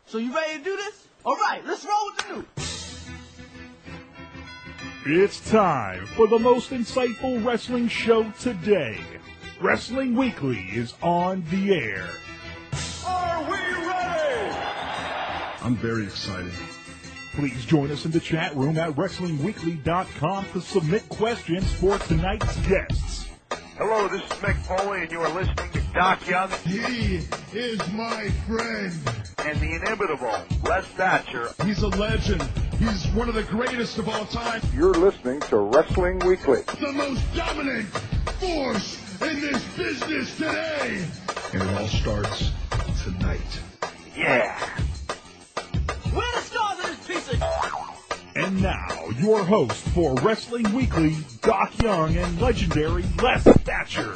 So you ready to do this? All right, let's roll with the news. It's time for the most insightful wrestling show today. Wrestling Weekly is on the air. Are we ready? I'm very excited. Please join us in the chat room at WrestlingWeekly.com to submit questions for tonight's guests. Hello, this is Mick Foley, and you are listening to Doc Young. He is my friend. And the inimitable Les Thatcher. He's a legend. He's one of the greatest of all time. You're listening to Wrestling Weekly. The most dominant force in this business today. And it all starts tonight. Yeah. We're the stars of this piece of... And now, your host for Wrestling Weekly, Doc Young and legendary Les Thatcher.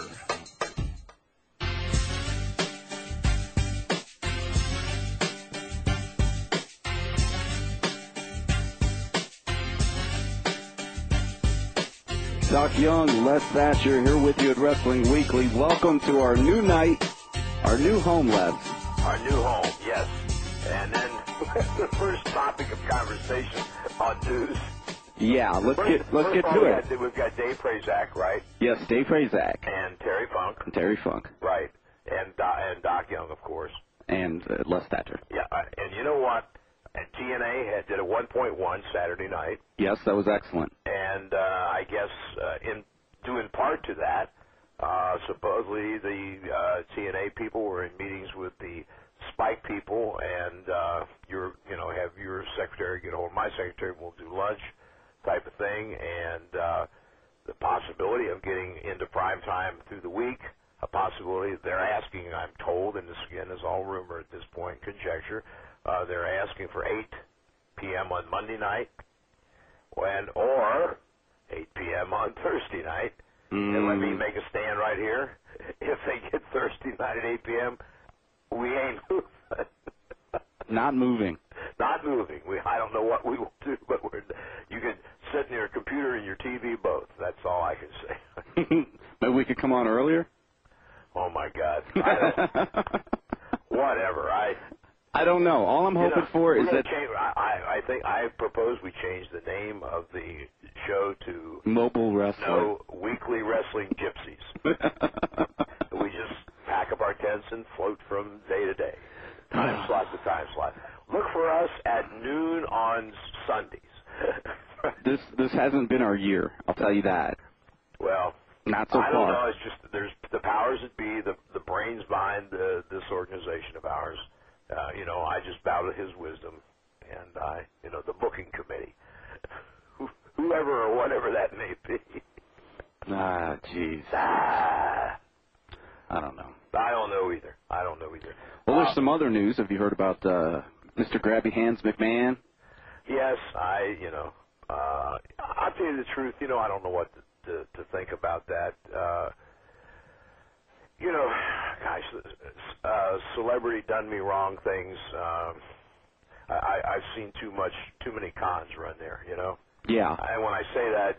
Doc Young, Les Thatcher here with you at Wrestling Weekly. Welcome to our new night, our new home, Les. Our new home, yes. And then the first topic of conversation on news. Yeah, let's get to it. We've got Dave Prazak, right? Yes, Dave Prazak. And Terry Funk. Terry Funk. Right. And Doc Young, of course. And Les Thatcher. Yeah, and you know what? And TNA did a 1.1 Saturday night. Yes, that was excellent. And I guess due in part to that, supposedly the TNA people were in meetings with the Spike people, and have your secretary get a hold of my secretary, we'll do lunch type of thing, and the possibility of getting into prime time through the week, a possibility they're asking, I'm told, and this again is all rumor at this point, conjecture, they're asking for 8 p.m. on Monday night, or 8 p.m. on Thursday night. And let me make a stand right here. If they get Thursday night at 8 p.m., we ain't moving. Not moving. Not moving. I don't know what we will do, but you can sit near your computer and your TV both. That's all I can say. Maybe we could come on earlier? Oh, my God. Whatever. I don't know. All I'm hoping for is that... I propose we change the name of the show to... Mobile Wrestling. No, Weekly Wrestling Gypsies. We just pack up our tents and float from day to day. Time slot to time slot. Look for us at noon on Sundays. This hasn't been our year, I'll tell you that. Well... Not so far. I don't know. It's just there's the powers that be, the brains behind this organization of ours. I just bow to his wisdom, and the booking committee, whoever or whatever that may be. Jeez. I don't know. I don't know either. Well, there's some other news. Have you heard about Mr. Grabby Hands McMahon? Yes, I'll tell you the truth. I don't know what to think about that. Celebrity done me wrong things. I've seen too many cons run there. Yeah. And when I say that,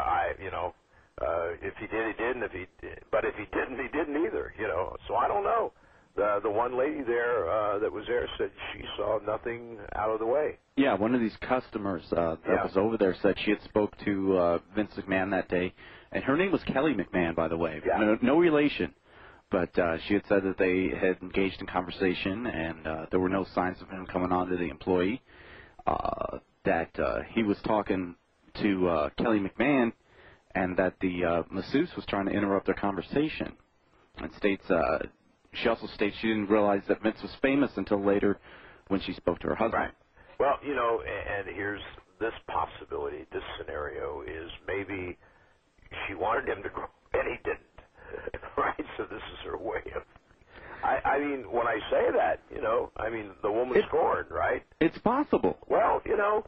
if he did, he didn't. But if he didn't, he didn't either. So I don't know. The one lady there that was there said she saw nothing out of the way. Yeah, one of these customers that was over there said she had spoke to Vince McMahon that day, and her name was Kelly McMahon, by the way. Yeah. No relation, but she had said that they had engaged in conversation, and there were no signs of him coming on to the employee, that he was talking to Kelly McMahon, and that the masseuse was trying to interrupt their conversation, and she also states she didn't realize that Vince was famous until later when she spoke to her husband. Right. Well, and here's this possibility, this scenario is maybe she wanted him to grow, and he didn't. Right? So this is her way of... I mean, when I say that, the woman's scorned, right? It's possible. Well,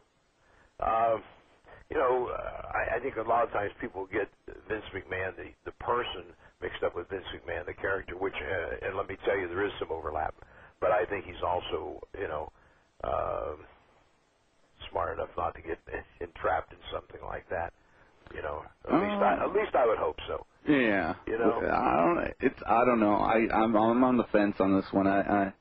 I think a lot of times people get Vince McMahon, the person, mixed up with Vince McMahon, the character, which, and let me tell you, there is some overlap. But I think he's also, smart enough not to get entrapped in something like that. At least I would hope so. Yeah. I don't know. I'm on the fence on this one.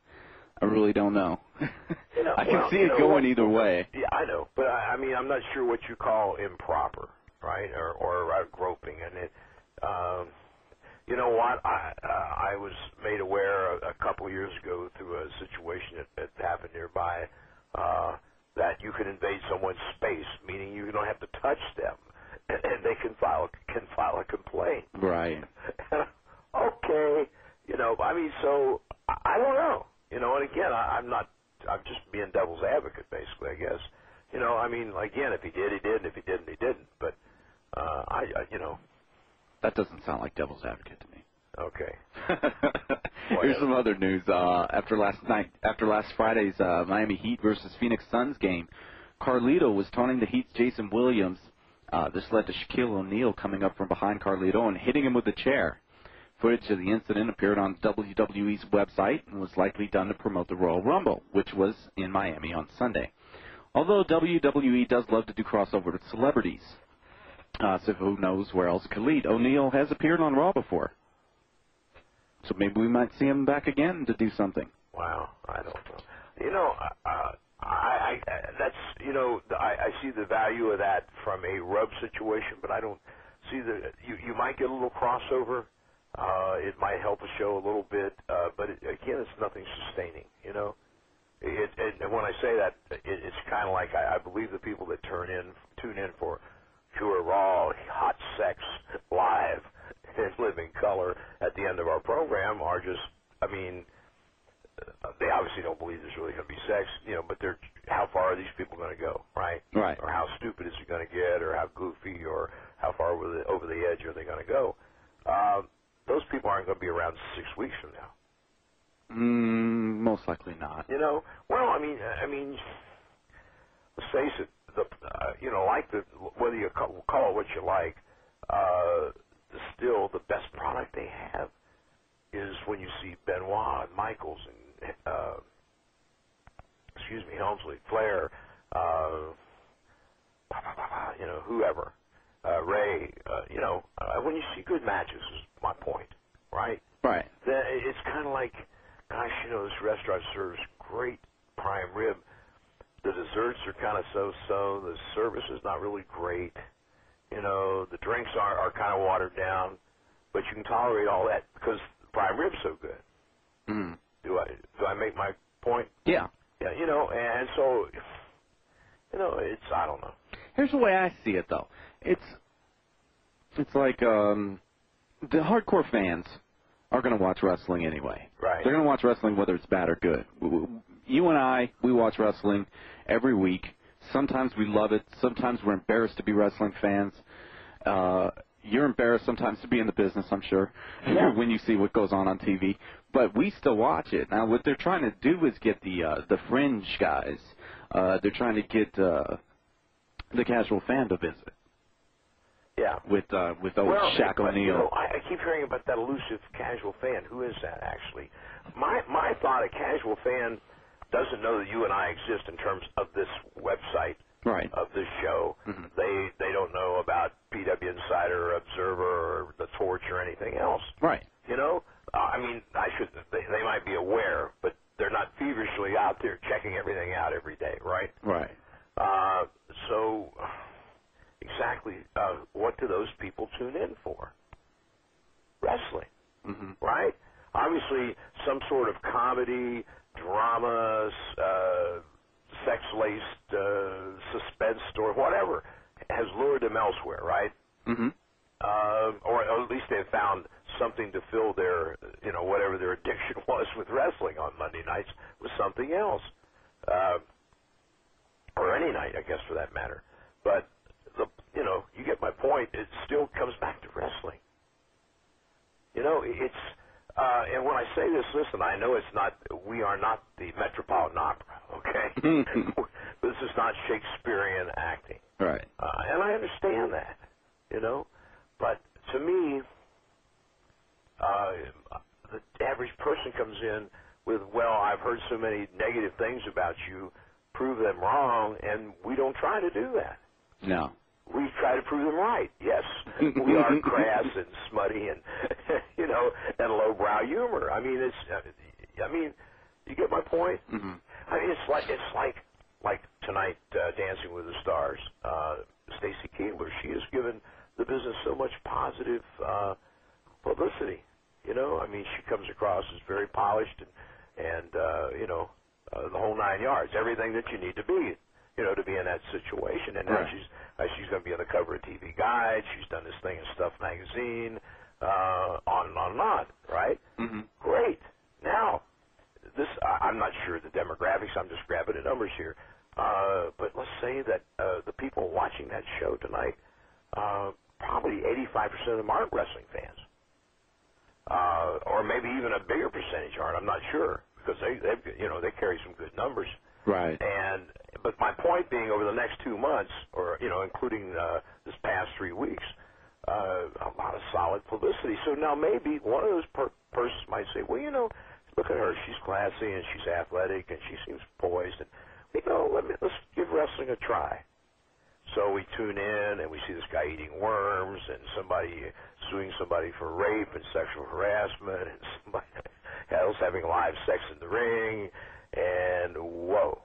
I really don't know. You know, I can see it going either way. Yeah, I know, but I mean, I'm not sure what you call improper, right, or groping, and it. You know what? I was made aware a couple of years ago through a situation that happened nearby that you can invade someone's space, meaning you don't have to touch them, and they can file a complaint. Right. Okay. You know, I mean, so I don't know. You know, and again, I'm just being devil's advocate, basically, I guess. You know, I mean, again, if he did, he did, and if he didn't, he didn't. But, you know. That doesn't sound like devil's advocate to me. Okay. Here's some other news. After last Friday's Miami Heat versus Phoenix Suns game, Carlito was taunting the Heat's Jason Williams. This led to Shaquille O'Neal coming up from behind Carlito and hitting him with a chair. Footage of the incident appeared on WWE's website and was likely done to promote the Royal Rumble, which was in Miami on Sunday. Although WWE does love to do crossover with celebrities, so who knows where else it could lead. O'Neal has appeared on Raw before, so maybe we might see him back again to do something. Wow, I don't know. You know, that's, you know, I see the value of that from a rub situation, but I don't see you might get a little crossover. It might help a show a little bit, but again, it's nothing sustaining, you know. And when I say that, it's kind of like I believe the people that tune in for pure, raw, hot sex live and living color at the end of our program are just, I mean, they obviously don't believe there's really going to be sex, you know, but how far are these people going to go, right? Right. Or how stupid is it going to get, or how goofy, or how far over the edge are they going to go? Those people aren't going to be around 6 weeks from now. Most likely not. You know, well, I mean, let's face it. You know, whether you call it what you like, still the best product they have is when you see Benoit, and Michaels, and Helmsley, Flair, you know, whoever, Ray, you know, when you see good matches is my point, right? Right. Then it's kind of like, gosh, you know, this restaurant serves great prime rib. The desserts are kind of so-so. The service is not really great. You know, the drinks are kind of watered down, but you can tolerate all that because prime rib's so good. Mm. Do I make my point? Yeah. Yeah, you know, and so, you know, I don't know. Here's the way I see it, though. It's like the hardcore fans are going to watch wrestling anyway. Right. They're going to watch wrestling whether it's bad or good. You and I, we watch wrestling every week. Sometimes we love it. Sometimes we're embarrassed to be wrestling fans. You're embarrassed sometimes to be in the business, I'm sure, when you see what goes on TV. But we still watch it. Now, what they're trying to do is get the fringe guys. They're trying to get the casual fan to visit. Yeah. With old Shaq O'Neal. You know, I keep hearing about that elusive casual fan. Who is that, actually? My thought, a casual fan doesn't know that you and I exist in terms of this website, right, of this show. Mm-hmm. They don't know about PW Insider or Observer or The Torch or anything else. Right. You know? I mean, they might be aware, but they're not feverishly out there checking everything out every day, right? Right. So, exactly, what do those people tune in for? Wrestling, right? Obviously, some sort of comedy, drama, sex-laced suspense story, whatever, has lured them elsewhere, right? Mm-hmm. Or at least they've found something to fill their, you know, whatever their addiction was with wrestling on Monday nights with something else. Or any night, I guess, for that matter. But, you know, you get my point. It still comes back to wrestling. You know, it's, and when I say this, listen, I know we are not the Metropolitan Opera, okay? This is not Shakespearean acting. Right. And I understand that, you know. But to me, the average person comes in with, well, I've heard so many negative things about you, prove them wrong, and we don't try to do that. No. We try to prove them right. Yes, we are crass and smutty and, you know, and lowbrow humor. I mean, You get my point? Mm-hmm. I mean, it's like tonight, Dancing with the Stars. Stacy Keibler, she has given the business so much positive publicity. You know, I mean, she comes across as very polished and you know, the whole 9 yards, everything that you need to be, you know, to be in that situation. And now she's going to be on the cover of TV Guide. She's done this thing in Stuff Magazine, on and on and on, right? Mm-hmm. Great. Now, I'm not sure the demographics. I'm just grabbing the numbers here. But let's say that the people watching that show tonight, probably 85% of them aren't wrestling fans. Or maybe even a bigger percentage aren't. I'm not sure, because they carry some good numbers. Right. But my point being, over the next 2 months, or including this past 3 weeks, a lot of solid publicity. So now maybe one of those persons might say, well, look at her. She's classy and she's athletic and she seems poised. And let's give wrestling a try. So we tune in and we see this guy eating worms and somebody suing somebody for rape and sexual harassment and somebody else having live sex in the ring. And whoa.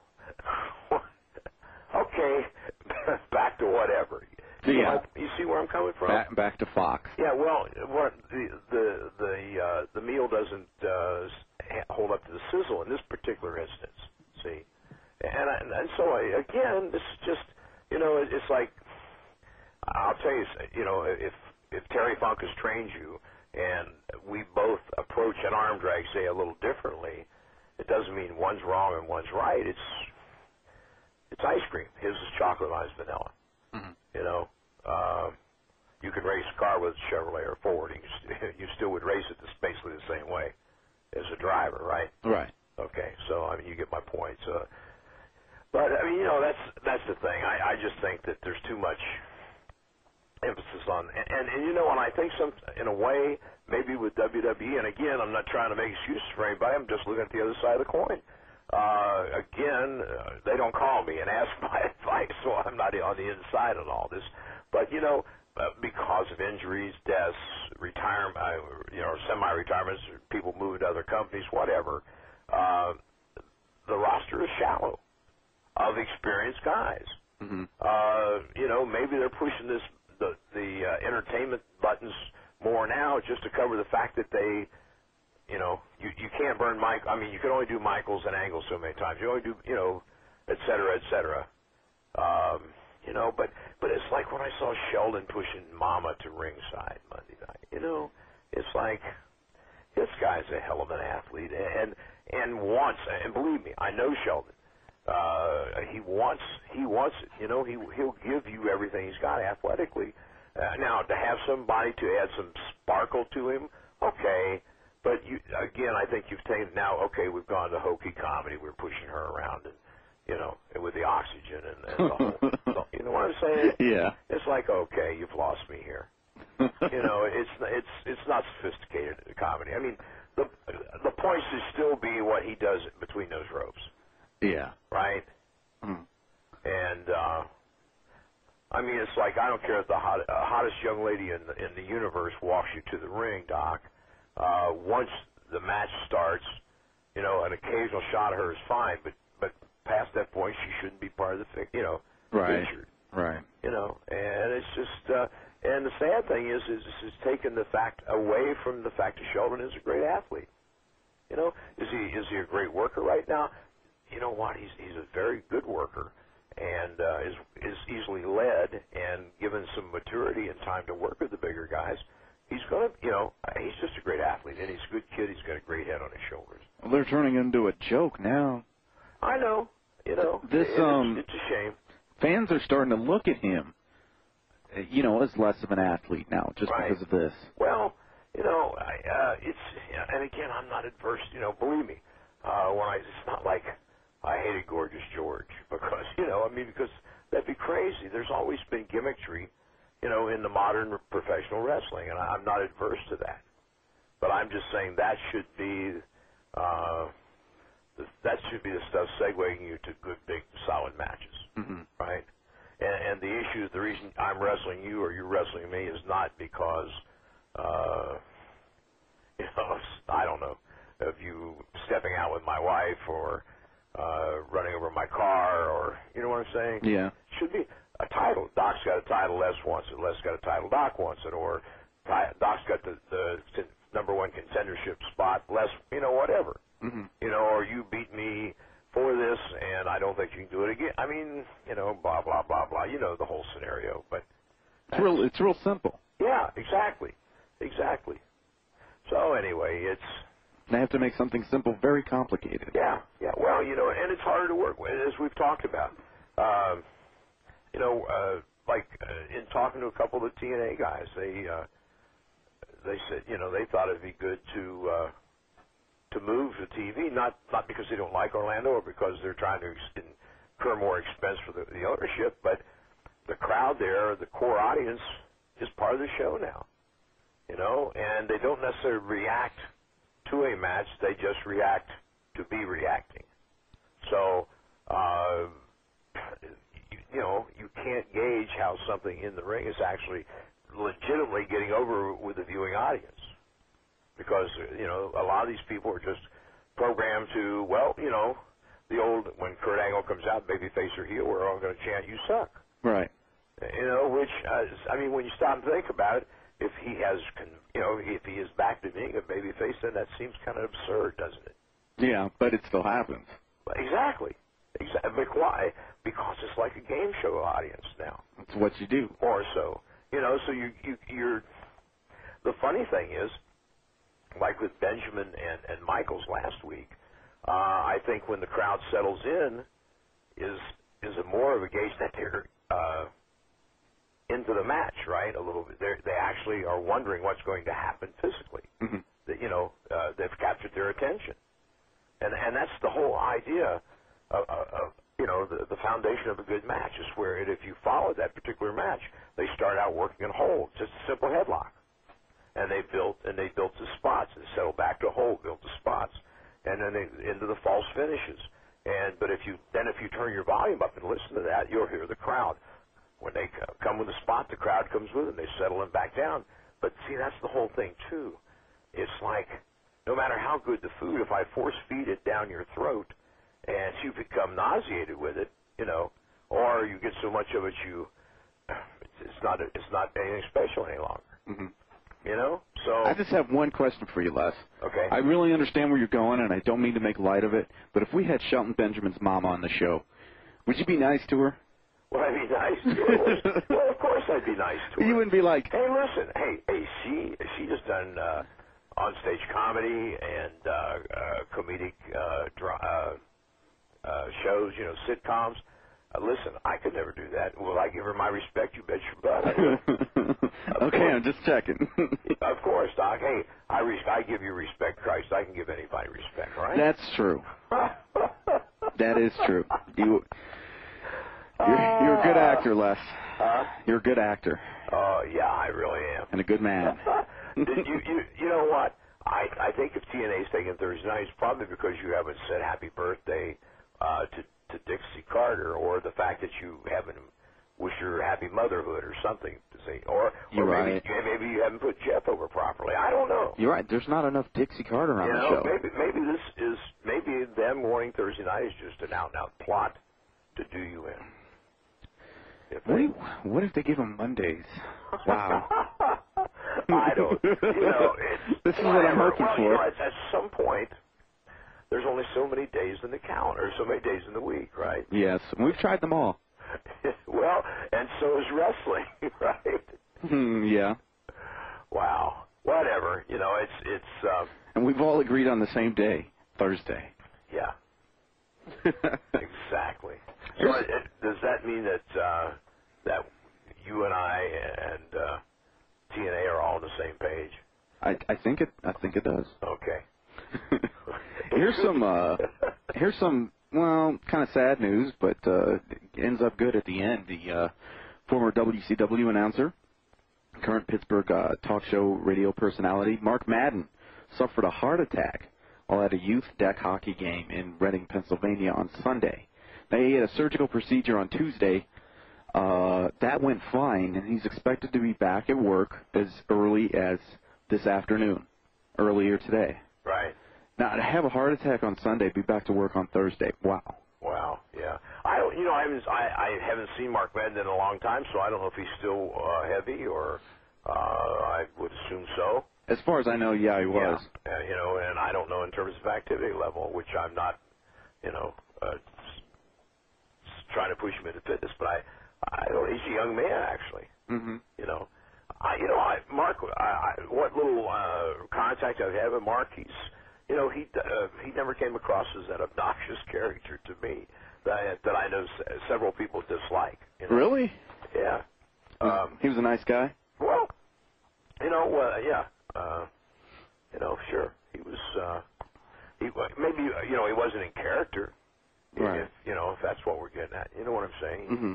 Okay, back to whatever. Yeah. You see where I'm coming from? Back to Fox. Yeah. Well, what the meal doesn't hold up to the sizzle in this particular instance. See, and so again, this is just it's like, I'll tell you, if Terry Funk has trained you and we both approach an arm drag, say, a little differently, it doesn't mean one's wrong and one's right. It's ice cream. His is chocolate, mine's vanilla. Mm-hmm. You could race a car with a Chevrolet or Ford. You still would race it basically the same way as a driver, right? Right. Okay. So I mean, you get my point. But I mean, that's the thing. I just think that there's too much emphasis on, and and I think in a way, maybe with WWE, and again, I'm not trying to make excuses for anybody. I'm just looking at the other side of the coin. Again, they don't call me and ask my advice, so I'm not on the inside on all this. But because of injuries, deaths, retirement, semi-retirements, people moving to other companies, whatever, the roster is shallow of experienced guys. Mm-hmm. Maybe they're pushing the entertainment buttons more now just to cover the fact that they, you can't burn Mike. I mean, you can only do Michaels and Angles so many times. You only do, et cetera, et cetera. But it's like when I saw Sheldon pushing Mama to ringside Monday night. It's like, this guy's a hell of an athlete, and wants, and believe me, I know Sheldon. He wants it. He'll give you everything he's got athletically. Now, to have somebody to add some sparkle to him, okay. But again, I think you've taken now. Okay, we've gone to hokey comedy. We're pushing her around, and with the oxygen and the whole. You know what I'm saying? Yeah. It's like, okay, you've lost me here. It's not sophisticated comedy. I mean, the point should still be what he does between those ropes. Yeah. Right? Mm. And, I mean, it's like, I don't care if the hottest young lady in the universe walks you to the ring, Doc. Once the match starts, an occasional shot of her is fine, but past that point, she shouldn't be part of the, right. featured. Right. And it's just, and the sad thing is it's taken the fact away from the fact that Sheldon is a great athlete. Is he a great worker right now? You know what? He's a very good worker, and is easily led, and given some maturity and time to work with the bigger guys, he's gonna, he's just a great athlete, and he's a good kid. He's got a great head on his shoulders. Well, they're turning him into a joke now. I know. This it's a shame. Fans are starting to look at him, as less of an athlete now, just right. because of this. Well, it's, and again, I'm not adverse. Believe me, it's not like I hated Gorgeous George because, because that'd be crazy. There's always been gimmickry, in the modern professional wrestling, and I'm not adverse to that. But I'm just saying that should be the stuff segueing you to good, big, solid matches, mm-hmm. right? And the reason I'm wrestling you or you're wrestling me is not because, I don't know, of you stepping out with my wife or running over my car, or you know what I'm saying? Yeah. Should be a title. Doc's got a title, Les wants it. Les got a title, Doc wants it. Or Doc's got the number one contendership spot, Les, you know, whatever. Mm-hmm. You know, or you beat me for this, and I don't think you can do it again. I mean, you know, blah, blah, blah, blah. You know the whole scenario. But It's real simple. yeah, exactly. Exactly. So anyway, They have to make something simple very complicated. yeah. Well, you know, and it's harder to work with, as we've talked about. You know, in talking to a couple of the TNA guys, they said, you know, they thought it'd be good to move to TV, not because they don't like Orlando or because they're trying to incur more expense for the ownership, but the crowd there, the core audience, is part of the show now. You know, and they don't necessarily react to a match; they just react to be reacting. So, you know, you can't gauge how something in the ring is actually legitimately getting over with the viewing audience. Because, you know, a lot of these people are just programmed to, well, you know, the old, when Kurt Angle comes out, babyface or heel, we're all going to chant, you suck. Right. You know, which, I mean, when you stop and think about it, if he has, you know, if he is back to being a babyface, then that seems kind of absurd, doesn't it? Yeah, but it still happens. Exactly. But why? Because it's like a game show audience now. It's what you do. Or so. You know, so you're the funny thing is, like with Benjamin and Michaels last week, I think when the crowd settles in, is a more of a gauge that they're into the match, right? A little bit. They actually are wondering what's going to happen physically. Mm-hmm. That, you know, they've captured their attention, and that's the whole idea of you know, the foundation of a good match is where if you follow that particular match, they start out working in hold, just a simple headlock. And they built the spots and settled back to hold, built the spots, and then into the false finishes. But if you turn your volume up and listen to that, you'll hear the crowd. When they come with a spot, the crowd comes with them. They settle them back down. But see, that's the whole thing too. It's like no matter how good the food, if I force feed it down your throat, and you become nauseated with it, you know, or you get so much of it it's not anything special any longer. Mm-hmm. You know? So I just have one question for you, Les. Okay. I really understand where you're going, and I don't mean to make light of it, but if we had Shelton Benjamin's mom on the show, would you be nice to her? Would I be nice to her? Well, of course I'd be nice to her. You wouldn't be like, hey, listen, she just done on-stage comedy and comedic shows, you know, sitcoms. Listen, I could never do that. Will I give her my respect? You bet your butt. Okay, I'm just checking. Of course, Doc. Hey, I give you respect, Christ. I can give anybody respect, right? That's true. That is true. You're a good actor, Les. You're a good actor. Oh, yeah, I really am. And a good man. You know what? I think if TNA's taking Thursday night, it's probably because you haven't said happy birthday to Dixie Carter, or the fact that you haven't wished her happy motherhood or something to say, or maybe right. Maybe you haven't put Jeff over properly. I don't know. You're right. There's not enough Dixie Carter on the show. Maybe them wanting Thursday night is just an out-and-out plot to do you in. What if they give them Mondays? Wow. I don't. You know, this is what I'm hoping for. You know, at some point, there's only so many days in the calendar, so many days in the week, right? Yes, we've tried them all. Well, and so is wrestling, right? Yeah. Wow. Whatever. You know, it's. And we've all agreed on the same day, Thursday. Yeah. Exactly. So does that mean that you and I and TNA are all on the same page? I think it does. Okay. Here's some well, kind of sad news, but it ends up good at the end. The former WCW announcer, current Pittsburgh talk show radio personality, Mark Madden, suffered a heart attack while at a youth deck hockey game in Reading, Pennsylvania on Sunday. Now, he had a surgical procedure on Tuesday. That went fine, and he's expected to be back at work as early as this afternoon, earlier today. Right. Now, to have a heart attack on Sunday, be back to work on Thursday. Wow. Wow, yeah. I haven't seen Mark Madden in a long time, so I don't know if he's still heavy or I would assume so. As far as I know, yeah, he was. Yeah, and I don't know in terms of activity level, which I'm not, trying to push him into fitness, but I don't. He's a young man, actually. Mm-hmm. Mark, what little contact I've had with Mark, he never came across as that obnoxious character to me that I know several people dislike. Really? Yeah. He was a nice guy? Well, yeah. Sure. He was, maybe, he wasn't in character. Right. If that's what we're getting at. You know what I'm saying? Mm-hmm.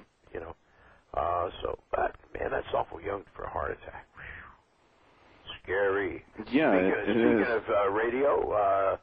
But, man, that's awful young for a heart attack. Scary. Yeah, Speaking of radio,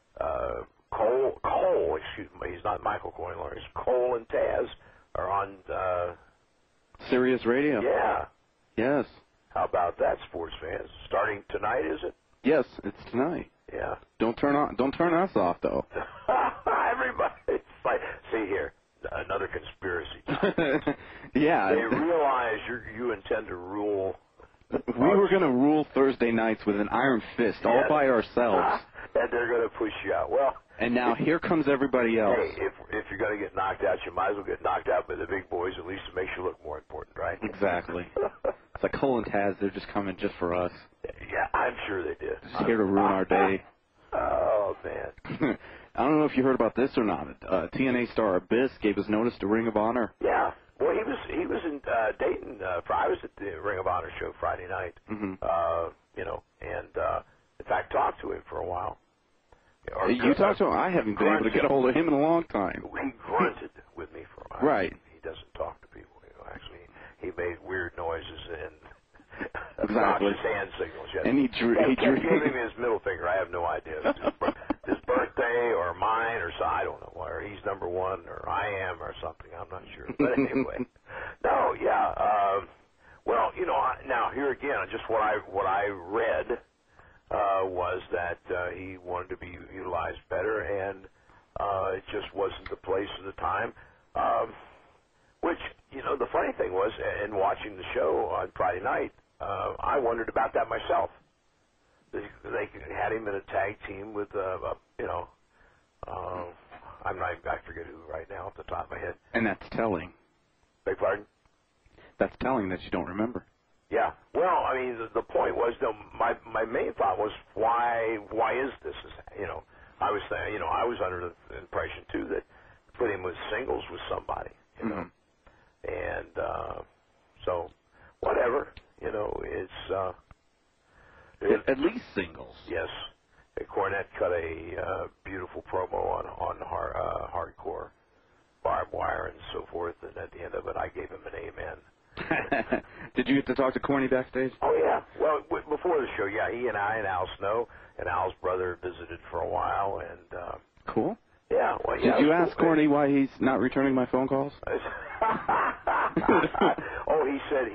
Cole, excuse me, he's not Michael Coyne, he's Cole and Taz are on Sirius Radio. Yeah. Yes. How about that, sports fans? Starting tonight, is it? Yes, it's tonight. Yeah. Don't turn us off, though. Everybody, it's like, see here, another conspiracy. Yeah. They realize you intend to rule. We were going to rule Thursday nights with an iron fist, all by ourselves. And they're going to push you out. Well. And now here comes everybody else. Hey, if you're going to get knocked out, you might as well get knocked out by the big boys. At least it makes you look more important, right? Exactly. It's like Cole and Taz, they're just coming just for us. Yeah, I'm sure they did. Just here to ruin our day. Oh, man. I don't know if you heard about this or not. TNA star Abyss gave his notice to Ring of Honor. Yeah. Well, he was in Dayton. I was at the Ring of Honor show Friday night. Mm-hmm. And in fact, talked to him for a while. You talked to him? I haven't been able to get a hold of him in a long time. He grunted with me for a while. Right. He doesn't talk to people. Actually, he made weird noises and obnoxious hand signals. Yes. And he gave him his middle finger. I have no idea. His birthday or mine or so, I don't know. Or he's number one or I am or something. I'm not sure. But anyway, no, yeah. Well, now here again, just what I read. Was that he wanted to be utilized better, and it just wasn't the place or the time. Which, the funny thing was, in watching the show on Friday night, I wondered about that myself. They had him in a tag team with, I forget who right now off the top of my head. And that's telling. Beg pardon? That's telling that you don't remember. Yeah. Well, I mean, the point was, though, my main thought was, why is this? I was saying, I was under the impression too that put him with singles with somebody, Mm-hmm. and so whatever, it's at least singles. Yes. Cornette cut a beautiful promo on hardcore, barbed wire and so forth, and at the end of it, I gave him an amen. Did you get to talk to Corny backstage? Oh, yeah. Well, before the show, yeah, he and I and Al Snow and Al's brother visited for a while. And cool. Yeah. Well, yeah. Did you ask Corny why he's not returning my phone calls? Oh, he said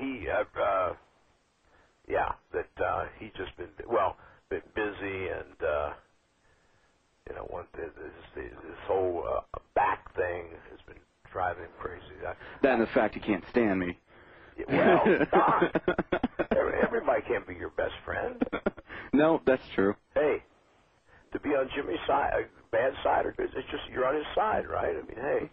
that he's just been busy and, this whole back thing has been driving him crazy. That and the fact he can't stand me. Well, everybody can't be your best friend. No, that's true. Hey, to be on Jimmy's side, bad side or good, it's just you're on his side, right? I mean,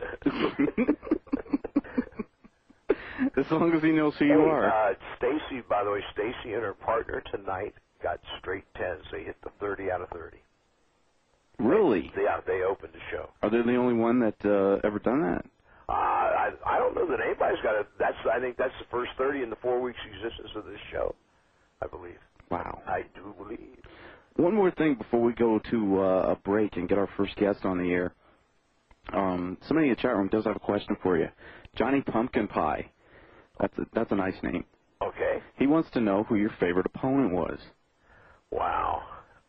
hey. As long as he knows who you are. Stacy, by the way, Stacy and her partner tonight got straight 10s. They hit the 30 out of 30. Really? They opened the show. Are they the only one that ever done that? I don't know that anybody's got it. I think that's the first 30 in the 4 weeks existence of this show, I believe. Wow. I do believe. One more thing before we go to a break and get our first guest on the air. Somebody in the chat room does have a question for you. Johnny Pumpkin Pie. That's a nice name. Okay. He wants to know who your favorite opponent was. Wow.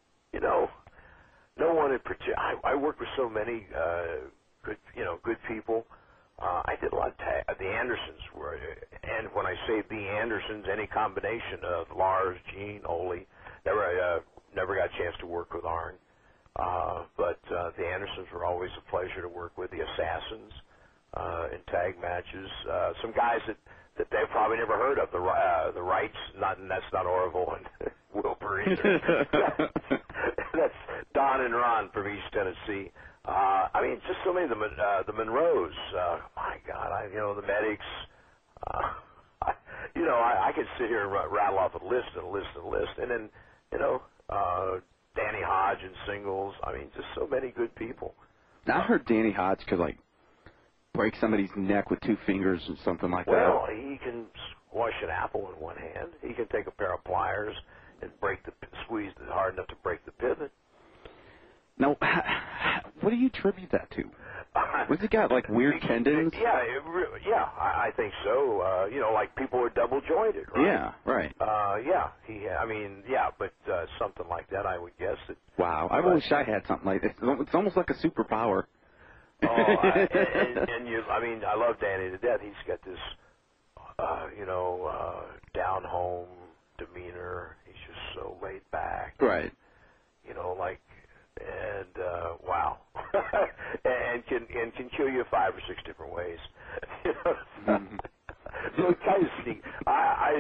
No one in particular. I work with so many good people. I did a lot of the Andersons were, and when I say the Andersons, any combination of Lars, Gene, Ole. Never got a chance to work with Arn. But the Andersons were always a pleasure to work with. The Assassins in tag matches. Some guys that they've probably never heard of. The Wrights, that's not Orville and Wilbur either. That's Don and Ron from East Tennessee. I mean, just so many of the Monroes. My God, the Medics. I could sit here and rattle off a list and a list and a list, and then Danny Hodge in singles. I mean, just so many good people. Now, I heard Danny Hodge could break somebody's neck with 2 fingers or something like that. Well, he can squash an apple in one hand. He can take a pair of pliers and squeeze it hard enough to break the pivot. Now, what do you attribute that to? Was he got weird tendons? Yeah, I think so. Like people are double jointed, right? Yeah, right. But something like that, I would guess. Wow, I wish I had something like this. It's almost like a superpower. I love Danny to death. He's got this, down home demeanor. He's just so laid back. Right. Wow. and can kill you 5 or 6 different ways. So kind of sneak. I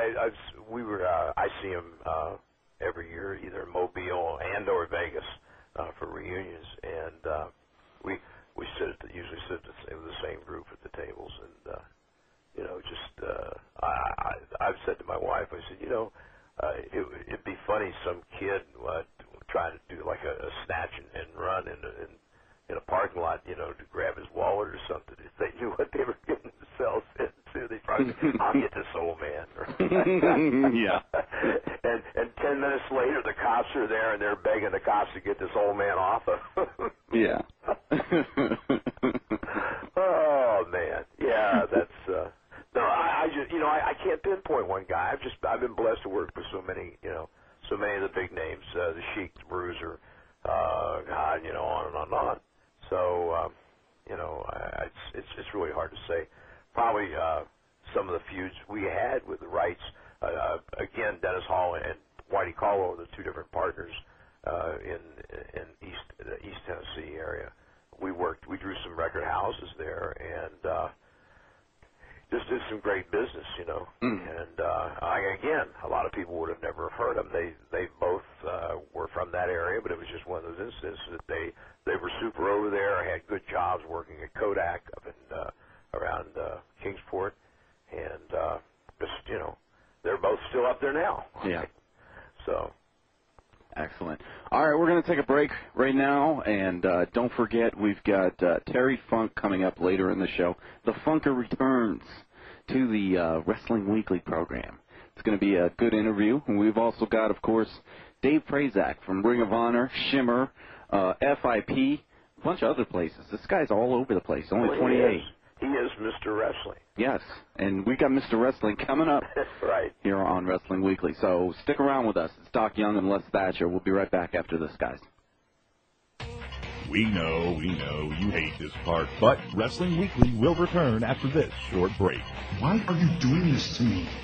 see him every year, either in Mobile and or Vegas for reunions, and we usually sit in the same group at the tables, and I've said to my wife, I said, it'd be funny some kid trying to do like a snatch and run in a parking lot, to grab his wallet or something. If they knew what they were getting themselves into, they'd probably say, I'll get this old man. Yeah. And 10 minutes later, the cops are there, and they're begging the cops to get this old man off of them. Yeah. Oh, man. Yeah, that's... No, I just, I can't pinpoint one guy. I've been blessed to work with so many, so many of the big names, the Sheik, the Bruiser, God, on and on and on. So, it's really hard to say. Probably some of the feuds we had with the Wrights, again, Dennis Hall and Whitey Caldwell, the 2 different partners in the East Tennessee area. We drew some record houses there, and just did some great business, And again, a lot of people would have never heard them. They both were from that area, but it was just one of those instances that they were super over there, had good jobs working at Kodak up in around Kingsport, and they're both still up there now. Yeah. So. Excellent. All right, we're going to take a break right now, and don't forget we've got Terry Funk coming up later in the show. The Funker returns to the Wrestling Weekly program. It's going to be a good interview, and we've also got, of course, Dave Prazak from Ring of Honor, Shimmer, FIP, a bunch of other places. This guy's all over the place, only 28. He is Mr. Wrestling. Yes, and we got Mr. Wrestling coming up right here on Wrestling Weekly. So stick around with us. It's Doc Young and Les Thatcher. We'll be right back after this, guys. We know you hate this part, but Wrestling Weekly will return after this short break. Why are you doing this to me?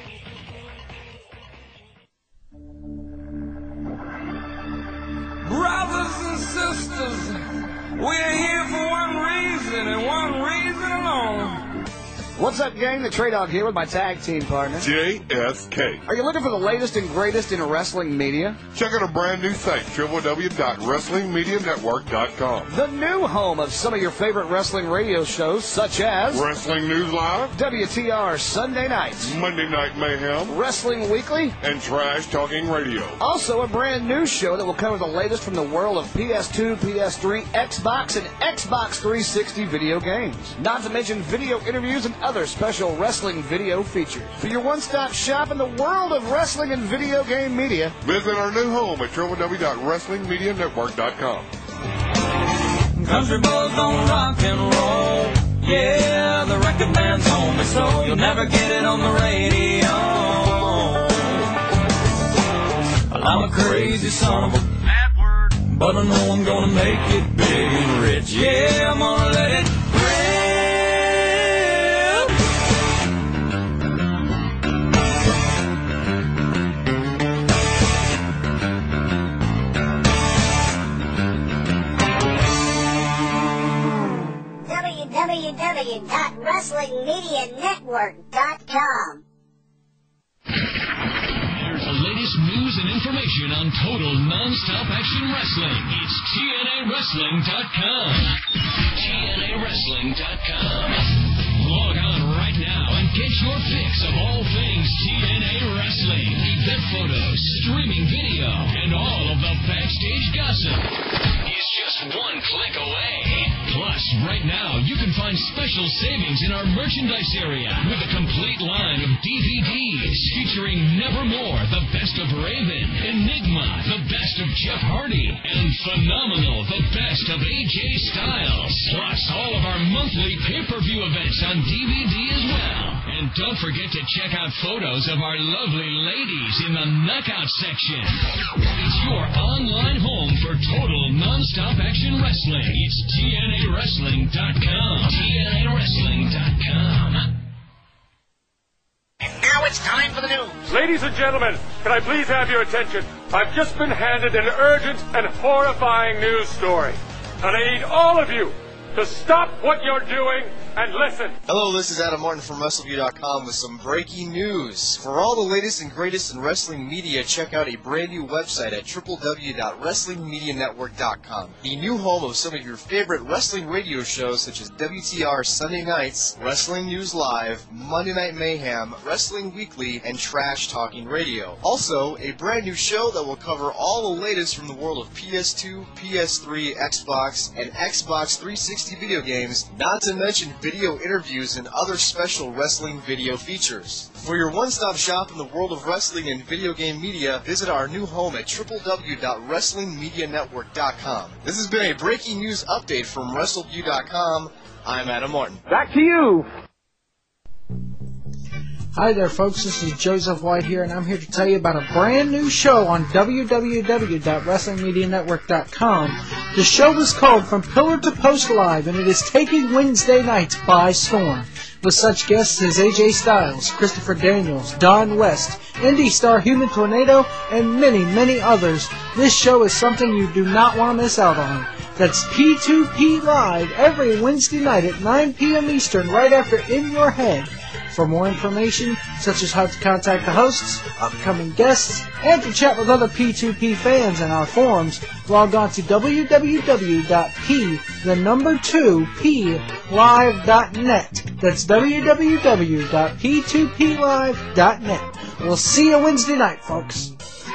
Brothers and sisters, we're here for one reason and one reason alone. What's up, gang? The Trey Dog here with my tag team partner, JSK. Are you looking for the latest and greatest in wrestling media? Check out a brand new site, www.wrestlingmedianetwork.com. The new home of some of your favorite wrestling radio shows, such as Wrestling News Live, WTR Sunday Nights, Monday Night Mayhem, Wrestling Weekly, and Trash Talking Radio. Also a brand new show that will cover the latest from the world of PS2, PS3, Xbox, and Xbox 360 video games. Not to mention video interviews and other special wrestling video features. For your one-stop shop in the world of wrestling and video game media, visit our new home at www.wrestlingmedianetwork.com. Country boys don't rock and roll. Yeah, the record band's home, so you'll never get it on the radio. Well, I'm a crazy son of a bad word, but I know I'm gonna make it big and rich. Yeah, I'm gonna let it rip. www.wrestlingmedianetwork.com. Here's the latest news and information on total non-stop action wrestling. It's TNAWrestling.com. TNAWrestling.com. Log on right now and get your fix of all things TNA Wrestling. Event photos, streaming video, and all of the backstage gossip is just one click away. Plus, right now, you can find special savings in our merchandise area with a complete line of DVDs featuring Nevermore, the best of Raven, Enigma, the best of Jeff Hardy, and Phenomenal, the best of AJ Styles. Plus, all of our monthly pay-per-view events on DVD as well. And don't forget to check out photos of our lovely ladies in the Knockout section. It's your online home for total non-stop action wrestling. It's TNAWrestling.com. TNAWrestling.com. And now it's time for the news. Ladies and gentlemen, can I please have your attention? I've just been handed an urgent and horrifying news story. And I need all of you to stop what you're doing and listen. Hello, this is Adam Martin from WrestleView.com with some breaking news. For all the latest and greatest in wrestling media, check out a brand new website at www.wrestlingmedianetwork.com. The new home of some of your favorite wrestling radio shows such as WTR Sunday Nights, Wrestling News Live, Monday Night Mayhem, Wrestling Weekly, and Trash Talking Radio. Also, a brand new show that will cover all the latest from the world of PS2, PS3, Xbox, and Xbox 360 video games, not to mention video interviews and other special wrestling video features. For your one-stop shop in the world of wrestling and video game media, visit our new home at www.wrestlingmedianetwork.com. This has been a breaking news update from WrestleView.com. I'm Adam Martin. Back to you. Hi there, folks. This is Joseph White here, and I'm here to tell you about a brand new show on www.wrestlingmedianetwork.com. The show is called From Pillar to Post Live, and it is taking Wednesday nights by storm. With such guests as AJ Styles, Christopher Daniels, Don West, Indie Star Human Tornado, and many, many others, this show is something you do not want to miss out on. That's P2P Live every Wednesday night at 9 p.m. Eastern, right after In Your Head. For more information, such as how to contact the hosts, upcoming guests, and to chat with other P2P fans in our forums, log on to www.p2plive.net. That's www.p2plive.net. We'll see you Wednesday night, folks.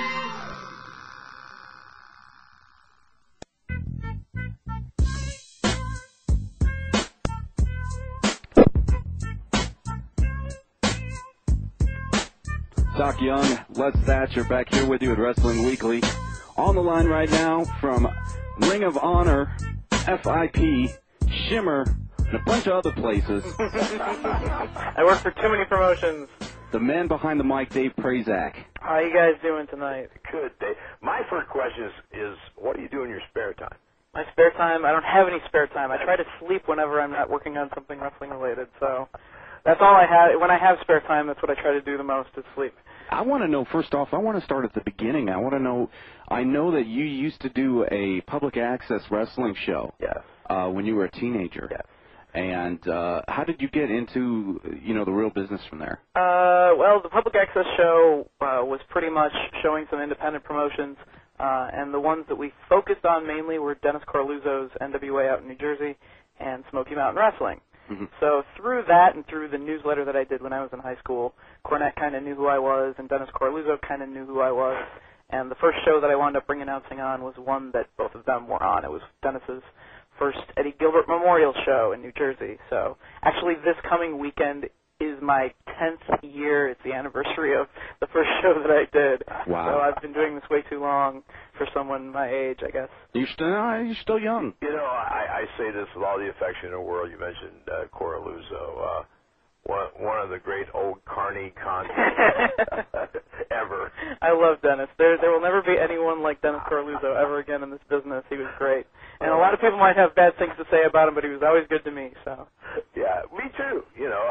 Doc Young, Les Thatcher back here with you at Wrestling Weekly. On the line right now from Ring of Honor, FIP, Shimmer, and a bunch of other places. I work for too many promotions. The man behind the mic, Dave Prazak. How you guys doing tonight? Good, Dave. My first question is what do you do in your spare time? My spare time? I don't have any spare time. I try to sleep whenever I'm not working on something wrestling related, so that's all I have. When I have spare time, that's what I try to do the most, is sleep. I want to know, first off, I want to start at the beginning. I want to know, I know that you used to do a public access wrestling show. Yes. When you were a teenager. Yes. And how did you get into, the real business from there? Well, the public access show was pretty much showing some independent promotions, and the ones that we focused on mainly were Dennis Corluzzo's NWA out in New Jersey and Smoky Mountain Wrestling. Mm-hmm. So through that and through the newsletter that I did when I was in high school, Cornette kind of knew who I was, and Dennis Corluzzo kind of knew who I was. And the first show that I wound up ring-announcing on was one that both of them were on. It was Dennis's first Eddie Gilbert Memorial Show in New Jersey. So actually this coming weekend is my 10th year. It's the anniversary of the first show that I did. Wow. So I've been doing this way too long for someone my age, I guess. You're still young. I say this with all the affection in the world. You mentioned Corluzzo. One of the great old carny concepts ever. I love Dennis. There will never be anyone like Dennis Corluzzo ever again in this business. He was great. And a lot of people might have bad things to say about him, but he was always good to me. So. Yeah, me too.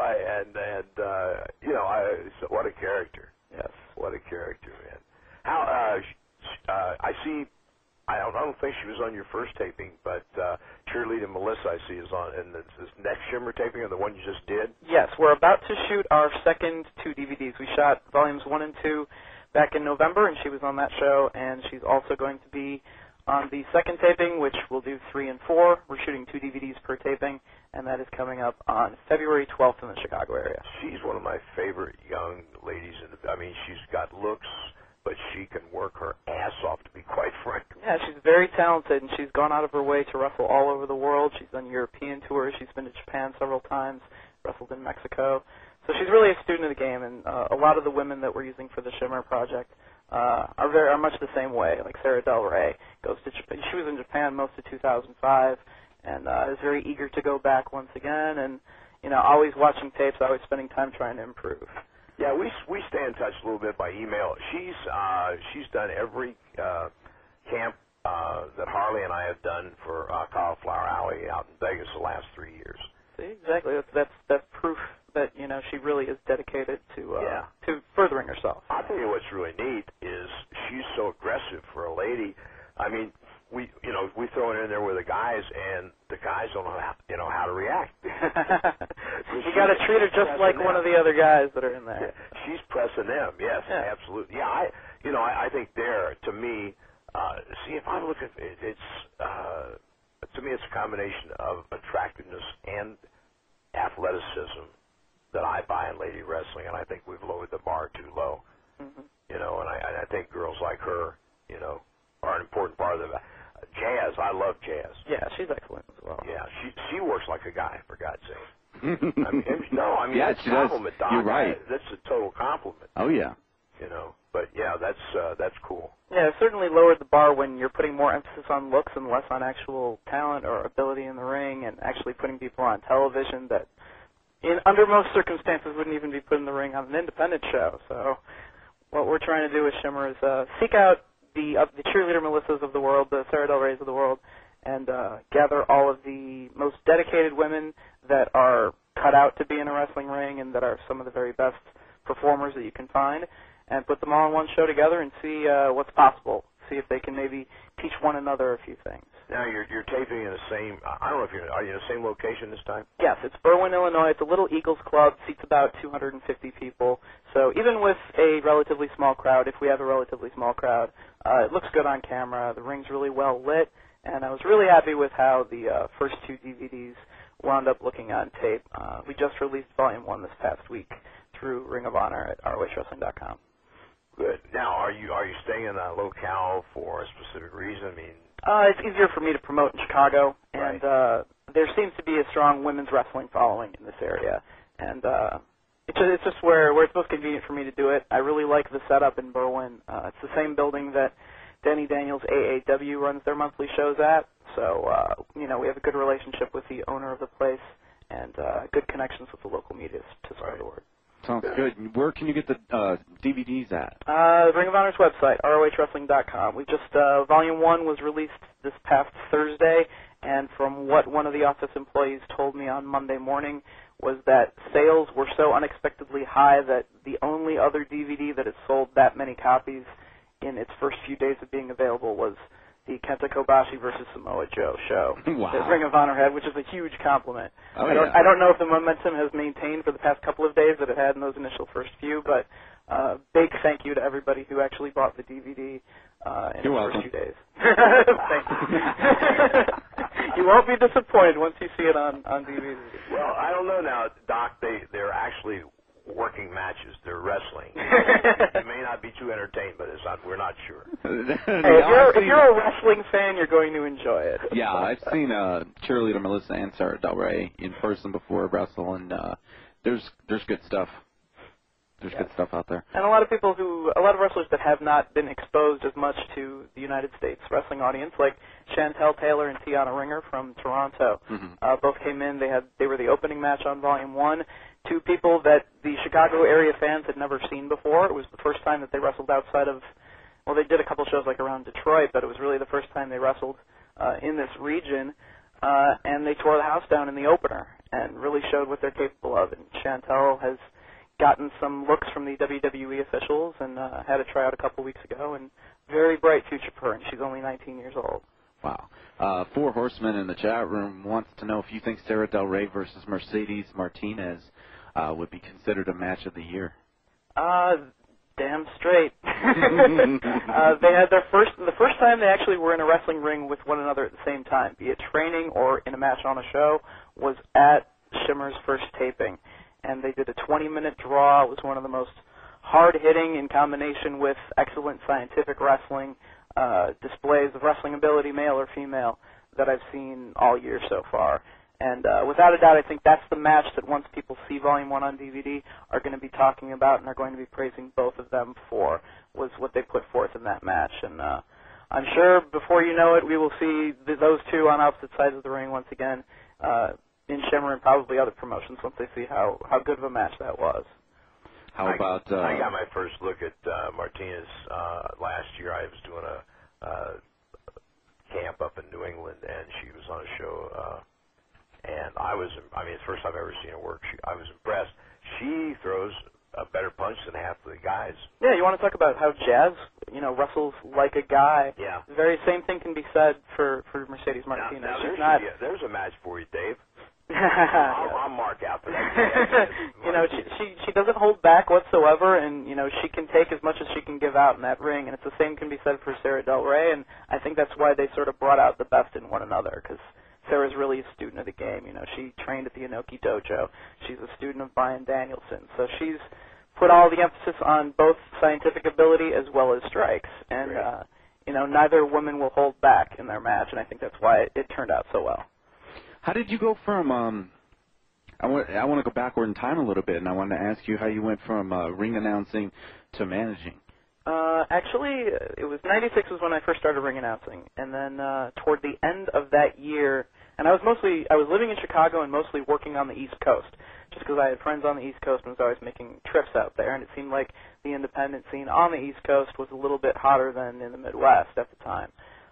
So what a character. Yes. What a character, man. How I see I don't think she was on your first taping, but Cheerleader Melissa I see is on, and this next Shimmer taping, or the one you just did? Yes, we're about to shoot our second 2 DVDs. We shot volumes 1 and 2 back in November, and she was on that show, and she's also going to be on the second taping, which we'll do 3 and 4. We're shooting 2 DVDs per taping, and that is coming up on February 12th in the Chicago area. She's one of my favorite young ladies. I mean, she's got looks, but she can work her ass off, to be quite frank. Yeah, she's very talented, and she's gone out of her way to wrestle all over the world. She's done European tours. She's been to Japan several times, wrestled in Mexico. So she's really a student of the game, and a lot of the women that we're using for the Shimmer project are much the same way. Like Sarah Del Rey goes to Japan. She was in Japan most of 2005, and is very eager to go back once again. And always watching tapes, always spending time trying to improve. Yeah, we stay in touch a little bit by email. She's done every camp that Harley and I have done for Cauliflower Alley out in Vegas the last 3 years. See, exactly. That's proof that she really is dedicated to furthering herself. I'll tell you what's really neat is she's so aggressive for a lady. I mean, we throw it in there with the guys, and the guys don't know how to react. You got to treat her just like one of the other guys that are in there. She's pressing them. Yes, absolutely. Yeah, I think to me, see, if I look at it, it's to me it's a combination of attractiveness and athleticism that I buy in lady wrestling, and I think we've lowered the bar too low. Mm-hmm. And I think girls like her, are an important part of the Jazz. I love Jazz. Yeah, she's excellent as well. Yeah, she works like a guy, for God's sake. Yeah, that's she a compliment, does. Doc. You're right. That's a total compliment. Oh yeah. But yeah, that's cool. Yeah, it certainly lowered the bar when you're putting more emphasis on looks and less on actual talent or ability in the ring, and actually putting people on television that, under most circumstances, wouldn't even be put in the ring on an independent show. So, what we're trying to do with Shimmer is seek out the cheerleader Melissas of the world, the Sarah Del Reys of the world, and gather all of the most dedicated women that are cut out to be in a wrestling ring and that are some of the very best performers that you can find, and put them all in one show together and see what's possible. See if they can maybe teach one another a few things. Now you're taping in the same. I don't know if are you in the same location this time? Yes, it's Berwyn, Illinois. It's a little Eagles club. Seats about 250 people. So even with a relatively small crowd, if we have a relatively small crowd, it looks good on camera. The ring's really well lit, and I was really happy with how the first 2 DVDs wound up looking on tape. We just released Volume 1 this past week through Ring of Honor at ROHWrestling.com. Good. Now, are you staying in that locale for a specific reason? I mean, it's easier for me to promote in Chicago, and there seems to be a strong women's wrestling following in this area, and it's just where it's most convenient for me to do it. I really like the setup in Berwyn. It's the same building that Denny Daniels AAW runs their monthly shows at, so we have a good relationship with the owner of the place and good connections with the local media to spread the word. Sounds good. Where can you get the DVDs at? Ring of Honor's website, ROHWrestling.com. We just, Volume 1 was released this past Thursday, and from what one of the office employees told me on Monday morning was that sales were so unexpectedly high that the only other DVD that has sold that many copies in its first few days of being available was the Kenta Kobashi versus Samoa Joe show that Ring of Honor had, which is a huge compliment. I don't know if the momentum has maintained for the past couple of days that it had in those initial first few, but big thank you to everybody who actually bought the DVD in the first few days. Thank you. You won't be disappointed once you see it on DVD. Well, I don't know now, Doc. They're actually working matches. They're wrestling. You may not be too entertained, but we're not sure. If you're a wrestling fan, you're going to enjoy it. Yeah, I've seen cheerleader Melissa and Sarah Del Rey in person before wrestle, and there's good stuff. There's good stuff out there. And a lot of wrestlers that have not been exposed as much to the United States wrestling audience, like Chantel Taylor and Tiana Ringer from Toronto, both came in. They were the opening match on Volume 1. 2 people that the Chicago area fans had never seen before. It was the first time that they wrestled outside of, well, they did a couple shows like around Detroit, but it was really the first time they wrestled in this region, and they tore the house down in the opener and really showed what they're capable of. And Chantel has gotten some looks from the WWE officials and had a tryout a couple weeks ago, and very bright future for her, and she's only 19 years old. Wow. Four Horsemen in the chat room wants to know if you think Sarah Del Rey versus Mercedes Martinez would be considered a match of the year. Damn straight. They had the first time they actually were in a wrestling ring with one another at the same time, be it training or in a match on a show, was at Shimmer's first taping. And they did a 20-minute draw. It was one of the most hard-hitting, in combination with excellent scientific wrestling displays of wrestling ability, male or female, that I've seen all year so far. And without a doubt, I think that's the match that once people see Volume 1 on DVD are going to be talking about and are going to be praising both of them for, was what they put forth in that match. And I'm sure before you know it, we will see those two on opposite sides of the ring once again in Shimmer and probably other promotions once they see how good of a match that was. I got my first look at Martinez last year. I was doing a camp up in New England, and she was on a show. And it's the first time I've ever seen her work. I was impressed. She throws a better punch than half of the guys. Yeah, you want to talk about how Jazz, wrestles like a guy. Yeah. The very same thing can be said for Mercedes Martinez. Now there's a match for you, Dave. I'll mark out for that. She doesn't hold back whatsoever, and she can take as much as she can give out in that ring, and it's the same can be said for Sarah Del Rey, and I think that's why they sort of brought out the best in one another, because Sarah's really a student of the game. She trained at the Inoki Dojo. She's a student of Bryan Danielson, so she's put all the emphasis on both scientific ability as well as strikes, and neither woman will hold back in their match, and I think that's why it turned out so well. How did you go from, I want to go backward in time a little bit, and I wanted to ask you how you went from ring announcing to managing. Actually, it was 96 was when I first started ring announcing, and then toward the end of that year, and I was living in Chicago and mostly working on the East Coast, just because I had friends on the East Coast and was always making trips out there, and it seemed like the independent scene on the East Coast was a little bit hotter than in the Midwest at the time.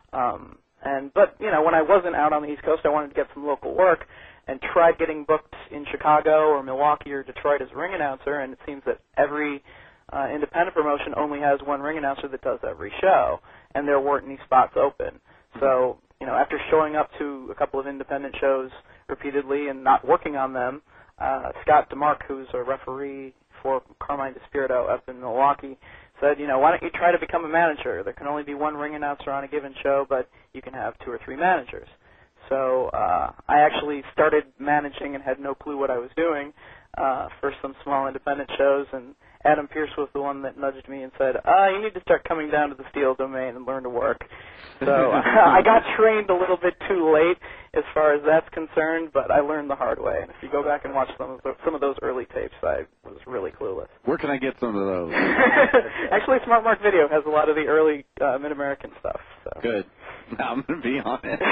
But when I wasn't out on the East Coast, I wanted to get some local work and tried getting booked in Chicago or Milwaukee or Detroit as a ring announcer, and it seems that every independent promotion only has one ring announcer that does every show, and there weren't any spots open. So, after showing up to a couple of independent shows repeatedly and not working on them, Scott DeMarc, who's a referee for Carmine DeSpirito up in Milwaukee, said, why don't you try to become a manager? There can only be one ring announcer on a given show, but you can have 2 or 3 managers. So I actually started managing and had no clue what I was doing for some small independent shows, and Adam Pierce was the one that nudged me and said, you need to start coming down to the Steel Domain and learn to work. So I got trained a little bit too late as far as that's concerned, but I learned the hard way. And if you go back and watch some of those early tapes, I was really clueless. Where can I get some of those? Actually, Smart Mark Video has a lot of the early Mid-American stuff. So. Good. I'm going to be on it.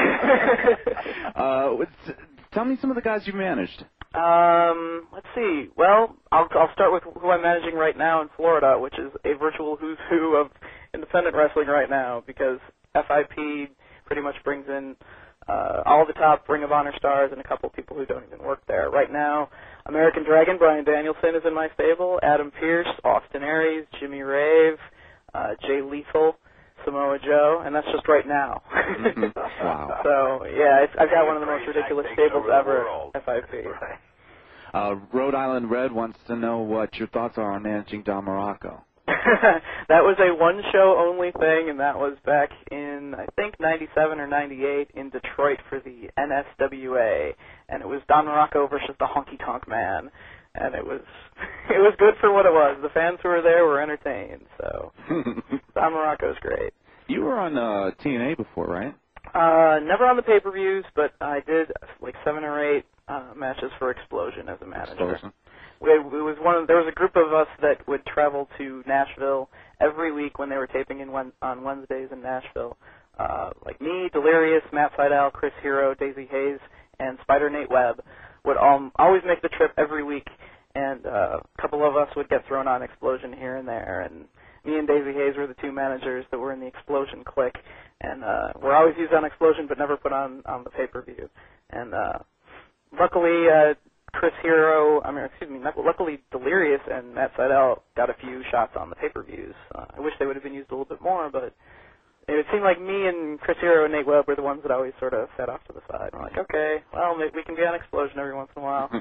Tell me some of the guys you managed. Let's see. Well, I'll start with who I'm managing right now in Florida, which is a virtual who's who of independent wrestling right now, because FIP pretty much brings in all the top Ring of Honor stars and a couple people who don't even work there. Right now, American Dragon, Bryan Danielson is in my stable, Adam Pierce, Austin Aries, Jimmy Rave, Jay Lethal, Samoa Joe, and that's just right now. Wow. So, yeah, I've got one of the most ridiculous stables ever at FIP. Rhode Island Red wants to know what your thoughts are on managing Don Morocco. That was a one-show-only thing, and that was back in, I think, 97 or 98 in Detroit for the NSWA, and it was Don Morocco versus the Honky Tonk Man, and it was good for what it was. The fans who were there were entertained, so Don Morocco's great. You were on TNA before, right? Never on the pay-per-views, but I did like 7 or 8 matches for Explosion as a manager. Explosion. There was a group of us that would travel to Nashville every week when they were taping on Wednesdays in Nashville. Like me, Delirious, Matt Sydal, Chris Hero, Daisy Hayes, and Spider Nate Webb would always make the trip every week, and a couple of us would get thrown on Explosion here and there, and me and Daisy Hayes were the 2 managers that were in the Explosion clique, and we're always used on Explosion but never put on the pay-per-view. And luckily, Chris Hero, luckily Delirious and Matt Sydal got a few shots on the pay-per-views. I wish they would have been used a little bit more, but it seemed like me and Chris Hero and Nate Webb were the ones that always sort of sat off to the side. I'm like, okay, well, maybe we can be on Explosion every once in a while.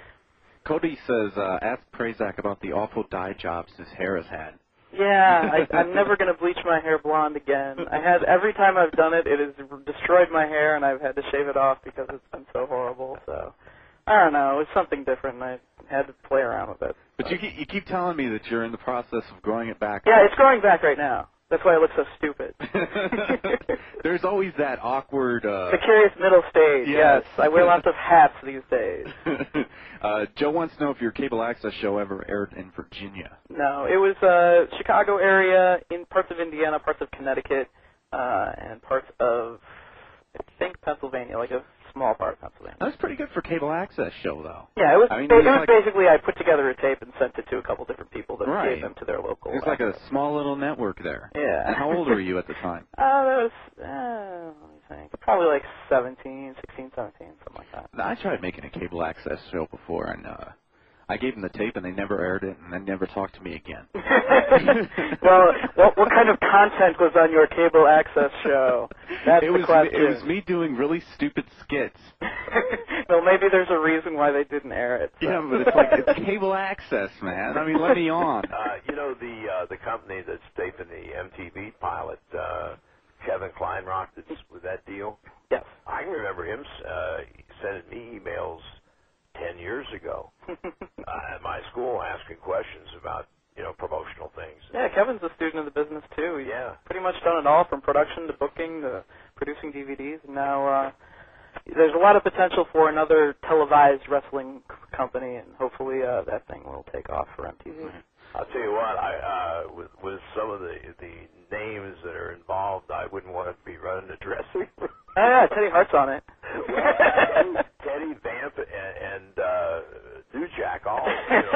Cody says, ask Prazak about the awful dye jobs his hair has had. Yeah, I'm never going to bleach my hair blonde again. Every time I've done it, it has destroyed my hair, and I've had to shave it off because it's been so horrible. So, I don't know, it was something different, and I had to play around with it. But you keep telling me that you're in the process of growing it back. Yeah, it's growing back right now. That's why I look so stupid. There's always that awkward... the curious middle stage, yes. I wear lots of hats these days. Joe wants to know if your cable access show ever aired in Virginia. No, it was Chicago area, in parts of Indiana, parts of Connecticut, and parts of, I think, Pennsylvania, like a small part of Pennsylvania. That's pretty good for cable access show, though. Yeah, it was. It was basically I put together a tape and sent it to a couple different people that gave them to their local. It's like a small little network there. Yeah. And how old were you at the time? That was, let me think, probably like 16, 17, something like that. I tried making a cable access show before, and I gave them the tape, and they never aired it, and they never talked to me again. Well, what kind of content was on your cable access show? That's the question. It was me doing really stupid skits. Well, maybe there's a reason why they didn't air it. So. Yeah, but it's cable access, man. I mean, let me on. The company that's taping the MTV pilot, Kevin Kleinrock, that's with that deal? Yes. I can remember him sending me emails 10 years ago at my school asking questions about, promotional things. Yeah, Kevin's a student of the business, too. He's pretty much done it all, from production to booking to producing DVDs. And now there's a lot of potential for another televised wrestling company, and hopefully that thing will take off for MTV. I'll tell you what, with some of the names that are involved, I wouldn't want to be running the dressing room. Yeah, Teddy Hart's on it. Teddy, Vamp, and Dujack all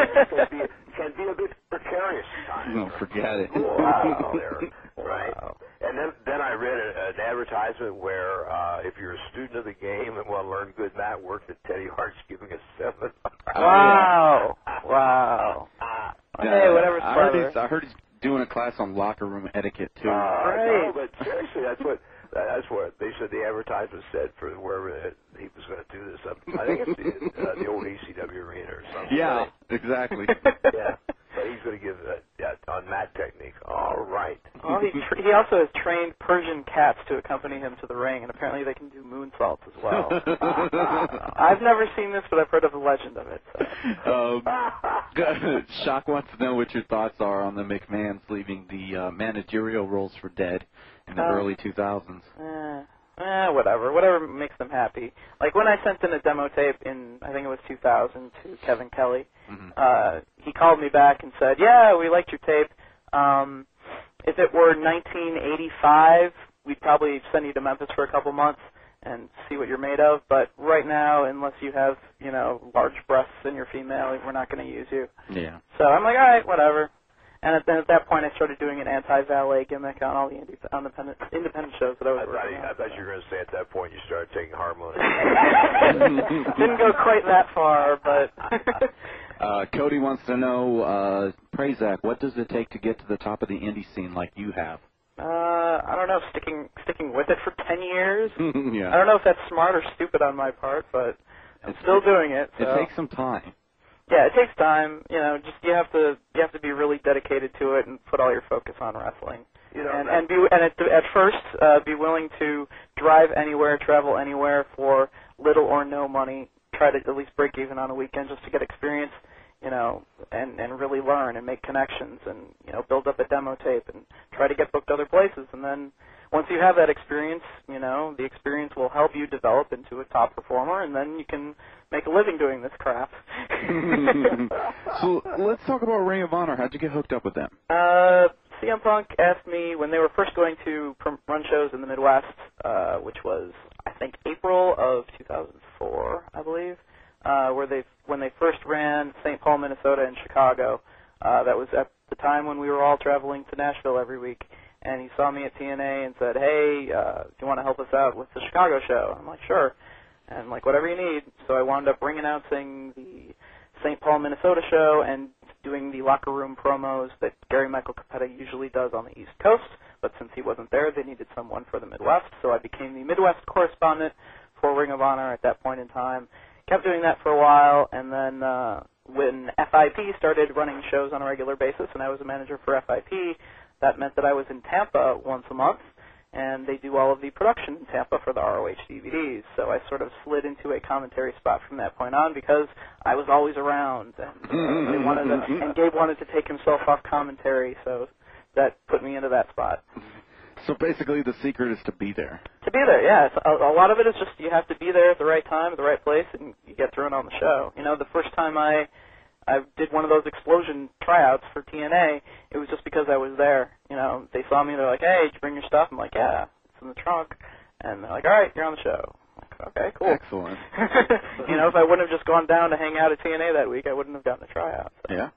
can be a bit precarious at times. No, forget it. Wow, right? And then I read an advertisement where if you're a student of the game and want to learn good mat work, that Teddy Hart's giving a seminar. Wow. Wow. Hey, whatever's I heard he's doing a class on locker room etiquette, too. No, but seriously, that's what they said. The advertisement said for wherever he was going to do this. I think it's the old ECW arena or something. Yeah, exactly. Yeah, but he's going to give on mat technique. All right. Well, he also has trained Persian cats to accompany him to the ring, and apparently they can do moonsaults as well. I've never seen this, but I've heard of the legend of it. So. Shock wants to know what your thoughts are on the McMahons leaving the managerial roles for dead in the early 2000s. Whatever makes them happy. Like when I sent in a demo tape in, I think it was 2000, to Kevin Kelly, he called me back and said, yeah, we liked your tape. If it were 1985, we'd probably send you to Memphis for a couple months and see what you're made of. But right now, unless you have, large breasts and you're female, we're not going to use you. Yeah. So I'm like, all right, whatever. And at that point, I started doing an anti-valet gimmick on all the independent shows that I was working on. I thought you were going to say at that point you started taking hormones. Didn't go quite that far, but... Cody wants to know, Prazak, what does it take to get to the top of the indie scene like you have? I don't know, sticking with it for 10 years? Yeah. I don't know if that's smart or stupid on my part, but I'm still doing it. So. It takes some time. Yeah, it takes time. Just you have to be really dedicated to it and put all your focus on wrestling. At first be willing to drive anywhere, travel anywhere for little or no money. Try to at least break even on a weekend just to get experience, and really learn and make connections and build up a demo tape and try to get booked other places. And then once you have that experience, the experience will help you develop into a top performer, and then you can make a living doing this crap. So let's talk about Ring of Honor. How'd you get hooked up with them? CM Punk asked me when they were first going to run shows in the Midwest, which was, I think, April of 2004, I believe, when they first ran St. Paul, Minnesota, and Chicago. That was at the time when we were all traveling to Nashville every week. And he saw me at TNA and said, hey, do you want to help us out with the Chicago show? I'm like, sure. And like, whatever you need. So I wound up ring-announcing the St. Paul, Minnesota show and doing the locker room promos that Gary Michael Capetta usually does on the East Coast. But since he wasn't there, they needed someone for the Midwest. So I became the Midwest correspondent for Ring of Honor at that point in time. Kept doing that for a while, and then when FIP started running shows on a regular basis and I was a manager for FIP, that meant that I was in Tampa once a month, and they do all of the production in Tampa for the ROH DVDs. So I sort of slid into a commentary spot from that point on because I was always around, and and Gabe wanted to take himself off commentary, so that put me into that spot. So basically the secret is to be there. To be there, yeah. It's a lot of it is just you have to be there at the right time, at the right place, and you get thrown on the show. You know, the first time I did one of those explosion tryouts for TNA, it was just because I was there. You know, they saw me, they're like, hey, did you bring your stuff? I'm like, yeah, it's in the trunk. And they're like, all right, you're on the show. I'm like, okay, cool. Excellent. You know, if I wouldn't have just gone down to hang out at TNA that week, I wouldn't have gotten a tryout. So. Yeah.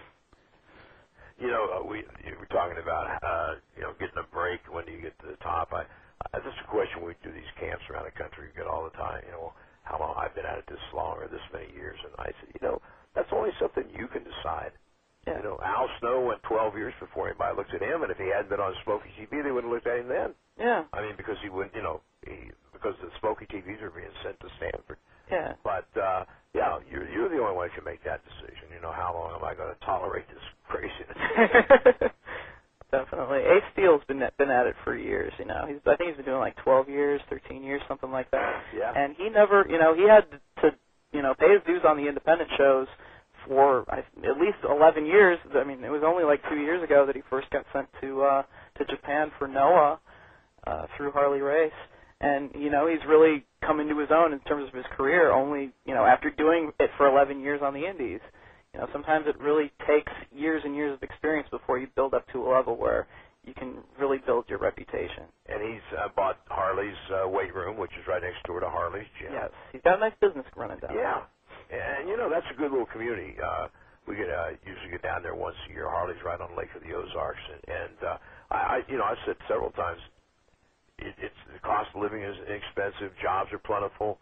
You know, you were talking about, you know, getting a break. When do you get to the top? This is a question we do these camps around the country. We get all the time. You know, how long I've been at it this long or this many years, and I said, you know, that's only something you can decide. Yeah. You know, Al Snow went 12 years before anybody looked at him, and if he hadn't been on Smokey TV, they wouldn't have looked at him then. Yeah. I mean, because he wouldn't, you know, because the Smokey TVs are being sent to Stanford. Yeah. But yeah, you're the only one who can make that decision. You know, how long am I going to tolerate this craziness? Definitely. Ace Steel's been at it for years. You know, I think he's been doing like 12 years, 13 years, something like that. Yeah. And he never, you know, he had to, you know, pay his dues on the independent shows for at least 11 years. I mean, it was only like 2 years ago that he first got sent to Japan for Noah through Harley Race. And, you know, he's really come into his own in terms of his career only, you know, after doing it for 11 years on the indies. You know, sometimes it really takes years and years of experience before you build up to a level where you can really build your reputation. And he's bought Harley's weight room, which is right next door to Harley's gym. Yes, he's got a nice business running down there. Yeah, and, you know, that's a good little community. We usually get down there once a year. Harley's right on Lake of the Ozarks. And you know, I've said several times, it's the cost of living is inexpensive, jobs are plentiful.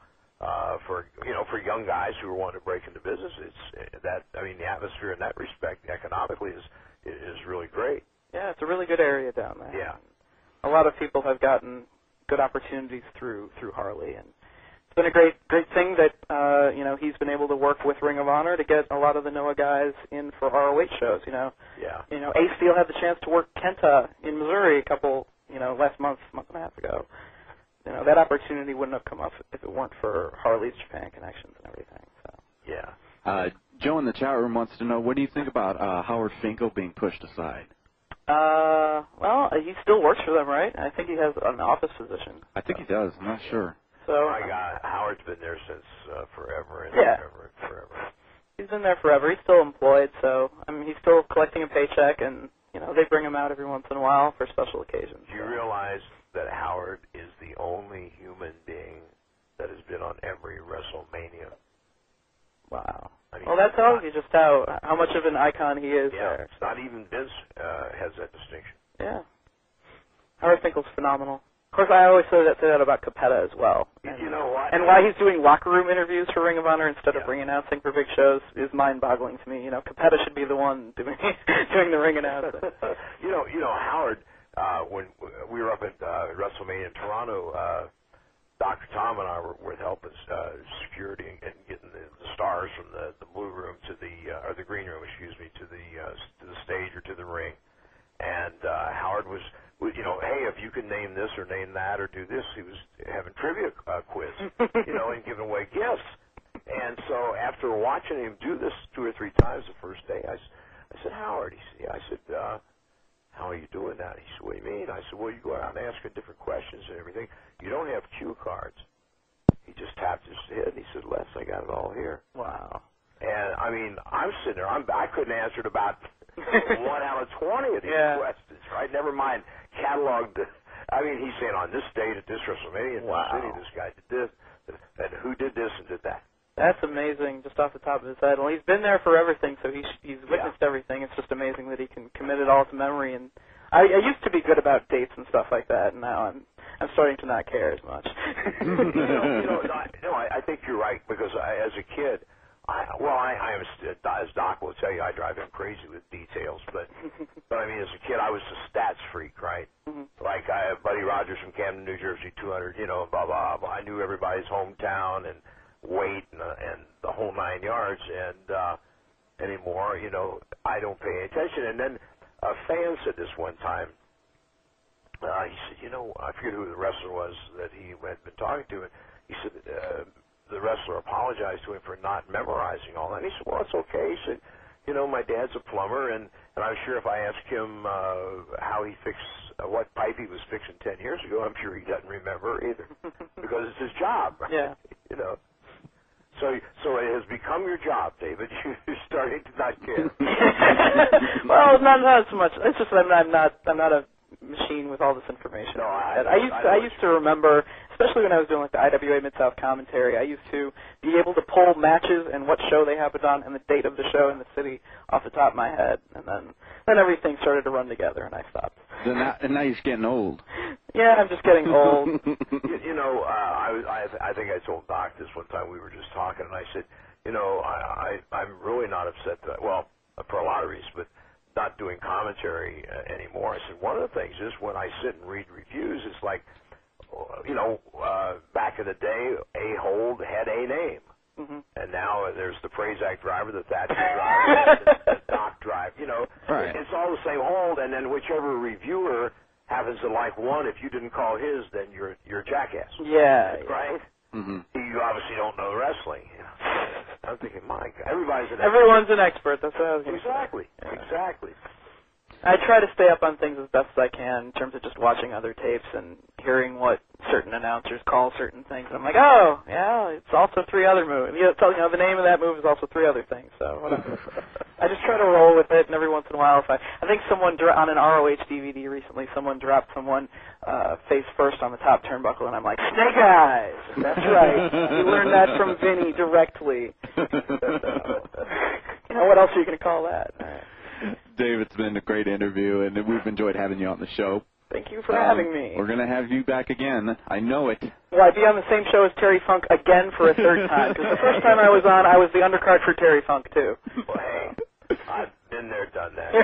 For young guys who are wanting to break into business, I mean, the atmosphere in that respect, economically, is really great. Yeah, it's a really good area down there. Yeah, a lot of people have gotten good opportunities through Harley, and it's been a great thing that you know, he's been able to work with Ring of Honor to get a lot of the Noah guys in for ROH shows. You know, yeah. You know, Ace Steel had the chance to work Kenta in Missouri last month and a half ago. You know, that opportunity wouldn't have come up if it weren't for Harley's Japan connections and everything. So. Yeah. Joe in the chat room wants to know, what do you think about Howard Finkel being pushed aside? Well, he still works for them, right? I think he has an office position. I think he does. I'm not sure. So my God, Howard's been there since forever and forever. He's been there forever. He's still employed, so I mean, he's still collecting a paycheck, and you know, they bring him out every once in a while for special occasions. Do you realize that Howard is the only human being that has been on every WrestleMania? Wow. I mean, well, that tells you just how much of an icon he is. Yeah, there. It's not even Vince has that distinction. Yeah. Howard Finkel's phenomenal. Of course, I always say that about Capetta as well. You know what? And why he's doing locker room interviews for Ring of Honor instead of ring announcing for big shows is mind-boggling to me. You know, Capetta should be the one doing the ring announcing. You know, Howard. When we were up at WrestleMania in Toronto, Dr. Tom and I were with helping security and getting the stars from the blue room to or the green room, to the stage or to the ring. And Howard was, you know, hey, if you can name this or name that or do this, he was having trivia quiz, you know, and giving away gifts. And so after watching him do this 2 or 3 times the first day, I said, Howard, how are you doing that? He said, what do you mean? I said, well, you go out and ask her different questions and everything. You don't have cue cards. He just tapped his head and he said, Les, I got it all here. Wow. And, I mean, I'm sitting there. I couldn't answer it about 1 out of 20 of these questions, right? Never mind cataloged. I mean, he's saying on this date at this WrestleMania in this city, this guy did this, and who did this and did that. That's amazing, just off the top of his head. Well, he's been there for everything, so he's witnessed everything. It's just amazing that he can commit it all to memory. And I used to be good about dates and stuff like that, and now I'm starting to not care as much. I think you're right, because as a kid, I am, as Doc will tell you, I drive him crazy with details, but I mean, as a kid, I was a stats freak, right? Like, I have Buddy Rogers from Camden, New Jersey, 200, blah, blah, blah. I knew everybody's hometown and weight and the whole 9 yards, and anymore, I don't pay any attention. And then a fan said this one time. He said, I forget who the wrestler was that he had been talking to, and he said the wrestler apologized to him for not memorizing all that. And he said, well, it's okay. He said, my dad's a plumber, and I'm sure if I ask him how he fixed what pipe he was fixing 10 years ago, I'm sure he doesn't remember either, because it's his job. Right? Yeah. So it has become your job, David. You're starting to not care. Well, not so much. It's just that I'm not a machine with all this information. No, I used to remember, especially when I was doing like the IWA Mid-South commentary, I used to be able to pull matches and what show they happened on and the date of the show and the city off the top of my head, and then everything started to run together, and I stopped. And now you're just getting old. Yeah, I'm just getting old. I think I told Doc this one time. We were just talking, and I said, I'm really not upset that, well, for a lot of reasons, but not doing commentary anymore. I said, one of the things is when I sit and read reviews, it's like, back in the day, A hold had a name. And now there's the Prazak driver, the Thatcher driver, the Doc driver. Right. It's all the same hold, and then whichever reviewer happens to like one, if you didn't call his, then you're a jackass. Yeah. Right? You obviously don't know wrestling. I'm thinking, Mike, everyone's an expert. That's what I was going to say. Exactly. I try to stay up on things as best as I can in terms of just watching other tapes and hearing what certain announcers call certain things. And I'm like, oh, yeah, it's also 3 other moves. The name of that move is also 3 other things. So whatever. I just try to roll with it, and every once in a while, I think someone on an ROH DVD recently, someone dropped someone face first on the top turnbuckle, and I'm like, Snake Eyes. That's right. You learned that from Vinny directly. What else are you going to call that? All right. Dave, it's been a great interview, and we've enjoyed having you on the show. Thank you for having me. We're going to have you back again. I know it. Will I be on the same show as Terry Funk again for a third time? Because the first time I was on, I was the undercard for Terry Funk, too. Well, hey, I've been there, done that.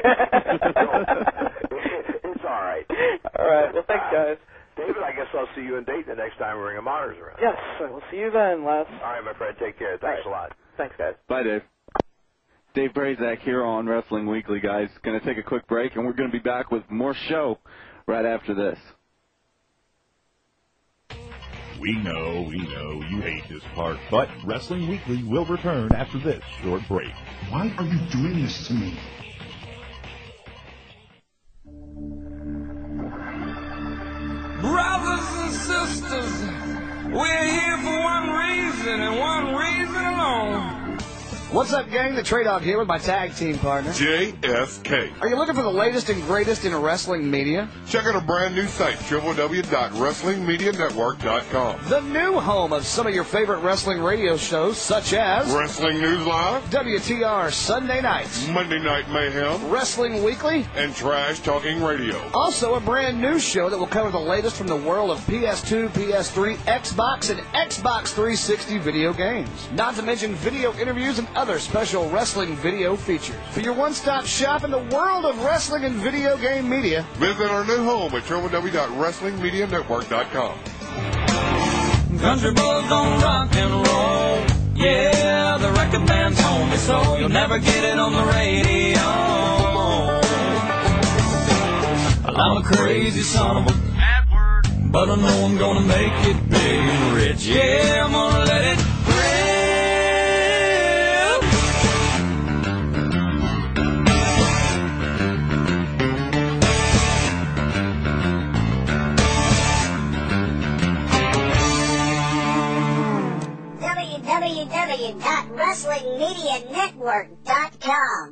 It's all right. All right. Well, thanks, guys. David, I guess I'll see you in Dayton the next time Ring of Honor's around. Yes, we'll see you then, Les. All right, my friend. Take care. Thanks a lot. Thanks, guys. Bye, Dave. Dave Prazak here on Wrestling Weekly, guys. Going to take a quick break, and we're going to be back with more show right after this. We know, you hate this part, but Wrestling Weekly will return after this short break. Why are you doing this to me? Brothers and sisters, we're here for one reason and one reason alone. What's up, gang? The Trey Dog here with my tag team partner, JFK. Are you looking for the latest and greatest in wrestling media? Check out a brand new site, www.wrestlingmedianetwork.com. The new home of some of your favorite wrestling radio shows, such as Wrestling News Live, WTR Sunday Nights, Monday Night Mayhem, Wrestling Weekly, and Trash Talking Radio. Also, a brand new show that will cover the latest from the world of PS2, PS3, Xbox, and Xbox 360 video games. Not to mention video interviews and other special wrestling video features. For your one-stop shop in the world of wrestling and video game media, visit our new home at www.wrestlingmedianetwork.com. Country boys don't rock and roll. Yeah, the record band's home, so you'll never get it on the radio. Well, I'm a crazy son of a bad word, but I know I'm gonna make it big and rich. Yeah, I'm gonna let it www.wrestlingmedianetwork.com.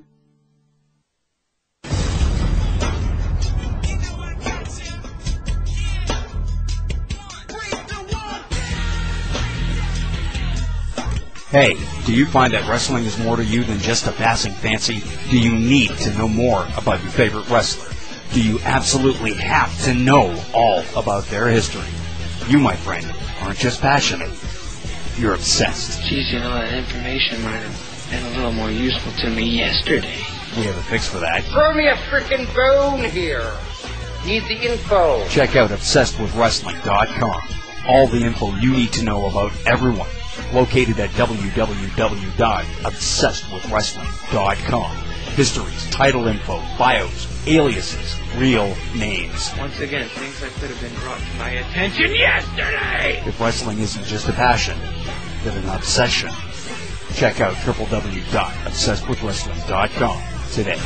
Hey, do you find that wrestling is more to you than just a passing fancy? Do you need to know more about your favorite wrestler? Do you absolutely have to know all about their history? You, my friend, aren't just passionate. You're obsessed. Geez, you know, that information might have been a little more useful to me yesterday. We have a fix for that. Throw me a frickin' bone here. Need the info. Check out ObsessedWithWrestling.com. All the info you need to know about everyone. Located at www.obsessedwithwrestling.com. Histories, title info, bios, aliases, real names. Once again, things that could have been brought to my attention yesterday. If wrestling isn't just a passion, but an obsession, check out www.obsessedwithwrestling.com today.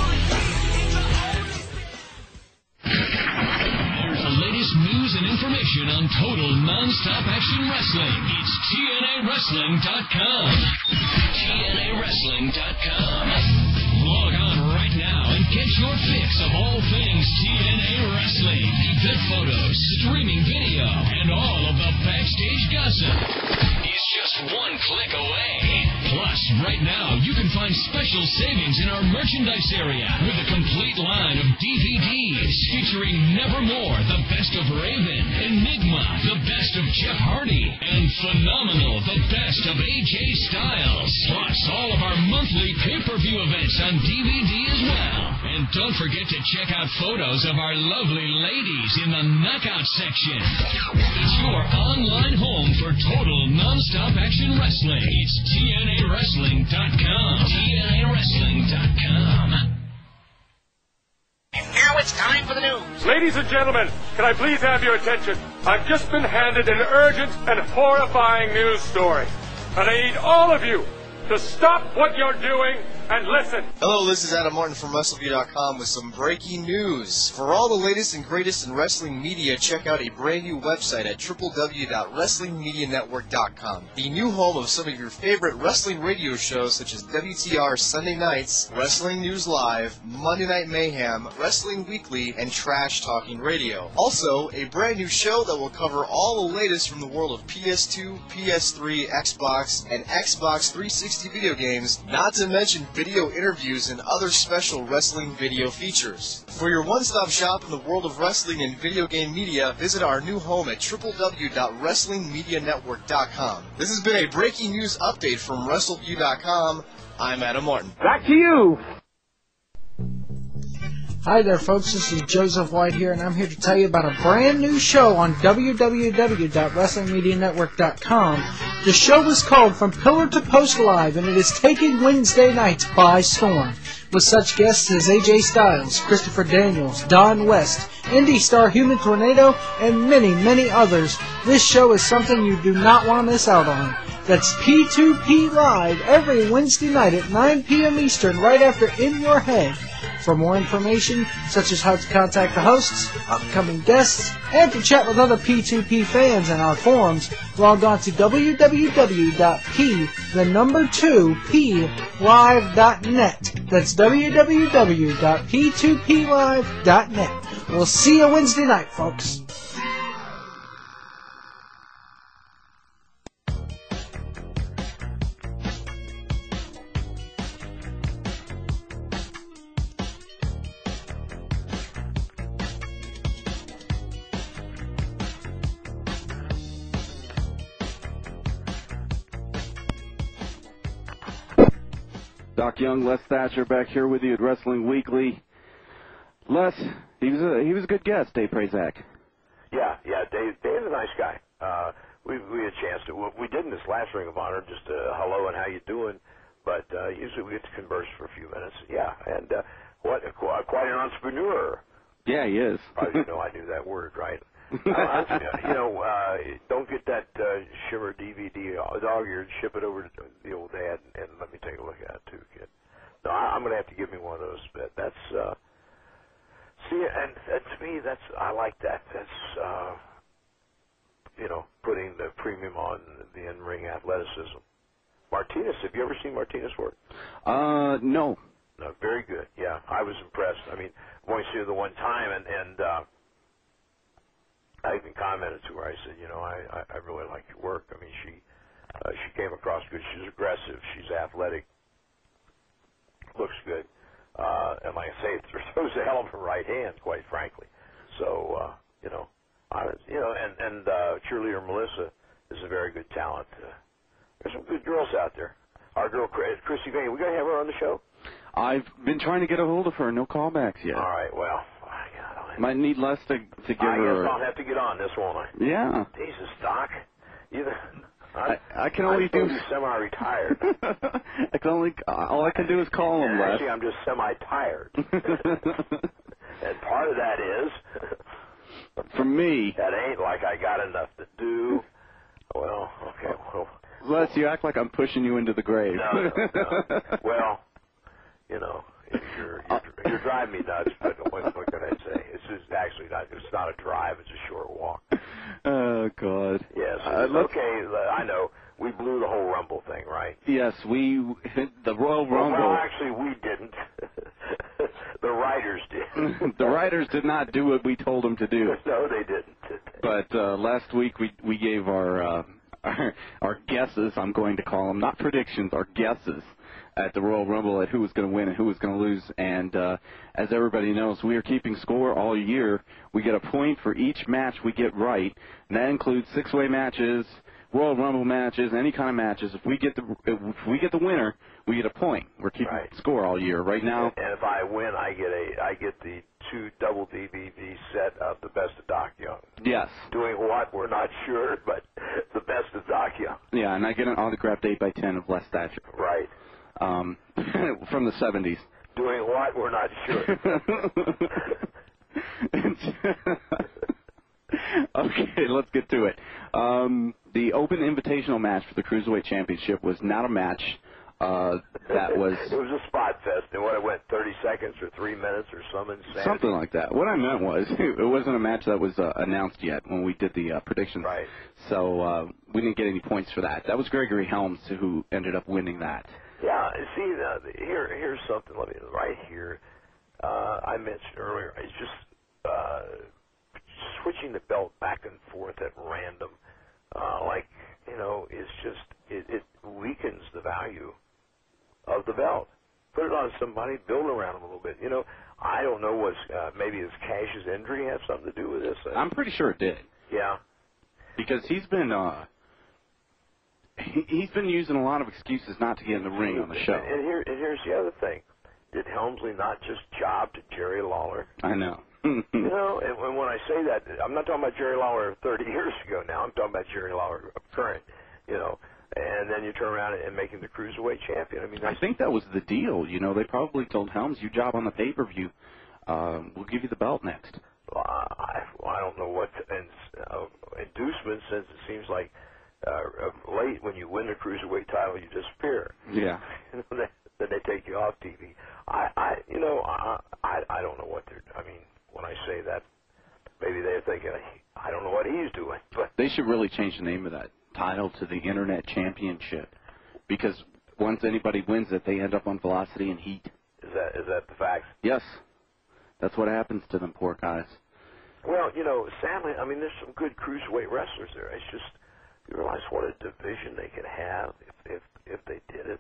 Here's the latest news and information on total non-stop action wrestling. It's TNAWrestling.com. TNAWrestling.com. Log on right now and get your fix of all things TNA Wrestling. Event photos, streaming video, and all of the backstage gossip. It's just one click away. Plus, right now, you can find special savings in our merchandise area with a complete line of DVDs featuring Nevermore, the best of Raven, Enigma, the best of Jeff Hardy, and Phenomenal, the best of AJ Styles. Plus, all of our monthly pay-per-view events on DVD as well. And don't forget to check out photos of our lovely ladies in the knockout section. It's your online home for total non-stop action wrestling. It's TNAWrestling.com. TNAWrestling.com. And now it's time for the news. Ladies and gentlemen, can I please have your attention? I've just been handed an urgent and horrifying news story. And I need all of you to stop what you're doing and listen. Hello, this is Adam Martin from WrestleView.com with some breaking news. For all the latest and greatest in wrestling media, check out a brand new website at www.WrestlingMediaNetwork.com, the new home of some of your favorite wrestling radio shows such as WTR Sunday Nights, Wrestling News Live, Monday Night Mayhem, Wrestling Weekly, and Trash Talking Radio. Also, a brand new show that will cover all the latest from the world of PS2, PS3, Xbox, and Xbox 360 video games, not to mention video interviews and other special wrestling video features. For your one-stop shop in the world of wrestling and video game media, visit our new home at www.WrestlingMediaNetwork.com. This has been a breaking news update from WrestleView.com. I'm Adam Martin. Back to you. Hi there, folks. This is Joseph White here, and I'm here to tell you about a brand new show on www.WrestlingMediaNetwork.com. The show is called From Pillar to Post Live, and it is taking Wednesday nights by storm. With such guests as AJ Styles, Christopher Daniels, Don West, Indie Star Human Tornado, and many, many others, this show is something you do not want to miss out on. That's P2P Live every Wednesday night at 9 p.m. Eastern, right after In Your Head. For more information, such as how to contact the hosts, upcoming guests, and to chat with other P2P fans in our forums, log on to www.p2plive.net. That's www.p2plive.net. We'll see you Wednesday night, folks. Doc Young, Les Thatcher back here with you at Wrestling Weekly. Les, he was a good guest, Dave Prazak. Yeah, Dave's a nice guy. We had a chance to. We did in this last Ring of Honor, just hello and how you doing. But usually we get to converse for a few minutes. Yeah, and quite an entrepreneur. Yeah, he is. Probably didn't know I knew that word, right? Don't get that Shimmer DVD dog eared, ship it over to the old dad, and let me take a look at it too, kid. No, I'm going to have to give me one of those. That's see, and to me, I like that. That's putting the premium on the in-ring athleticism. Martinez, have you ever seen Martinez work? No. No, very good. Yeah, I was impressed. I mean, I've only seen her the one time, and I even commented to her. I said, I really like your work. I mean, she came across good. She's aggressive. She's athletic. Looks good. And like I say, it throws a hell of a right hand, quite frankly. So, and cheerleader Melissa is a very good talent. There's some good girls out there. Our girl, Chrissy Vane, we got to have her on the show? I've been trying to get a hold of her. No callbacks yet. All right, well, might need less to give her. I guess I'll have to get on this, won't I? Yeah. Jesus, Doc. I can only do. I'm semi-retired. All I can do is call him. Actually, I'm just semi-tired. And part of that is, for me, that ain't like I got enough to do. Well, okay. Well, Les, you act like I'm pushing you into the grave. No. Well, you're driving me nuts. But what can I say? It's just actually not. It's not a drive. It's a short walk. Oh God. Yes. Okay. I know. We blew the whole Rumble thing, right? Yes, the Royal Rumble. Well, actually, we didn't. The writers did. The writers did not do what we told them to do. No, they didn't. But last week we gave our guesses. I'm going to call them not predictions, our guesses at the Royal Rumble at who was going to win and who was going to lose. And as everybody knows, we are keeping score all year. We get a point for each match we get right, and that includes 6-way matches, Royal Rumble matches, any kind of matches. If we get the winner, we get a point. We're keeping score all year. Right now, and if I win, I get the 2 double DVD set of the best of Doc Young. Yes. Doing what, we're not sure, but the best of Doc Young. Yeah, and I get an autographed 8x10 of Les Thatcher. Right. From the 70s. Doing what, we're not sure. Okay, let's get to it. The Open Invitational match for the Cruiserweight Championship was not a match. That was... It was a spot fest, and it went 30 seconds or 3 minutes or some insanity. Something like that. What I meant was, it wasn't a match that was announced yet when we did the predictions. Right. So we didn't get any points for that. That was Gregory Helms who ended up winning that. Yeah, see, here's something. Right here, I mentioned earlier, it's just switching the belt back and forth at random, it's just, it weakens the value of the belt. Put it on somebody, build around them a little bit. I don't know what's, maybe does Cash's injury have something to do with this? I'm pretty sure it did. Yeah. Because he's been using a lot of excuses not to get in the ring on the show. And here's the other thing. Did Helmsley not just job to Jerry Lawler? I know. And when I say that, I'm not talking about Jerry Lawler 30 years ago now. I'm talking about Jerry Lawler current, and then you turn around and make him the Cruiserweight champion. I think that was the deal. They probably told Helms, you job on the pay-per-view. We'll give you the belt next. Well, I don't know what inducement, since it seems like late when you win the Cruiserweight title, you disappear. Yeah. Then they take you off TV. I don't know what they're. When I say that, maybe they're thinking, I don't know what he's doing. But they should really change the name of that title to the Internet Championship, because once anybody wins it, they end up on Velocity and Heat. Is that the fact? Yes. That's what happens to them poor guys. Well, sadly, there's some good cruiserweight wrestlers there. It's just, you realize what a division they could have if they did it.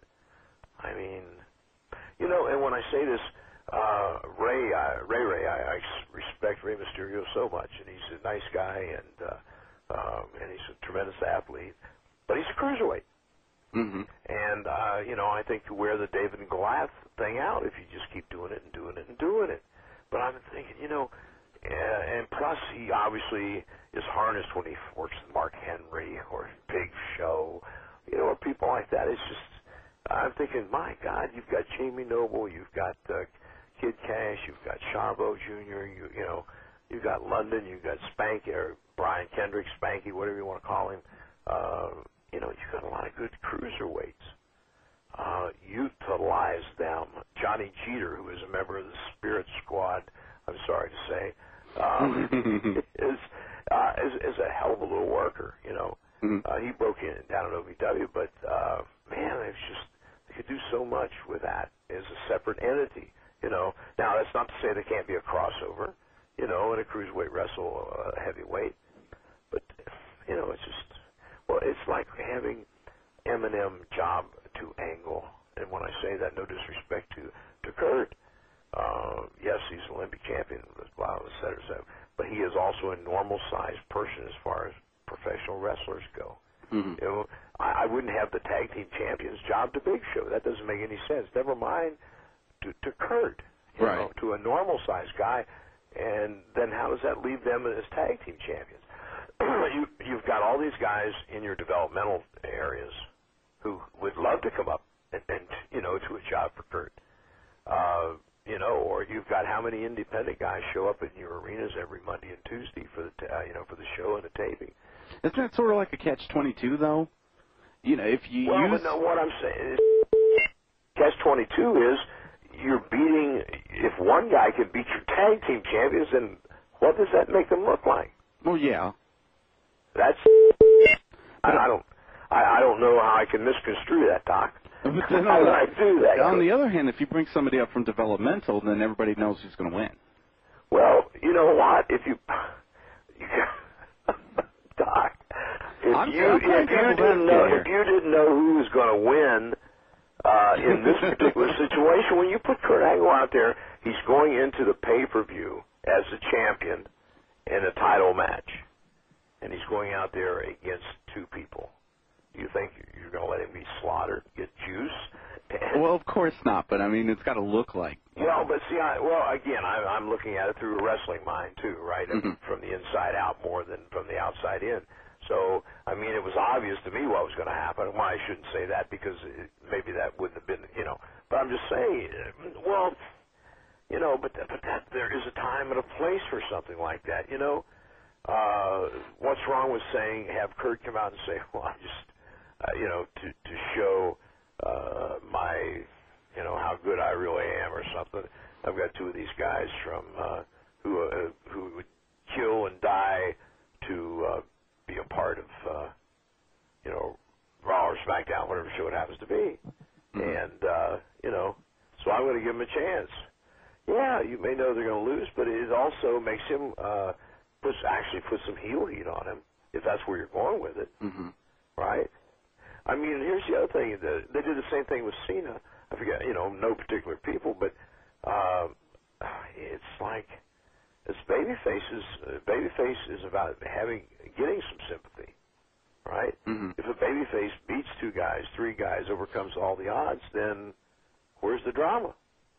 And when I say this, Ray, I respect Rey Mysterio so much, and he's a nice guy, and he's a tremendous athlete, but he's a cruiserweight. Mm-hmm. And, I think you wear the David and Goliath thing out if you just keep doing it and doing it and doing it. But I'm thinking, and plus he obviously is harnessed when he works with Mark Henry or Big Show, or people like that. It's just, I'm thinking, my God, you've got Jamie Noble, you've got Kid Cash, you've got Chavo Jr., you've got London, you've got Spanky, or Brian Kendrick, Spanky, whatever you want to call him. You've got a lot of good cruiserweights. Utilize them. Johnny Jeter, who is a member of the Spirit Squad, I'm sorry to say, is a hell of a little worker. He broke down at OVW, but man, it's just, they could do so much with that as a separate entity. Now that's not to say there can't be a crossover, in a cruiserweight wrestle heavyweight, but it's just, well, it's like having Eminem job to Angle, and when I say that, no disrespect to Kurt, Yes, he's an Olympic champion, blah, et cetera. But he is also a normal-sized person as far as professional wrestlers go. Mm-hmm. You know, I wouldn't have the tag team champions job to Big Show. That doesn't make any sense. Never mind to Kurt, you know, to a normal-sized guy. And then how does that leave them as tag team champions? You've got all these guys in your developmental areas who would love to come up and you know, to a job for Kurt. You know, or you've got how many independent guys show up in your arenas every Monday and Tuesday for the you know, for the show and the taping. Isn't that sort of like a catch-22 though? You know, if you use. But no, what I'm saying is, catch-22 is you're beating. If one guy can beat your tag team champions, then what does that make them look like? Well, yeah. That's. I don't know how I can misconstrue that, Doc. But then How did I do that? On the other hand, if you bring somebody up from developmental, then everybody knows who's going to win. Well, you know what? If you Doc, if you didn't know who was going to win in this particular situation, when you put Kurt Angle out there, he's going into the pay-per-view as the champion in a title match, and he's going out there against two people. Do you think you're going to let him be slaughtered, get juice? Well, of course not, but I mean, it's got to look like. Well, but see, again, I'm looking at it through a wrestling mind too, right? Mm-hmm. From the inside out more than from the outside in. So, I mean, it was obvious to me what was going to happen. Well, I shouldn't say that because maybe that wouldn't have been, you know. But I'm just saying, well, you know, but there is a time and a place for something like that, you know. What's wrong with saying, have Kurt come out and say, well, I just, you know, to show my, you know, how good I really am or something. I've got two of these guys from who would kill and die to be a part of, you know, Raw or SmackDown, whatever show it happens to be. Mm-hmm. And, you know, so I'm going to give him a chance. Yeah, you may know they're going to lose, but it also makes him put some heel heat on him, if that's where you're going with it, mm-hmm. right? I mean, here's the other thing. They did the same thing with Cena. I forget, you know, no particular people, but it's like it's babyface is about getting some sympathy, right? Mm-hmm. If a babyface beats two guys, three guys, overcomes all the odds, then where's the drama?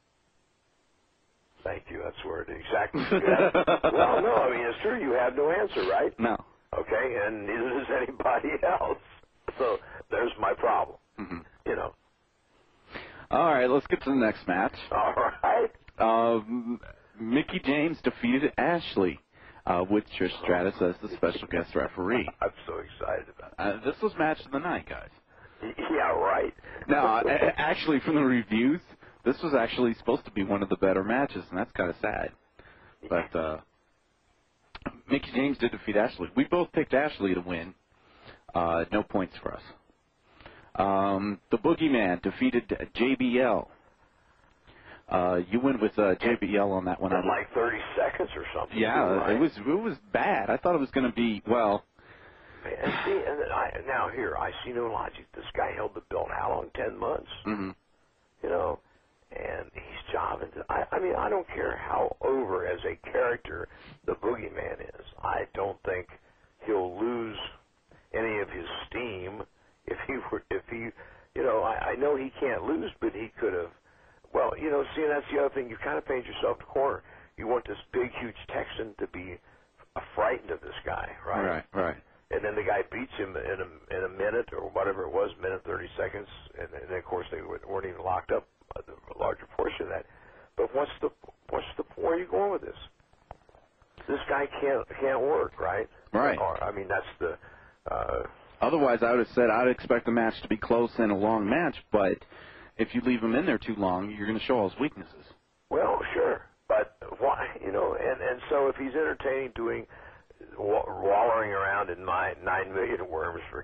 Thank you. That's where it exactly. Well, no, I mean, it's true. You have no answer, right? No. Okay, and neither does anybody else. So there's my problem. Mm-hmm. You know. All right, let's get to the next match. All right. Mickie James defeated Ashley with Trish Stratus as the special guest referee. I'm so excited about it. This was match of the night, guys. Yeah, right. Now, actually, from the reviews, this was actually supposed to be one of the better matches, and that's kind of sad. But Mickie James did defeat Ashley. We both picked Ashley to win. No points for us. The Boogeyman defeated JBL. You went with JBL on that one. In like 30 seconds or something. Yeah, right? it was bad. I thought it was going to be, well. And see, now here, I see no logic. This guy held the belt how long? 10 months? Mm-hmm. You know, and he's jobbing. I mean, I don't care how over as a character the Boogeyman is. I don't think he'll lose any of his steam if he, you know, I know he can't lose, but he could have. Well, you know, see, that's the other thing. You kind of paint yourself the corner. You want this big, huge Texan to be frightened of this guy, right? Right. And then the guy beats him in a minute or whatever it was, minute 30 seconds, and then of course they weren't even locked up a larger portion of that. But what's the where are you going with this? This guy can't work, right? Right. Or, I mean, that's the. Otherwise, I would have said I'd expect the match to be close and a long match, but if you leave him in there too long, you're going to show all his weaknesses. Well, sure, but why? You know, and so if he's entertaining doing wallowing around in my 9 million worms for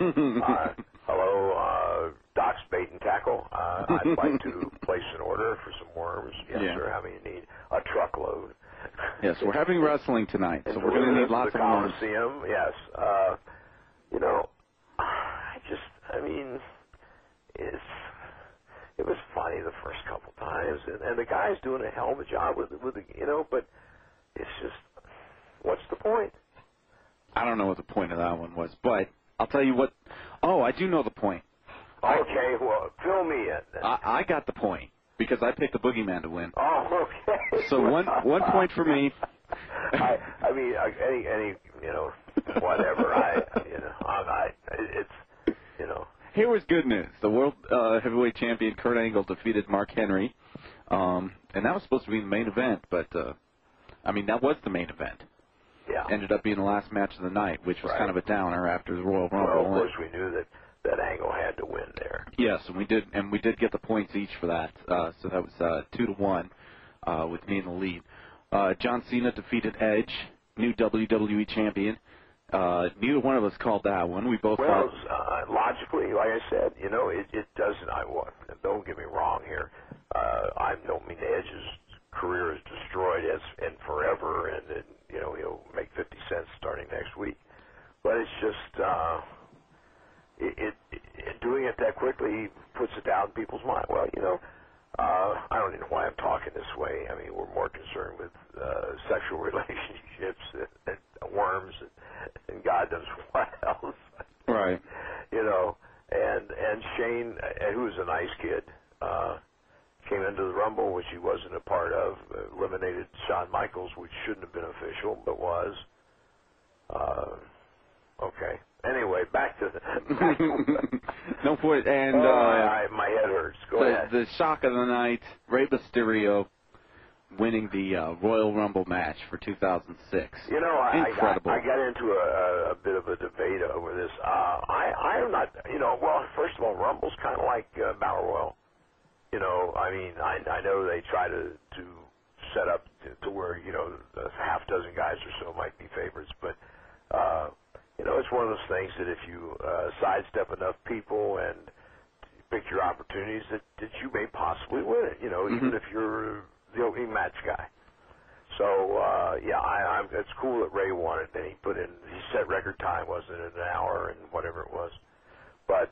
hello, Doc's Bait and Tackle. I'd like to place an order for some worms. Yes, sir. How many you need? A truckload. Yes, we're having wrestling tonight, so we're going to need lots of worms. Coliseum, yes. You know, I mean, it was funny. funny the first couple times, and the guy's doing a hell of a job with the, but it's just, what's the point? I don't know what the point of that one was, but I'll tell you what. Oh, I do know the point. Okay, well, fill me in. I got the point because I picked the Boogeyman to win. Oh, okay. So one point for me. I mean, any whatever. It's, Here was good news. The world heavyweight champion Kurt Angle defeated Mark Henry, and that was supposed to be the main event, but that was the main event. Yeah. Ended up being the last match of the night, which was kind of a downer after the Royal Rumble. Well, of course, we knew that Angle had to win there. Yes, and we did get the points each for that. So that was 2-1 with me in the lead. John Cena defeated Edge, new WWE champion. Neither one of us called that one. We both thought. Logically, like I said, it doesn't. Don't get me wrong here. I don't mean Edge's career is destroyed and forever, and he'll make 50 cents starting next week. But it's just doing it that quickly puts it down in people's mind. Well, I don't even know why I'm talking this way. I mean, we're more concerned with sexual relationships and worms and God knows what else. Right. And Shane, who's a nice kid, came into the Rumble, which he wasn't a part of, eliminated Shawn Michaels, which shouldn't have been official, but was. Okay. Anyway, back to the... No point. And my head hurts. Go ahead. The shock of the night, Rey Mysterio winning the Royal Rumble match for 2006. Incredible. I got into a bit of a debate over this. I am not, well, first of all, Rumble's kind of like Battle Royal. I know they try to set up to where, a half dozen guys or so might be favorites, but, it's one of those things that if you sidestep enough people and pick your opportunities that you may possibly win it, even if you're the opening match guy. So, it's cool that Ray won it, and he set record time, wasn't it, an hour and whatever it was. But,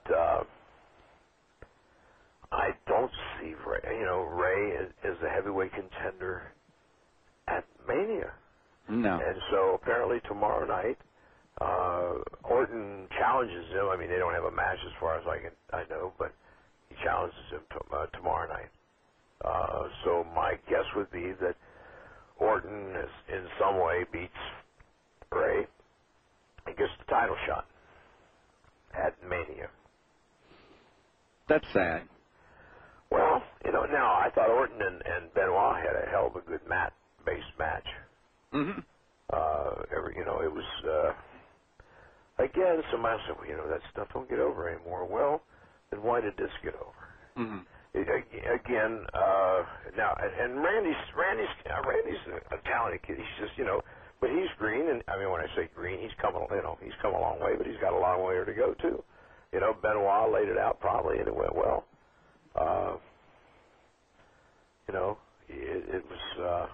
I don't see Ray. Ray is a heavyweight contender at Mania. No. And so apparently tomorrow night, Orton challenges him. I mean, they don't have a match as far as I know, but he challenges him tomorrow night. So my guess would be that Orton in some way beats Ray and gets the title shot at Mania. That's sad. Well, now I thought Orton and Benoit had a hell of a good mat-based match. Mm-hmm. It was, again, somebody said, well, that stuff don't get over anymore. Well, then why did this get over? Mm-hmm. Again, now, and Randy's a talented kid. He's just, but he's green, and I mean, when I say green, he's come a long way, but he's got a long way to go too. Benoit laid it out probably, and it went well. It was,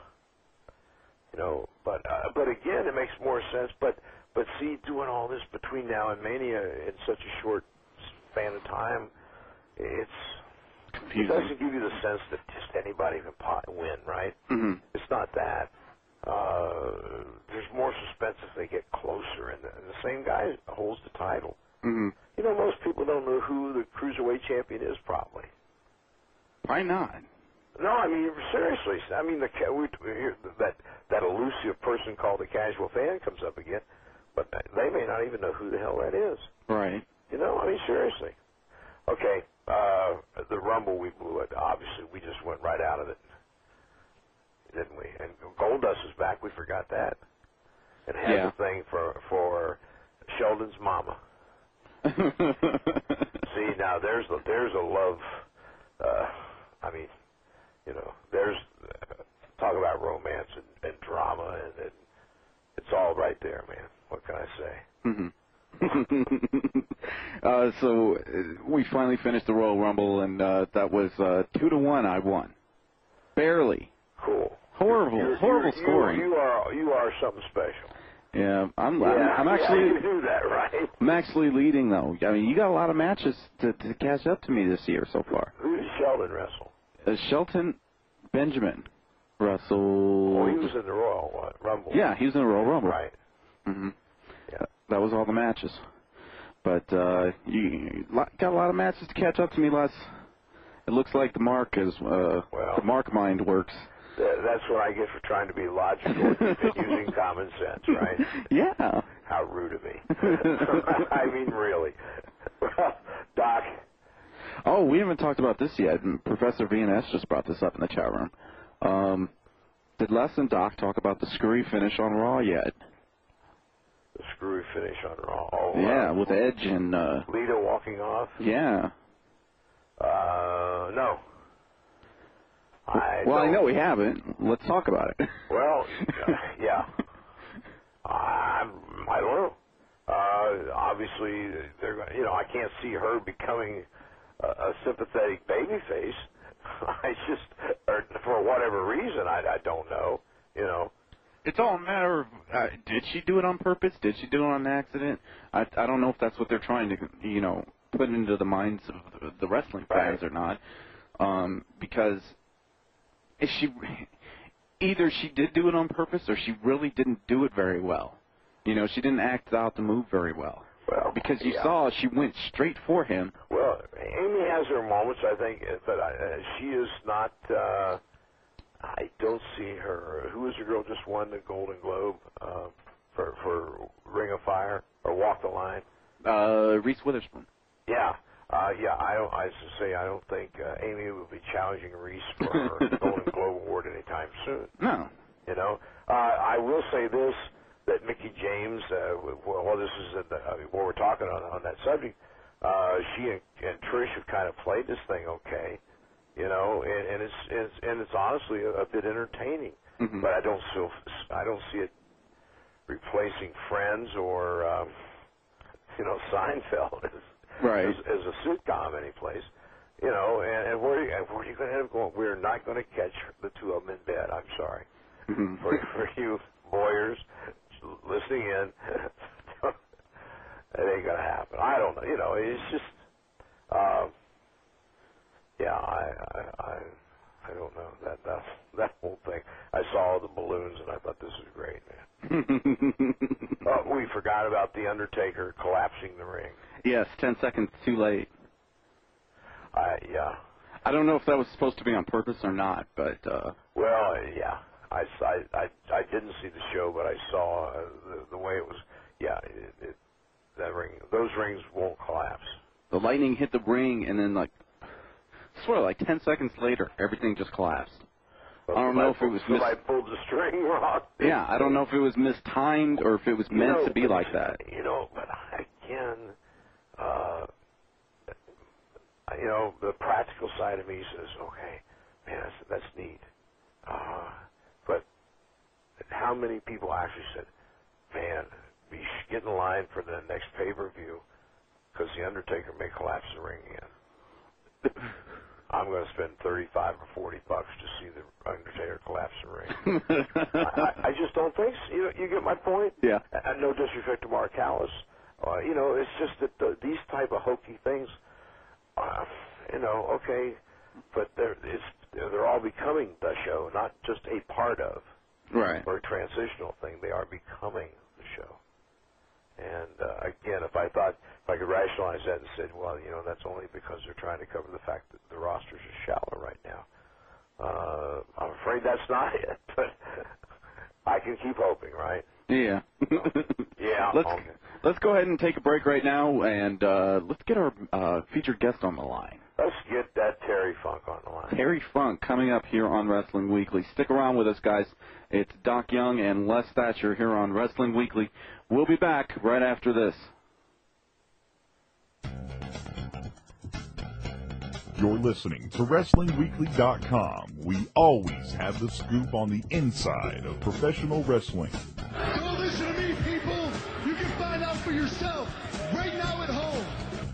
but again, it makes more sense. But see, doing all this between now and Mania in such a short span of time, it's confusing. It doesn't give you the sense that just anybody can win, right? Mm-hmm. It's not that. There's more suspense if they get closer, and the same guy holds the title. Mm-hmm. Most people don't know who the Cruiserweight champion is, probably. Why not? No, I mean, seriously. I mean, that elusive person called the casual fan comes up again, but they may not even know who the hell that is. Right. I mean, seriously. Okay, the Rumble, we blew it. Obviously, we just went right out of it, didn't we? And Goldust is back. We forgot that. And had the thing for Sheldon's mama. See, now there's a love. There's talk about romance and drama, and it's all right there, man. What can I say? Mm-hmm. So we finally finished the Royal Rumble, and that was 2-1. I won, barely. Cool. Horrible scoring. You are something special. Yeah, I'm actually. You do that, right? I'm actually leading though. I mean, you got a lot of matches to catch up to me this year so far. Who does Sheldon wrestle? Shelton Benjamin wrestled. Oh, he was in the Royal Rumble. Yeah, he was in the Royal Rumble. Right. Mm-hmm. Yeah, that was all the matches. But you got a lot of matches to catch up to me, Les. It looks like the mark is the mark mind works. That's what I get for trying to be logical and using common sense, right? Yeah. How rude of me. I mean, really. Doc. Oh, we haven't talked about this yet. Professor VNS just brought this up in the chat room. Did Les and Doc talk about the screwy finish on Raw yet? The screwy finish on Raw. Oh, yeah, with Edge and... Lita walking off? Yeah. No. I know we haven't. Let's talk about it. Well, yeah. I don't know. Obviously, they're going. I can't see her becoming a sympathetic babyface. I just, or for whatever reason, I don't know. It's all a matter of did she do it on purpose? Did she do it on accident? I don't know if that's what they're trying to put into the minds of the wrestling fans or not. Because if either she did do it on purpose or she really didn't do it very well. She didn't act out the move very well. Well, because you saw she went straight for him. Well, Amy has her moments, I think, but she is not. I don't see her. Who is the girl just won the Golden Globe for Ring of Fire or Walk the Line? Reese Witherspoon. Yeah. I don't think Amy will be challenging Reese for her Golden Globe award anytime soon. No. I will say this, that Mickie James, while this is what we're talking on that subject, she and Trish have kind of played this thing okay, and it's honestly a bit entertaining. Mm-hmm. But I don't see it replacing Friends or Seinfeld as a sitcom anyplace. And where are you going to end up going? We're not going to catch the two of them in bed. I'm sorry. Mm-hmm. For you lawyers listening in, it ain't going to happen. I don't know. It's just, I don't know. That whole thing. I saw the balloons, and I thought, this is great, man. We forgot about The Undertaker collapsing the ring. Yes, 10 seconds too late. Yeah. I don't know if that was supposed to be on purpose or not, but... Well, yeah. I didn't see the show, but I saw the way it was. Yeah, that ring. Those rings won't collapse. The lightning hit the ring, and then, like 10 seconds later, everything just collapsed. Well, I don't know if it was... Somebody pulled the string wrong. Yeah, I don't know if it was mistimed or if it was meant to be like that. But again... the practical side of me says, okay, man, that's neat. But how many people actually said, man, we should get in line for the next pay-per-view because The Undertaker may collapse the ring again. I'm going to spend $35 or $40 to see the Undertaker collapse the ring. I just don't think so. You get my point? Yeah. And no disrespect to Mark Callis. It's just that these type of hokey things, okay, but they're all becoming the show, not just a part of, right, or a transitional thing. They are becoming the show. And again, if I could rationalize that and said, well, that's only because they're trying to cover the fact that the rosters are shallow right now. I'm afraid that's not it, but I can keep hoping, right? Yeah. Yeah. Let's go ahead and take a break right now, and let's get our featured guest on the line. Let's get that Terry Funk on the line. Terry Funk coming up here on Wrestling Weekly. Stick around with us, guys. It's Doc Young and Les Thatcher here on Wrestling Weekly. We'll be back right after this. You're listening to WrestlingWeekly.com. We always have the scoop on the inside of professional wrestling. Don't listen to me, people. You can find out for yourself right now at home.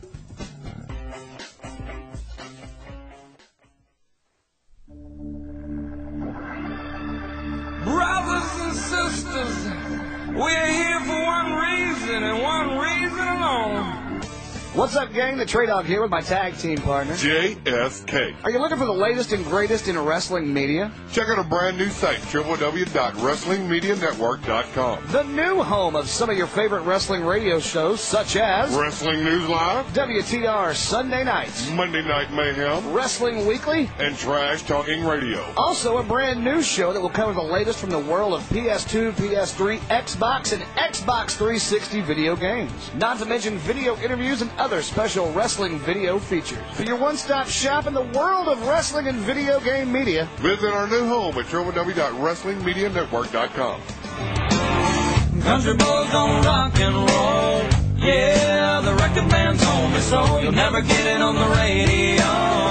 Brothers and sisters, we're here for one reason and one reason alone. What's up, gang? The Trey Dog here with my tag team partner, JSK. Are you looking for the latest and greatest in wrestling media? Check out a brand new site, www.wrestlingmedianetwork.com. The new home of some of your favorite wrestling radio shows, such as Wrestling News Live, WTR Sunday Nights, Monday Night Mayhem, Wrestling Weekly, and Trash Talking Radio. Also, a brand new show that will cover the latest from the world of PS2, PS3, Xbox, and Xbox 360 video games. Not to mention video interviews and other special wrestling video features. For your one-stop shop in the world of wrestling and video game media, visit our new home at www.wrestlingmedianetwork.com. Country boys don't rock and roll. Yeah, the record band's on me, so you'll never get it on the radio.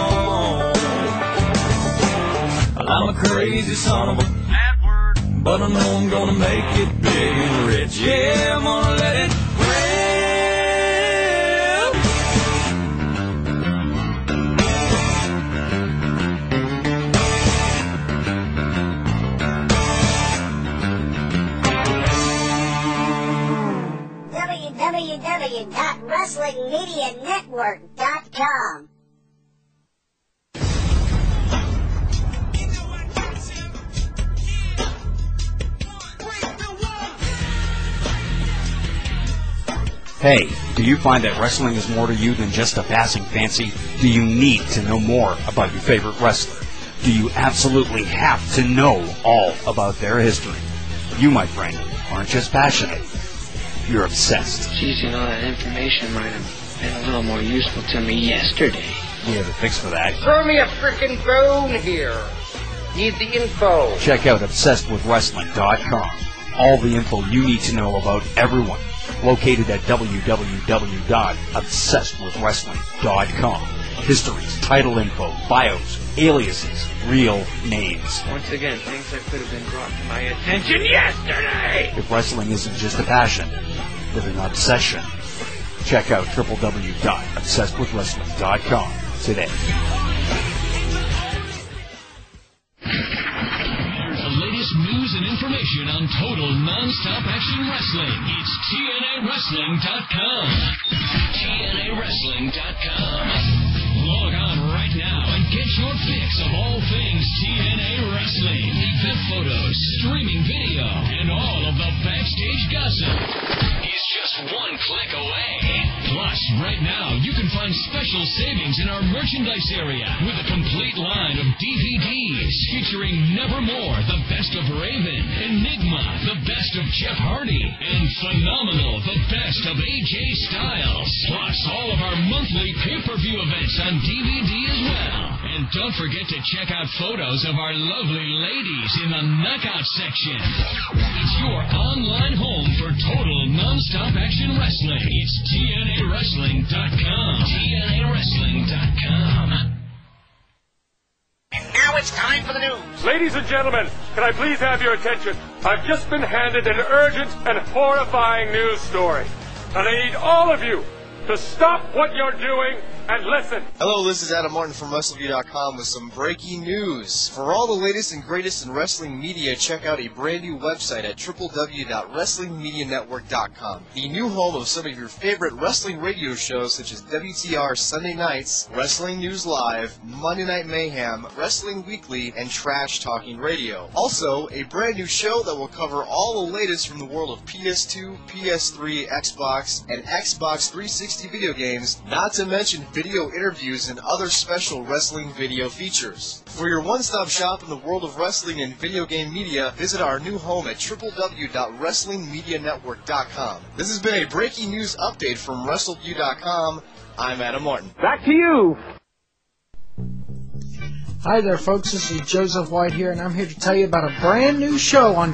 Well, I'm a crazy son of a bad word, but I know I'm gonna make it big and rich. Yeah, I'm gonna let it rip. www.wrestlingmedianetwork.com. Hey, do you find that wrestling is more to you than just a passing fancy? Do you need to know more about your favorite wrestler? Do you absolutely have to know all about their history? You, my friend, aren't just passionate. You're obsessed. Geez, you know, that information might have been a little more useful to me yesterday. We have a fix for that. Throw me a frickin' bone here. Need the info. Check out ObsessedWithWrestling.com. All the info you need to know about everyone. Located at www.obsessedwithwrestling.com. Histories, title info, bios, aliases, real names. Once again, things that could have been brought to my attention yesterday. If wrestling isn't just a passion, but an obsession, check out www.obsessedwithwrestling.com today. Here's the latest news and information on total non-stop action wrestling. It's TNAWrestling.com. TNAWrestling.com. Log on right now and get your fix of all things TNA Wrestling. Event photos, streaming video, and all of the backstage gossip is just one click away. Plus, right now, you can find special savings in our merchandise area with a complete line of DVDs featuring Nevermore, the best of Raven, Enigma, the best of Jeff Hardy, and Phenomenal, the best of AJ Styles. Plus, all of our monthly pay-per-view events on DVD as well. And don't forget to check out photos of our lovely ladies in the knockout section. It's your online home for total non-stop action wrestling. It's TNAWrestling.com. TNAWrestling.com. And now it's time for the news. Ladies and gentlemen, can I please have your attention? I've just been handed an urgent and horrifying news story. And I need all of you to stop what you're doing and listen. Hello, this is Adam Martin from WrestleView.com with some breaking news. For all the latest and greatest in wrestling media, check out a brand new website at www.wrestlingmedianetwork.com. The new home of some of your favorite wrestling radio shows such as WTR Sunday Nights, Wrestling News Live, Monday Night Mayhem, Wrestling Weekly, and Trash Talking Radio. Also, a brand new show that will cover all the latest from the world of PS2, PS3, Xbox, and Xbox 360 video games, not to mention video interviews and other special wrestling video features. For your one-stop shop in the world of wrestling and video game media, visit our new home at www.wrestlingmedianetwork.com. This has been a breaking news update from WrestleView.com. I'm Adam Martin. Back to you. Hi there, folks. This is Joseph White here, and I'm here to tell you about a brand new show on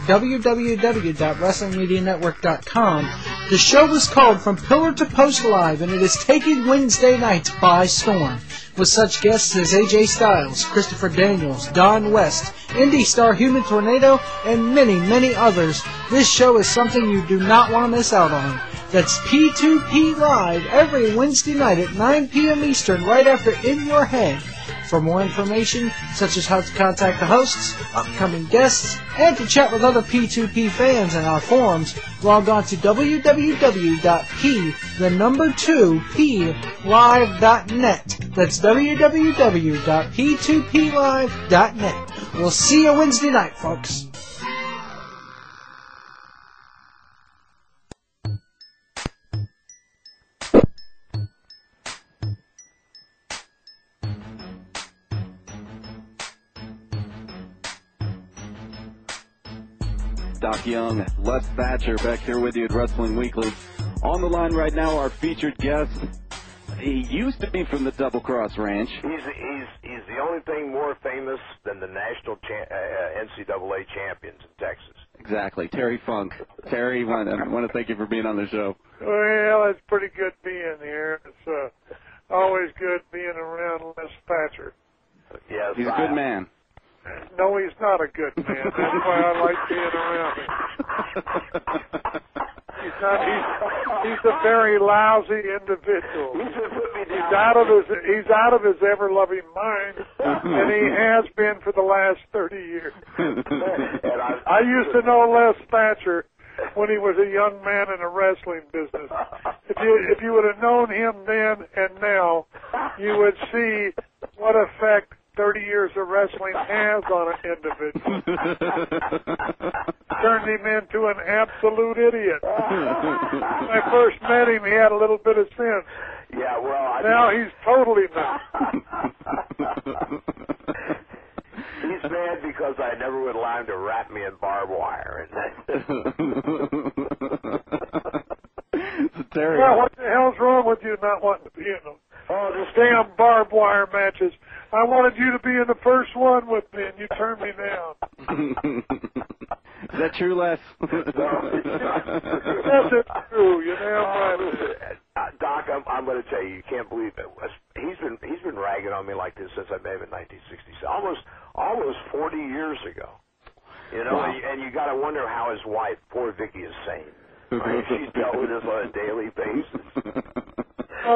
www.wrestlingmedianetwork.com. The show is called From Pillar to Post Live, and it is taking Wednesday nights by storm. With such guests as AJ Styles, Christopher Daniels, Don West, Indie Star Human Tornado, and many, many others, this show is something you do not want to miss out on. That's P2P Live every Wednesday night at 9 p.m. Eastern, right after In Your Head. For more information, such as how to contact the hosts, upcoming guests, and to chat with other P2P fans in our forums, log on to www.p2plive.net. That's www.p2plive.net. We'll see you Wednesday night, folks. Doc Young, Les Thatcher back here with you at Wrestling Weekly. On the line right now, our featured guest. He used to be from the Double Cross Ranch. He's the only thing more famous than the national NCAA champions in Texas. Exactly, Terry Funk. Terry, I want to thank you for being on the show. Well, it's pretty good being here. It's always good being around Les Thatcher. Yes, he's a good man. No, he's not a good man. That's why I like being around him. He's a very lousy individual. He's out of his ever-loving mind, and he has been for the last 30 years. I used to know Les Thatcher when he was a young man in the wrestling business. If you would have known him then and now, you would see what effect 30 years of wrestling has on an individual. Turned him into an absolute idiot. When I first met him, he had a little bit of sense. Yeah, well, now he's totally not. He's mad because I never would allow him to wrap me in barbed wire. Well, what the hell's wrong with you not wanting to be in them? Oh, this damn barbed wire matches. I wanted you to be in the first one with me, and you turned me down. Is that true, Les? Yes, it's true. You know, Doc, I'm going to tell you, you can't believe it. He's been ragging on me like this since I met him in 1966, almost 40 years ago. You know, wow. And you got to wonder how his wife, poor Vicky, is sane. Right? She's dealt with this on a daily basis. Oh,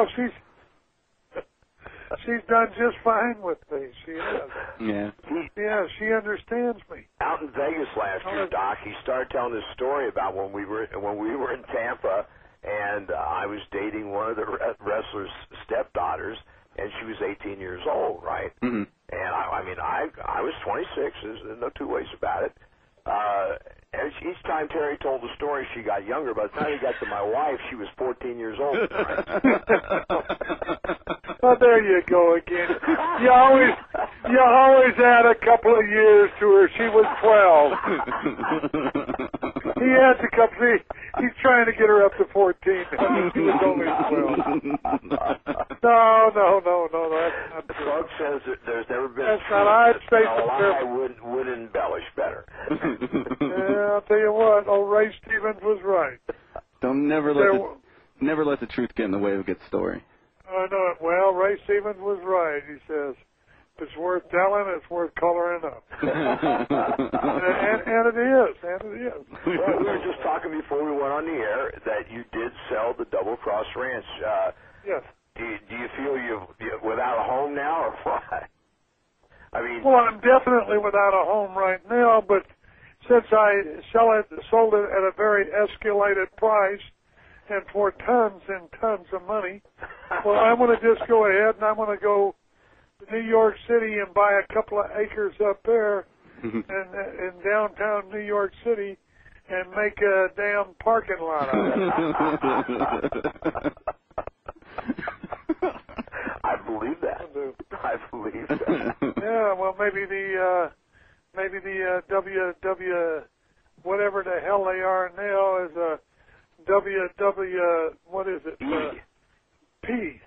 she's done just fine with me. She is. Yeah. Yeah, she understands me. Out in Vegas last year, Doc, he started telling this story about when we were in Tampa, and I was dating one of the wrestlers' stepdaughters, and she was 18 years old, right? Mm-hmm. And I was 26. There's no two ways about it. And each time Terry told the story, she got younger. By the time he got to my wife, she was 14 years old. Well, there you go again. You always add a couple of years to her. She was 12. He adds a couple. He's trying to get her up to 14. She was only 12. No, that's not true. Doug says that there's never been a lie would embellish better. Yeah, I'll tell you what, old Ray Stevens was right. Don't never let the truth get in the way of a good story. I know it. Well, Ray Stevens was right. He says, if it's worth telling, it's worth coloring up. and it is. Well, we were just talking before we went on the air that you did sell the Double Cross Ranch. Yes. Do you feel you're without a home now, or what? I mean, well, I'm definitely without a home right now, but since I sold it at a very escalated price and for tons and tons of money, well, I'm going to just go ahead and I'm going to go to New York City and buy a couple of acres up there in downtown New York City and make a damn parking lot out of it. I believe that. Yeah, well, maybe the WW whatever the hell they are now is a WW what is it? P.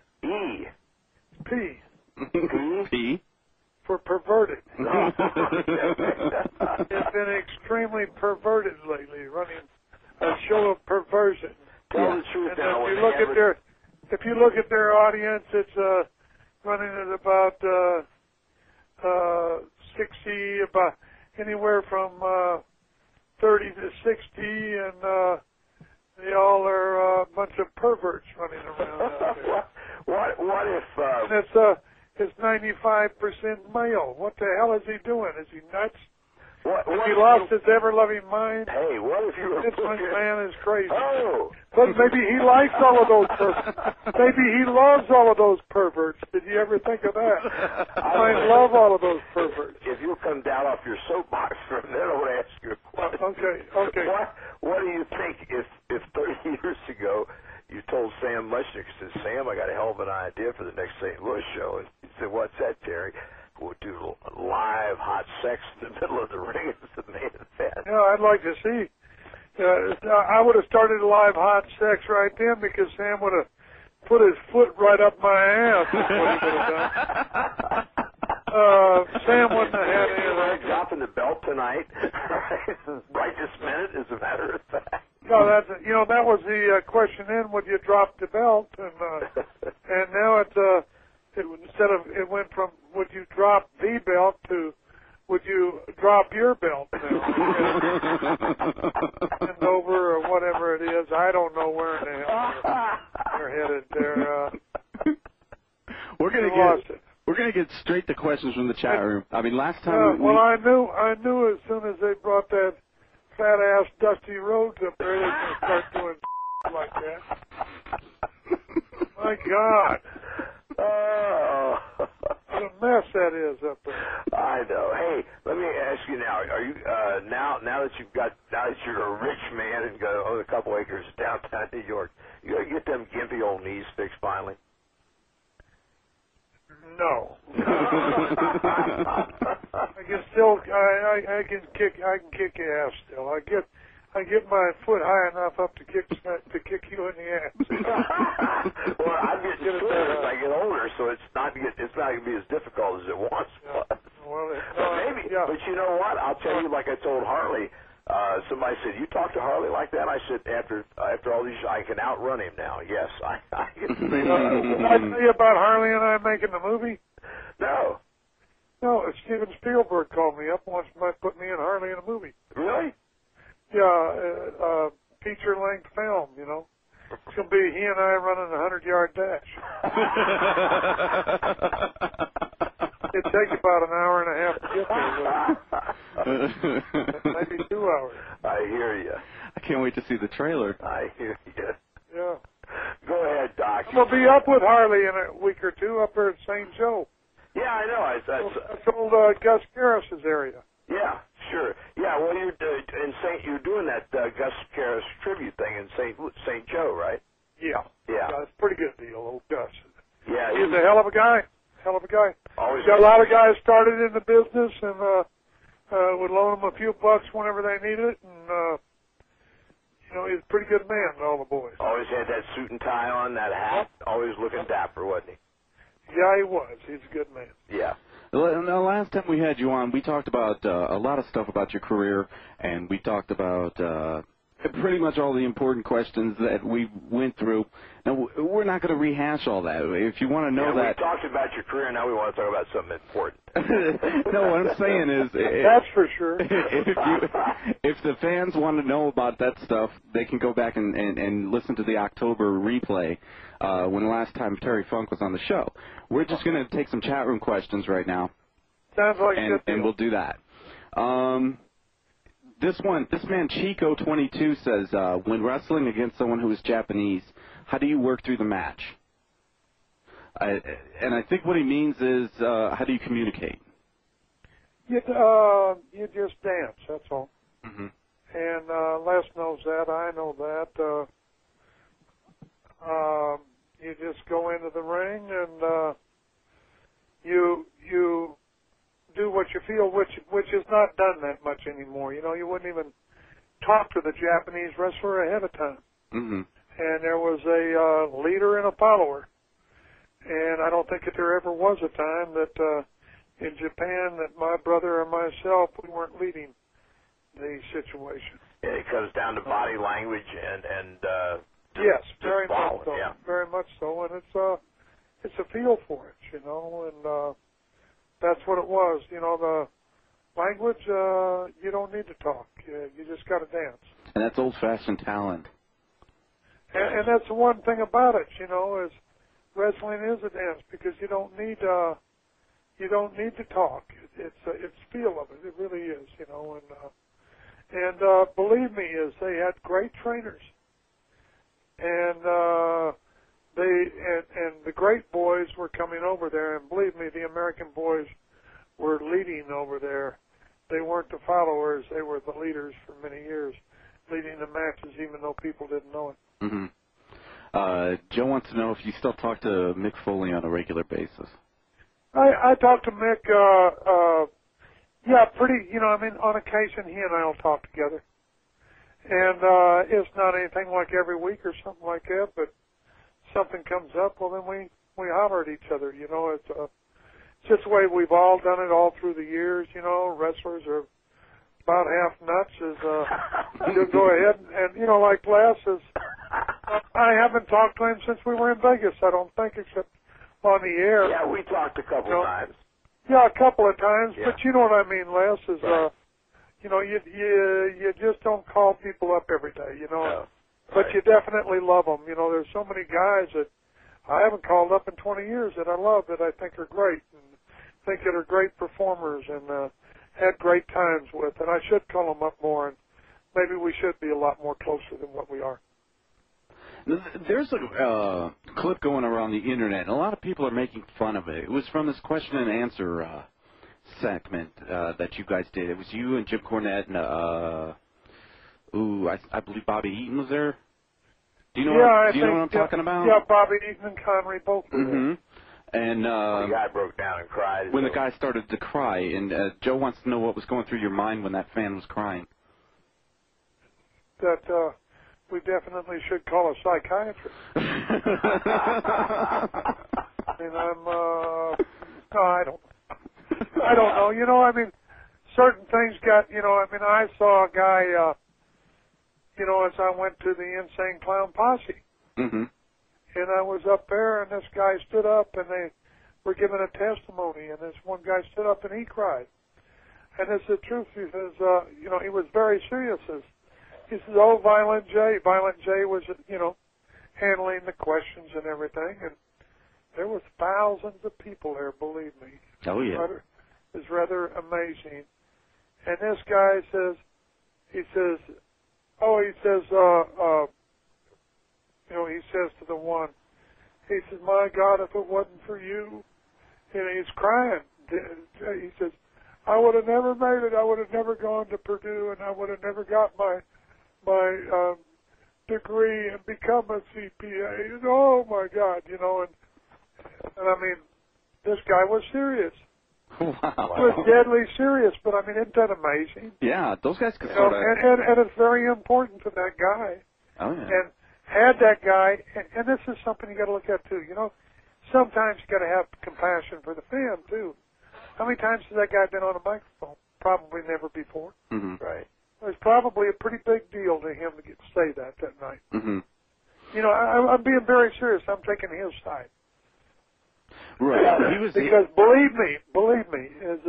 For perverted. It's been extremely perverted lately, running a show of perversion. Tell the truth now. If you look at their audience, it's running at about 60, about anywhere from 30 to 60, and they all are a bunch of perverts running around out there. What if? is 95% male. What the hell is he doing? Is he nuts? What Has he lost his ever-loving mind? Hey, what if you were This man is crazy. Oh! But maybe he likes all of those perverts. Maybe he loves all of those perverts. Did you ever think of that? I love all of those perverts. If you'll come down off your soapbox for a minute, I want to ask you a question. Okay. What do you think if 30 years ago you told Sam Mushnick, said, Sam, I got a hell of an idea for the next St. Louis show. And he said, what's that, Terry? We'll do live hot sex in the middle of the ring as the main event. Yeah, I'd like to see. I would have started live hot sex right then because Sam would have put his foot right up my ass. Is what he would have done. Sam wouldn't have had anything. Dropping the belt tonight, right this minute, as a matter of fact. No, that was the question. Then would you drop the belt? And now it went from would you drop the belt to would you drop your belt now? And over or whatever it is. I don't know where in the hell they're headed there. We're gonna get straight to questions from the chat room. I mean, last time. I knew as soon as they brought that fat ass Dusty Rhodes up there, they're gonna start doing like that. My God. Oh. What a mess that is up there. I know. Hey, let me ask you now. Are you now that you're a rich man and own a couple acres downtown New York, you gotta get them gimpy old knees fixed finally? No. I can still I can kick your ass still. I get my foot high enough up to kick you in the ass. Well, I'm getting shorter as I get older, so it's not going to be as difficult as it once was. Well, But you know what? I'll tell you, like I told Harley. Somebody said, "You talk to Harley like that?" I said, "After all these, I can outrun him now." Yes, I can. Did I tell you about Harley and I making the movie? No. No, Steven Spielberg called me up once and put me and Harley in a movie. Really? Yeah, feature-length film, you know. It's going to be he and I running a 100-yard dash. It'd take about an hour and a half to get there. Maybe 2 hours. I hear you. I can't wait to see the trailer. I hear you. Yeah. Go ahead, Doc. I'm going to be up with Harley in a week or two up there at St. Joe. Yeah, I know. That's old Gus Karras' area. Yeah, sure. Yeah, well, you're doing that Gus Karras tribute thing in St. Joe, right? Yeah. Yeah. It's a pretty good deal, old Gus. Yeah. He's a hell of a guy. Always got a lot of guys started in the business and would loan them a few bucks whenever they needed it, and he's a pretty good man to all the boys. Always had that suit and tie on, that hat, always looking dapper, wasn't he? Yeah, he was. He's a good man. Yeah. The last time we had you on, we talked about a lot of stuff about your career, and we talked about pretty much all the important questions that we went through. Now, we're not going to rehash all that. If you want to know that... we talked about your career, now we want to talk about something important. No, what I'm saying is... That's for sure. If the fans want to know about that stuff, they can go back and listen to the October replay when the last time Terry Funk was on the show. We're just going to take some chat room questions right now. Sounds like a good deal. And we'll do that. This man Chico22 says, when wrestling against someone who is Japanese, how do you work through the match? And I think what he means is, how do you communicate? You just dance, that's all. Mm-hmm. And Les knows that, I know that. You just go into the ring and you do what you feel, which is not done that much anymore. You wouldn't even talk to the Japanese wrestler ahead of time. Mm-hmm. And there was a leader and a follower. And I don't think that there ever was a time that in Japan that my brother or myself, we weren't leading the situation. Yeah, it comes down to body language and yes, very much so. Yeah. Very much so, and it's a feel for it, and that's what it was. The language, you don't need to talk. You just got to dance. And that's old-fashioned talent. And that's the one thing about it, is wrestling is a dance because you don't need You don't need to talk. It's feel of it. It really is, you know. And believe me, is they had great trainers, and the great boys were coming over there. And believe me, the American boys were leading over there. They weren't the followers; they were the leaders for many years, leading the matches, even though people didn't know it. Mm-hmm. Joe wants to know if you still talk to Mick Foley on a regular basis. I talked to Mick, pretty, you know, I mean, on occasion he and I will talk together. And it's not anything like every week or something like that, but something comes up, well, then we holler at each other, you know. It's just the way we've all done it all through the years, you know. Wrestlers are about half nuts you go ahead and, you know, like Les is, I haven't talked to him since we were in Vegas, I don't think, except on the air. Yeah, we talked a couple of times. Yeah, a couple of times, yeah. But you know what I mean, Les, is, you know, you just don't call people up every day, you know. No. But you definitely love them. You know, there's so many guys that I haven't called up in 20 years that I love, that I think are great, and think that are great performers, and had great times with, and I should call them up more, and maybe we should be a lot more closer than what we are. There's a clip going around the internet, and a lot of people are making fun of it. It was from this question and answer segment that you guys did. It was you and Jim Cornette and I believe Bobby Eaton was there. Do you know? Do you know what I'm talking about? Yeah, Bobby Eaton and Connery both were there. And the guy broke down and cried. When the guy started to cry, and Joe wants to know what was going through your mind when that fan was crying. That we definitely should call a psychiatrist. I mean, no, I don't know. You know, I mean, certain things got, you know, I mean, I saw a guy, you know, as I went to the Insane Clown Posse. Mm-hmm. And I was up there, and this guy stood up, and they were giving a testimony, and this one guy stood up, and he cried. And it's the truth. He says, you know, he was very serious. He says, oh, Violent J. Violent J was, you know, handling the questions and everything, and there was thousands of people there, believe me. Oh, yeah. It was rather amazing. And this guy says, you know, he says to the one, he says, my God, if it wasn't for you, and he's crying. He says, I would have never made it. I would have never gone to Purdue, and I would have never got my degree and become a CPA. And oh my God, you know, and I mean, this guy was serious. Wow. He was deadly serious, but I mean, isn't that amazing? Yeah, those guys could sort of. And it's very important to that guy. Oh yeah. And had that guy, and this is something you got to look at too. You know, sometimes you got to have compassion for the fan too. How many times has that guy been on a microphone? Probably never before. Mm-hmm. Right. It was probably a pretty big deal to him to say that night. Mm-hmm. You know, I'm being very serious. I'm taking his side. Right. Because believe me,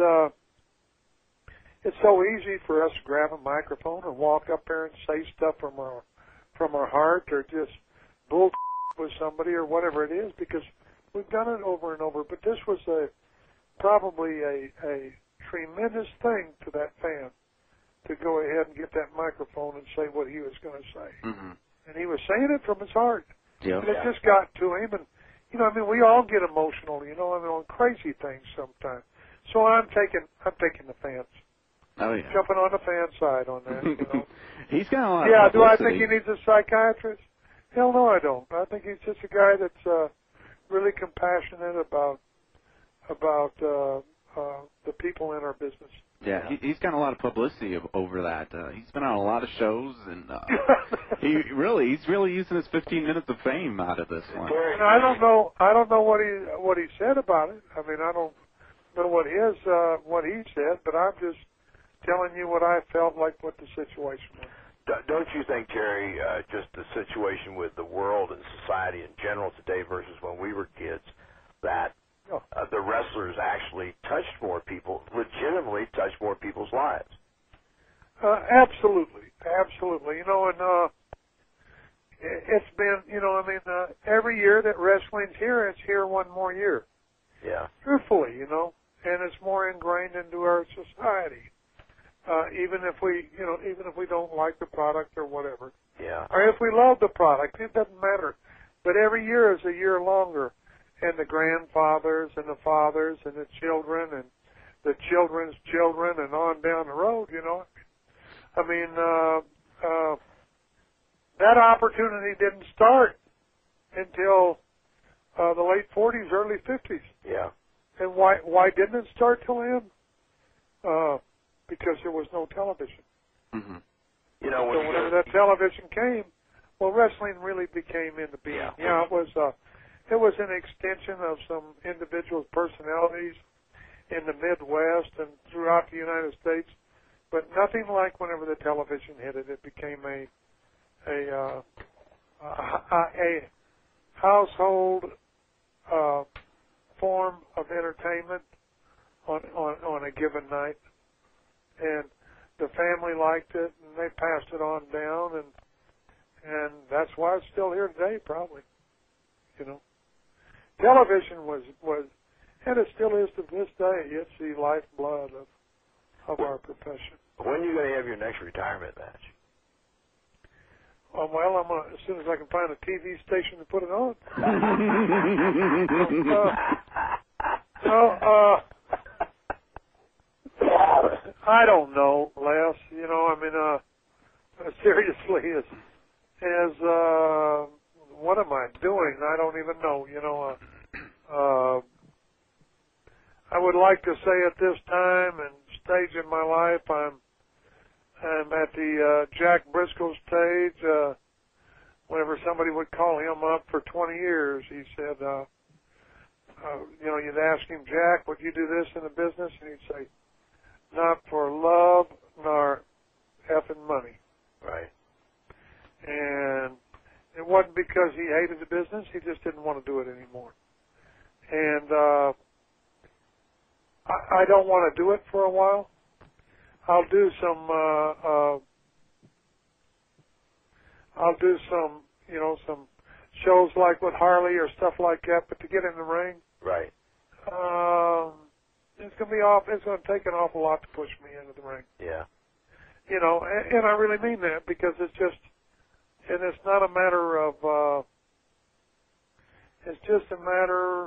it's so easy for us to grab a microphone and walk up there and say stuff from our heart, or just bull with somebody or whatever it is, because we've done it over and over. But this was probably a tremendous thing to that fan, to go ahead and get that microphone and say what he was going to say. Mm-hmm. And he was saying it from his heart. Yeah. And it just got to him. And, you know, I mean, we all get emotional, you know, I mean, on crazy things sometimes. So I'm taking the fans. Oh, yeah. Jumping on the fan side on that, you know. He's got a lot of publicity. Do I think he needs a psychiatrist? Hell no, I don't. I think he's just a guy that's really compassionate about the people in our business. Yeah, he's got a lot of publicity over that. He's been on a lot of shows, and he's really using his 15 minutes of fame out of this one. And I don't know what he said about it. I mean, I don't know what he said, but I'm just telling you what I felt like, what the situation was. Don't you think, Terry, just the situation with the world and society in general today versus when we were kids, that the wrestlers actually touched more people, legitimately touched more people's lives? Absolutely. You know, and it's been, you know, I mean, every year that wrestling's here, it's here one more year. Yeah. Truthfully, you know, and it's more ingrained into our society. Even if we don't like the product or whatever, or if we love the product, it doesn't matter. But every year is a year longer, and the grandfathers and the fathers and the children and the children's children and on down the road. I mean, that opportunity didn't start until the late 40s, early 50s. Yeah. And why didn't it start till then? Because there was no television. Mm-hmm. So whenever that television came, well, wrestling really became into being. Yeah, it was an extension of some individual personalities in the Midwest and throughout the United States, but nothing like whenever the television hit it. It became a household form of entertainment on a given night, and the family liked it, and they passed it on down, and that's why it's still here today, probably. Television was, and it still is to this day. It's the lifeblood of our profession. When are you going to have your next retirement match? Well, I'm as soon as I can find a TV station to put it on. I don't know, Les. Seriously, what am I doing? I don't even know. I would like to say at this time and stage in my life, I'm at the Jack Briscoe stage. Whenever somebody would call him up for 20 years, he said, you'd ask him, Jack, would you do this in the business? And he'd say, not for love nor effing money. Right. And it wasn't because he hated the business. He just didn't want to do it anymore. And I don't want to do it for a while. I'll do some some shows like with Harley or stuff like that, but to get in the ring, right? It's going to take an awful lot to push me into the ring. Yeah. And I really mean that, because it's not a matter of it's just a matter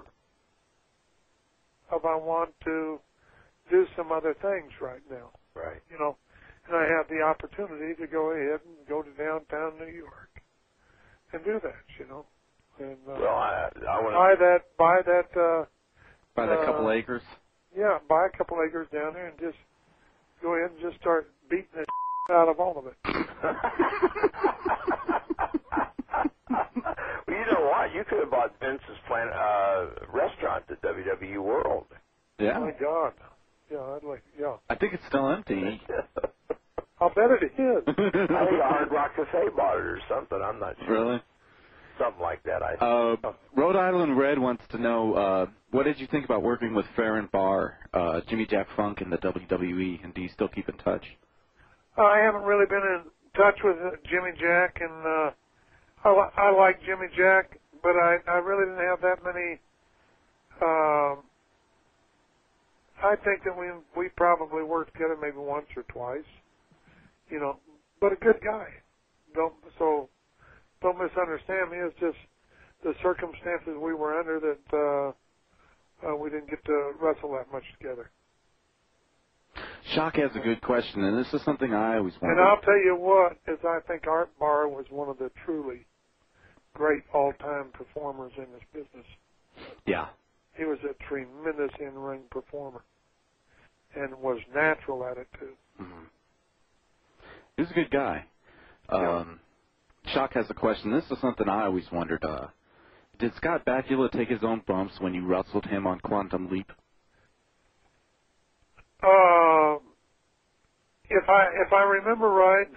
of I want to do some other things right now. Right. And I have the opportunity to go ahead and go to downtown New York and do that, And I want to buy that couple acres. Yeah, buy a couple acres down there and just go ahead and just start beating the out of all of it. Well, you know what? You could have bought Vince's restaurant at WWE World. Yeah. Oh my God. Yeah, I think it's still empty. I'll bet it is. I think Hard Rock Cafe bought it or something. I'm not sure. Really? Something like that, I think. Rhode Island Red wants to know, what did you think about working with Farron Barr, Jimmy Jack Funk in the WWE, and do you still keep in touch? I haven't really been in touch with Jimmy Jack, and I like Jimmy Jack, but I really didn't have that many. I think that we probably worked together maybe once or twice, but a good guy. Don't misunderstand me. It's just the circumstances we were under that we didn't get to wrestle that much together. Shock has a good question, and this is something I always wondered. And I'll tell you what, is I think Art Barr was one of the truly great all-time performers in this business. Yeah. He was a tremendous in-ring performer and was natural at it, too. Mm-hmm. He was a good guy. Shock has a question. This is something I always wondered. Did Scott Bakula take his own bumps when you wrestled him on Quantum Leap? If I remember right,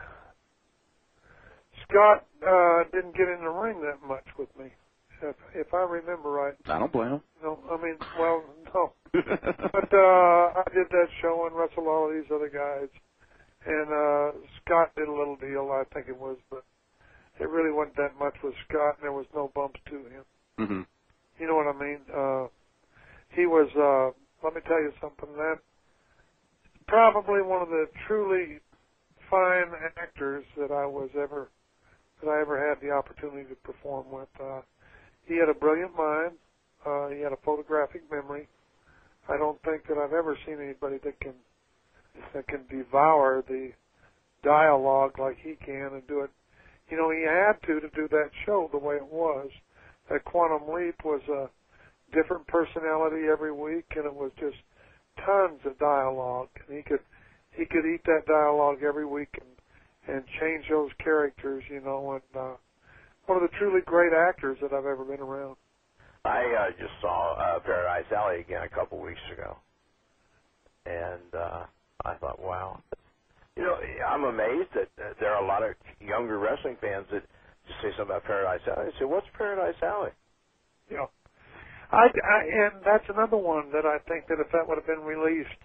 Scott didn't get in the ring that much with me. If I remember right. I don't blame him. No, no. But I did that show and wrestled all of these other guys. And Scott did a little deal, I think it was, but it really wasn't that much with Scott, and there was no bumps to him. Mm-hmm. You know what I mean? He was let me tell you something. That probably one of the truly fine actors that I ever had the opportunity to perform with. He had a brilliant mind. He had a photographic memory. I don't think that I've ever seen anybody that can devour the dialogue like he can and do it. You know, he had to do that show the way it was. That Quantum Leap was a different personality every week, and it was just tons of dialogue. And he could eat that dialogue every week and change those characters, you know, and one of the truly great actors that I've ever been around. I just saw Paradise Alley again a couple weeks ago, and I thought, wow. You know, I'm amazed that there are a lot of younger wrestling fans that just say something about Paradise Alley. They say, what's Paradise Alley? Yeah. And that's another one that I think that if that would have been released,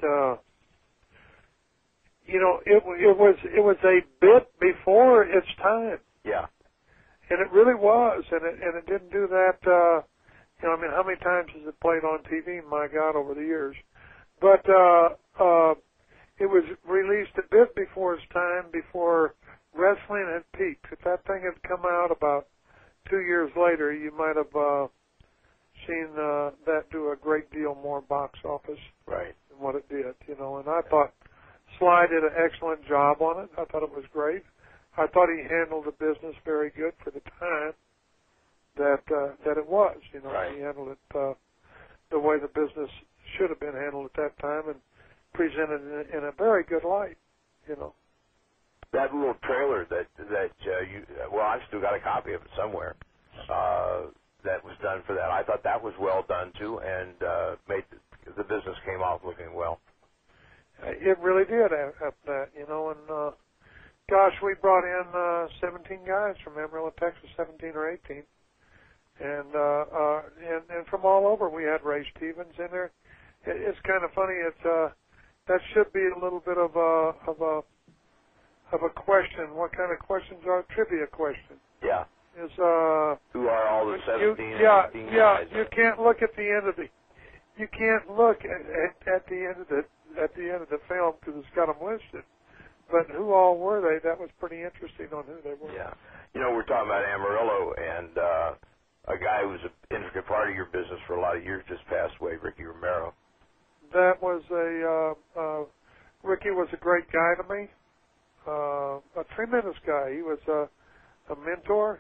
you know, it was a bit before its time. Yeah. And it really was, and it didn't do that. You know, I mean, how many times has it played on TV? My God, over the years. But it was released a bit before its time, before wrestling had peaked. If that thing had come out about 2 years later, you might have seen that do a great deal more box office right. than what it did. You know, and I thought Sly did an excellent job on it. I thought it was great. I thought he handled the business very good for the time that it was. You know, right. He handled it the way the business should have been handled at that time and presented in a very good light. You know. That little trailer that you I've still got a copy of it somewhere. That was done for that. I thought that was well done too, and made the business came off looking well. It really did after that, you know, and gosh, we brought in 17 guys from Amarillo, Texas, 17 or 18, and from all over. We had Ray Stevens in there. It's kind of funny. It's that should be a little bit of a question. What kind of questions are trivia question? Yeah. Is who are all the 17 and 18 guys? You can't look at the end of the. You can't look at the end of the film because it's got them listed. But who all were they? That was pretty interesting on who they were. Yeah. You know, we're talking about Amarillo, and a guy who was an intricate part of your business for a lot of years just passed away, Ricky Romero. That was Ricky was a great guy to me, a tremendous guy. He was a mentor.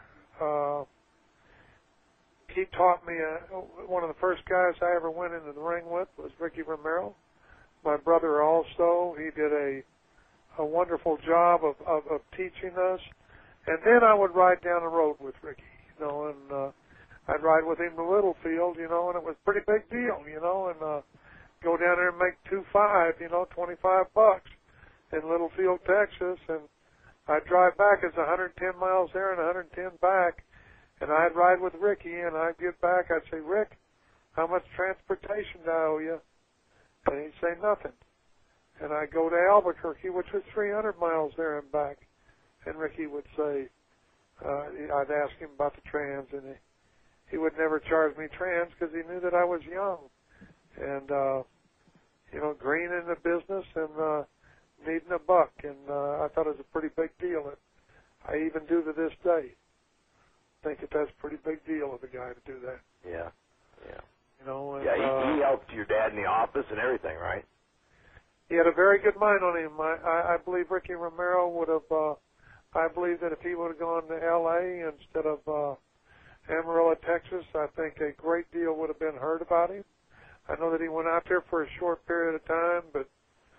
He taught me, one of the first guys I ever went into the ring with was Ricky Romero. My brother also, he did a wonderful job of teaching us. And then I would ride down the road with Ricky, you know, and I'd ride with him to Littlefield, you know, and it was a pretty big deal, you know, and go down there and make $2.5, you know, $25 in Littlefield, Texas, and I'd drive back. It's 110 miles there and 110 back, and I'd ride with Ricky, and I'd get back. I'd say, Rick, how much transportation do I owe you? And he'd say nothing. And I'd go to Albuquerque, which was 300 miles there and back, and Ricky would say, I'd ask him about the trans, and he would never charge me trans because he knew that I was young and, you know, green in the business and needing a buck, and I thought it was a pretty big deal. I even do to this day think that that's a pretty big deal of a guy to do that. Yeah, yeah. You know, and, he helped your dad in the office and everything, right? He had a very good mind on him. I believe Ricky Romero would have. I believe that if he would have gone to L.A. instead of Amarillo, Texas, I think a great deal would have been heard about him. I know that he went out there for a short period of time, but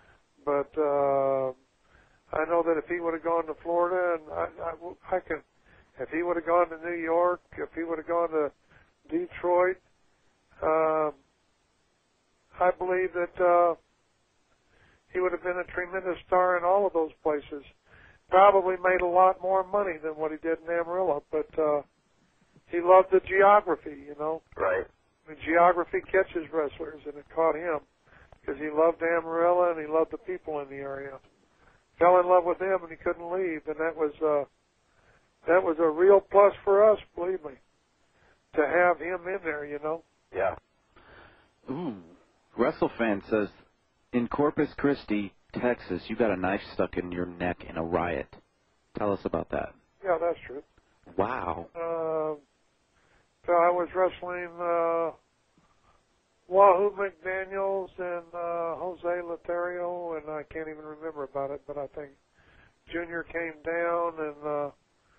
I know that if he would have gone to Florida, and I can, if he would have gone to New York, if he would have gone to Detroit, I believe that he would have been a tremendous star in all of those places. Probably made a lot more money than what he did in Amarillo, but he loved the geography, you know. Right. The geography catches wrestlers, and it caught him because he loved Amarillo and he loved the people in the area. Fell in love with them, and he couldn't leave, and that was a real plus for us, believe me, to have him in there, you know. Yeah. Ooh. WrestleFan says, in Corpus Christi, Texas, you got a knife stuck in your neck in a riot. Tell us about that. Yeah, that's true. Wow. So I was wrestling Wahoo McDaniels and Jose Lothario, and I can't even remember about it, but I think Junior came down, and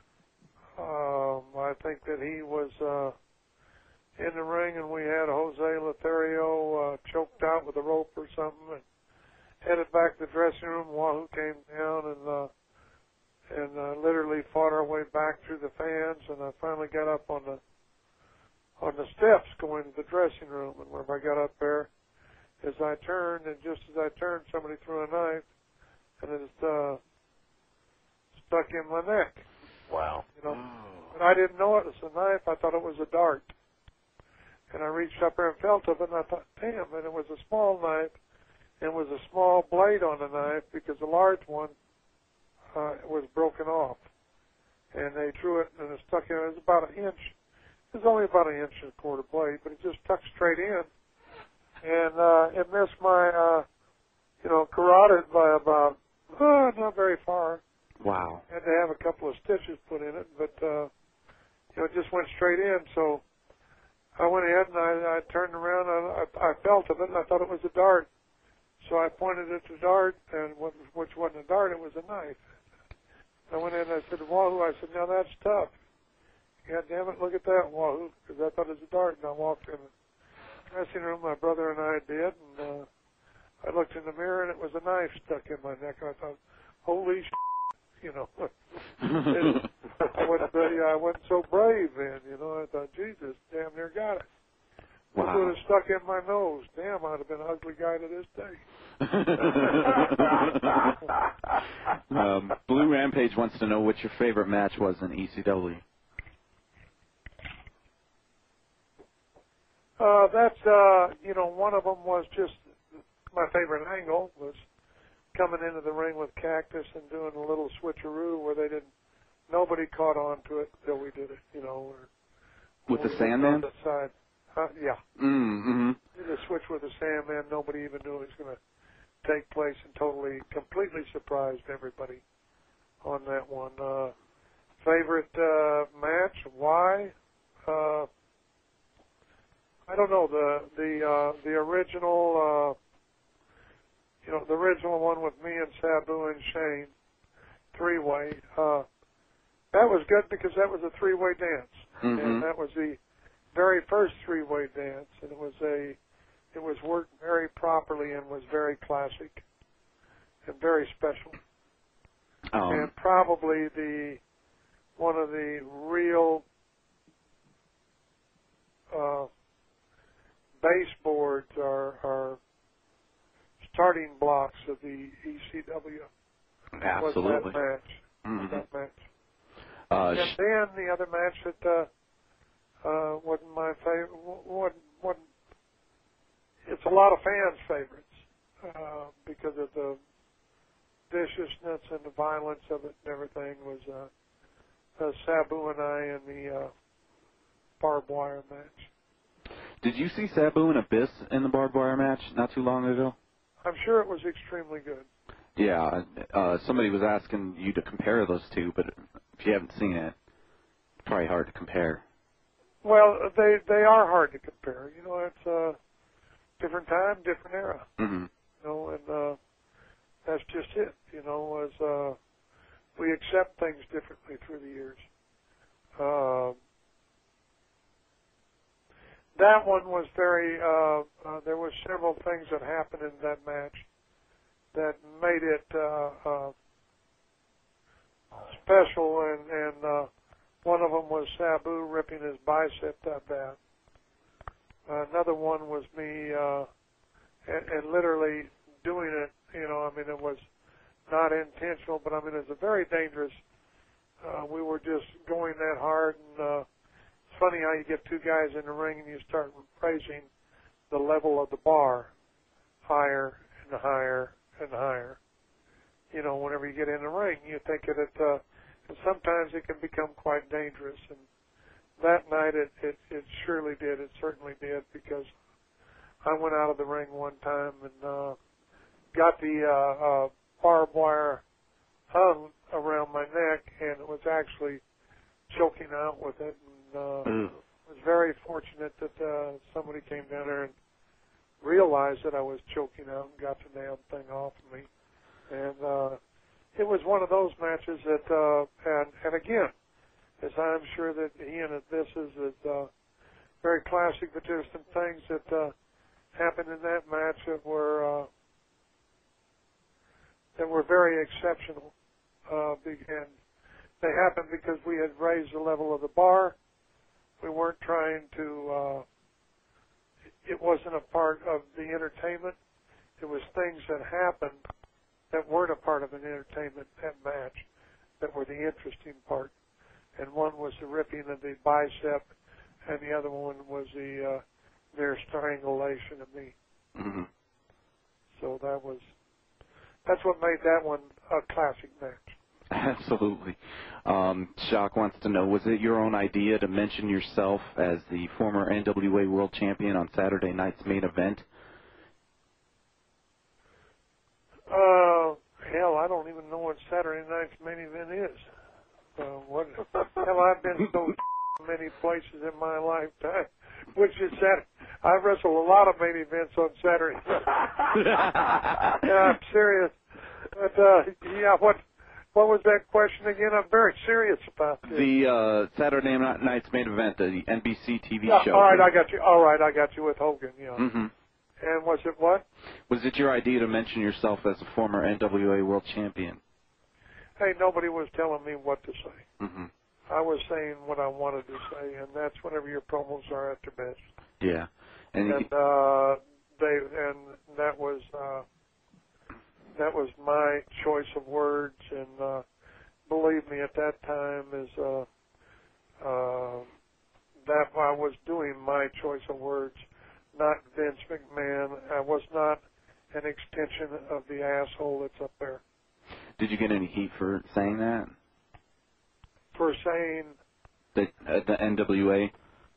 I think that he was in the ring, and we had Jose Lothario choked out with a rope or something, and headed back to the dressing room. Wahoo came down and literally fought our way back through the fans, and I finally got up on the steps going to the dressing room, and when I got up there, as I turned, and just as I turned, somebody threw a knife, and it stuck in my neck. Wow. You know, but I didn't know it was a knife. I thought it was a dart. And I reached up there and felt of it, and I thought, damn, and it was a small knife. It was a small blade on the knife because the large one was broken off. And they drew it, and it stuck in. It was about an inch. It was only about an inch and a quarter blade, but it just stuck straight in. And it missed my, carotid by about, not very far. Wow. Had to have a couple of stitches put in it, but, it just went straight in. So I went ahead and I turned around, and I felt of it, and I thought it was a dart. So I pointed at the dart, and which wasn't a dart, it was a knife. I went in and I said, Wahoo, I said, now that's tough. God damn it, look at that, Wahoo, because I thought it was a dart. And I walked in the dressing room, my brother and I did, and I looked in the mirror, and it was a knife stuck in my neck. I thought, holy shit, I wasn't so brave then, I thought, Jesus, damn near got it. Wow. It would have stuck in my nose. Damn, I'd have been an ugly guy to this day. Blue Rampage wants to know what your favorite match was in ECW. That's, one of them was just my favorite angle was coming into the ring with Cactus and doing a little switcheroo where nobody caught on to it until we did it, With the Sandman? The side. Yeah. Mm-hmm. The switch with the Sandman, nobody even knew it was going to take place, and completely surprised everybody on that one. Favorite match? Why? I don't know. The original, the original one with me and Sabu and Shane, three-way. That was good because that was a three-way dance, and that was the very first three-way dance, and it was worked very properly and was very classic and very special. And probably one of the real baseboards are starting blocks of the ECW. Absolutely. Was that match. That match. And then the other match that wasn't my favorite. Wasn't. It's a lot of fans' favorites because of the viciousness and the violence of it and everything. Was Sabu and I in the barbed wire match. Did you see Sabu and Abyss in the barbed wire match not too long ago? I'm sure it was extremely good. Yeah, somebody was asking you to compare those two, but if you haven't seen it, it's probably hard to compare. Well, they are hard to compare. It's a different time, different era. Mm-hmm. And that's just it. As we accept things differently through the years. That one was very. There were several things that happened in that match that made it special, and one of them was Sabu ripping his bicep that bad. Another one was me and literally doing it. It was not intentional, but it was a very dangerous. We were just going that hard, and it's funny how you get two guys in the ring and you start raising the level of the bar higher and higher and higher. Whenever you get in the ring, you think that and sometimes it can become quite dangerous. And that night it surely did. It certainly did, because I went out of the ring one time and got the barbed wire hung around my neck, and it was actually choking out with it. And was very fortunate that somebody came down there and realized that I was choking out and got the damn thing off of me. And it was one of those matches that, and again, as I'm sure that Ian this is very classic, but there's some things that happened in that match that were very exceptional, and they happened because we had raised the level of the bar. We weren't trying to. It wasn't a part of the entertainment. It was things that happened that weren't a part of an entertainment match that were the interesting part. And one was the ripping of the bicep, and the other one was the their strangulation of me. Mm-hmm. So that's what made that one a classic match. Absolutely. Shock wants to know, was it your own idea to mention yourself as the former NWA World Champion on Saturday night's main event? Hell, I don't even know what Saturday night's main event is. Hell, I've been so many places in my lifetime, which is that I wrestled a lot of main events on Saturday night. Yeah, I'm serious. But, yeah, what was that question again? I'm very serious about this. The Saturday night's main event, the NBC TV show. All right, I got you. All right, I got you with Hogan, yeah. Mm-hmm. And was it what? Was it your idea to mention yourself as a former NWA World Champion? Hey, nobody was telling me what to say. Mm-hmm. I was saying what I wanted to say, and that's whenever your promos are at their best. Yeah. And that was my choice of words, and believe me, at that time that I was doing my choice of words, not Vince McMahon. I was not an extension of the asshole that's up there. Did you get any heat for saying that? For saying the NWA?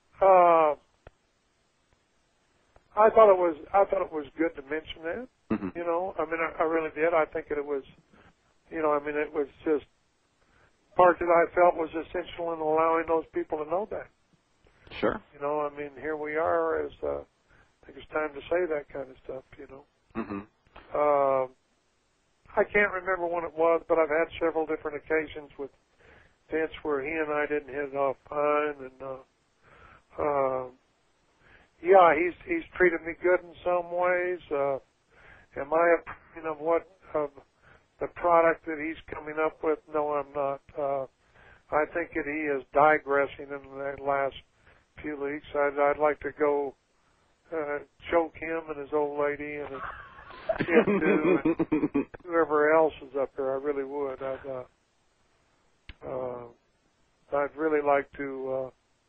I thought it was good to mention that. Mm-hmm. You know, I mean, I really did. I think it was, you know, I mean, it was just part that I felt was essential in allowing those people to know that. Sure. You know, I mean, here we are. I think it's time to say that kind of stuff. You know. Mm-hmm. I can't remember when it was, but I've had several different occasions with Vince where he and I didn't hit it off fine, and yeah, he's treated me good in some ways. Am I opinion of the product that he's coming up with? No, I'm not. I think that he is digressing in the last few weeks. I'd like to go choke him and his old lady and his kid too, and whoever else is up there. I really would. I'd really like to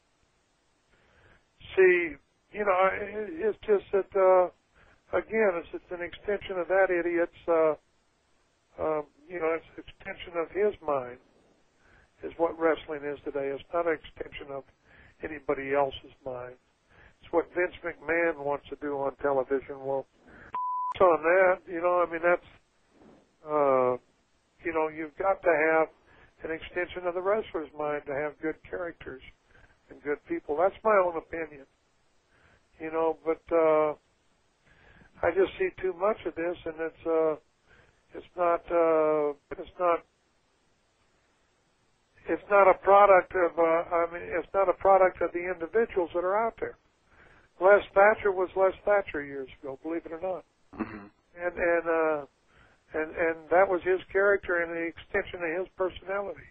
see. You know, it's just that, again, it's just an extension of that idiot's, you know, it's an extension of his mind is what wrestling is today. It's not an extension of anybody else's mind. It's what Vince McMahon wants to do on television. Well, it's on that, you know, I mean, that's, you know, you've got to have an extension of the wrestler's mind to have good characters and good people. That's my own opinion. You know, but I just see too much of this, and it's not a product of it's not a product of the individuals that are out there. Les Thatcher was Les Thatcher years ago, believe it or not, mm-hmm. and that was his character and the extension of his personality.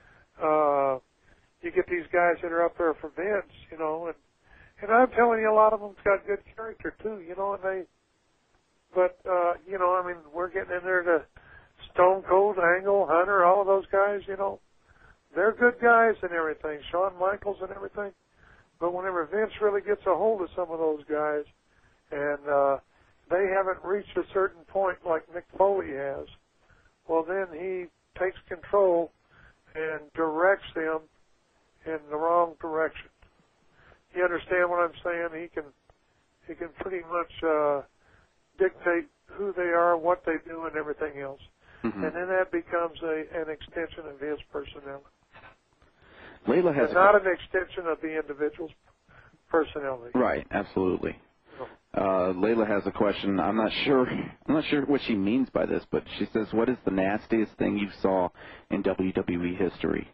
You get these guys that are up there for Vince, you know, and I'm telling you, a lot of them's got good character too, you know, but you know, I mean, we're getting in there to Stone Cold, Angle, Hunter, all of those guys, you know, they're good guys and everything, Shawn Michaels and everything, but whenever Vince really gets a hold of some of those guys, and they haven't reached a certain point like Mick Foley has, well, then he takes control and directs them in the wrong direction. You understand what I'm saying? He can pretty much dictate who they are, what they do, and everything else. Mm-hmm. And then that becomes an extension of his personality. Layla has and not an extension of the individual's personality. Right, absolutely. Layla has a question. I'm not sure what she means by this, but she says, "What is the nastiest thing you saw in WWE history?"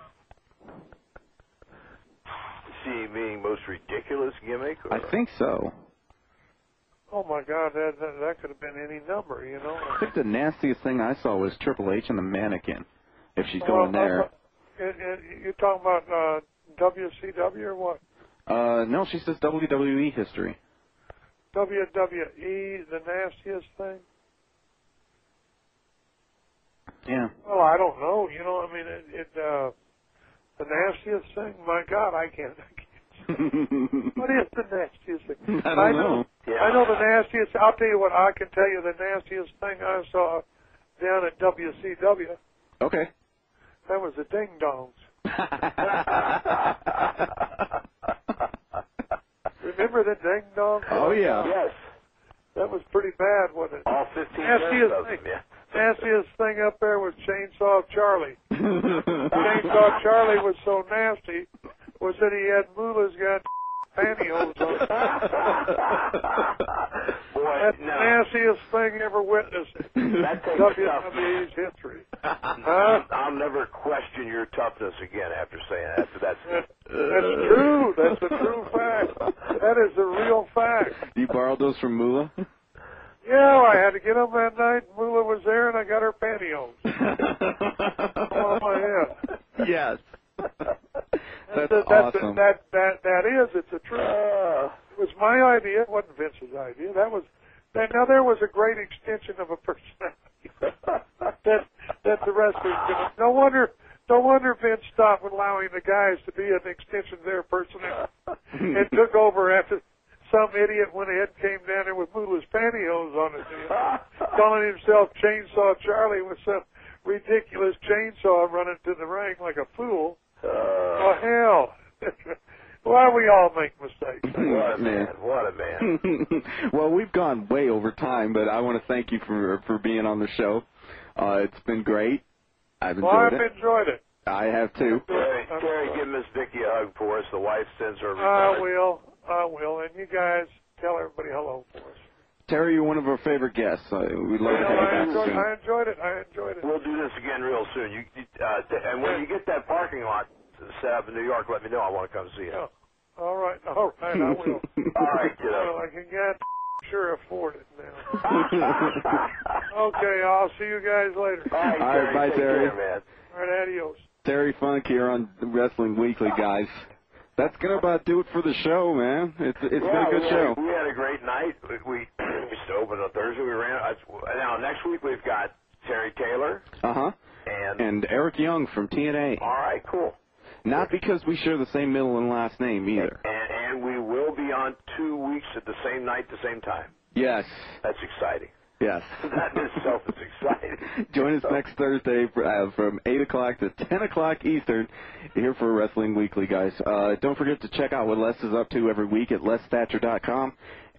She meaning most ridiculous gimmick? Or? I think so. Oh my God, that could have been any number, you know. I think the nastiest thing I saw was Triple H and the mannequin. If she's going there. You're talking about WCW or what? No, she says WWE history. WWE, the nastiest thing? Yeah. Well, I don't know. You know, I mean, the nastiest thing? My God, I can't. What is the nastiest thing? I don't know. Yeah. I know the nastiest. I'll tell you what. I can tell you the nastiest thing I saw down at WCW. Okay. That was the Ding Dongs. Remember the Ding Dongs? Oh yeah. Yes. That was pretty bad, wasn't it? All 15 nastiest of them, thing. yeah. Nastiest thing up there was Chainsaw Charlie. Chainsaw Charlie was so nasty was that he had Moolah's got pantyhose on. Boy, that's the nastiest thing ever witnessed in that takes WWE's history. Huh? I'll never question your toughness again after saying that. That's true. That's a true fact. That is a real fact. You borrowed those from Moolah? Yeah, I had to get up that night. Moolah was there, and I got her pantyhose on my head. Yes. That's awesome. It's a truth. It was my idea. It wasn't Vince's idea. Now there was a great extension of a personality that the wrestlers did. No wonder Vince stopped allowing the guys to be an extension of their personality and took over after some idiot went ahead and came down there with Moolah's pantyhose on his head, calling himself Chainsaw Charlie with some ridiculous chainsaw running to the ring like a fool. Oh, hell. Why we all make mistakes. What a man. What a man. Well, we've gone way over time, but I want to thank you for being on the show. It's been great. I've enjoyed I've enjoyed it. I have, too. Terry, give Miss Vicky a hug for us. The wife sends her I will. And you guys tell everybody hello for us. Terry, you're one of our favorite guests. We'd love to have you soon. I enjoyed it. We'll do this again real soon. And when you get that parking lot set up in New York, let me know. I want to come see you. Oh, all right, I will. All right, kiddo. Well, I can sure afford it now. Okay, I'll see you guys later. All right, bye, Terry. Care, man. All right, adios. Terry Funk here on Wrestling Weekly, guys. That's going to about do it for the show, man. It's been a good show. We had a great night. We just opened on Thursday. We ran. Now, next week we've got Terry Taylor. Uh-huh. And Eric Young from TNA. All right, cool. Not because we share the same middle and last name either. And we will be on 2 weeks at the same night, the same time. Yes. That's exciting. Yes. That in itself is exciting. Join us next Thursday from 8 o'clock to 10 o'clock Eastern here for Wrestling Weekly, guys. Don't forget to check out what Les is up to every week at lesthatcher.com,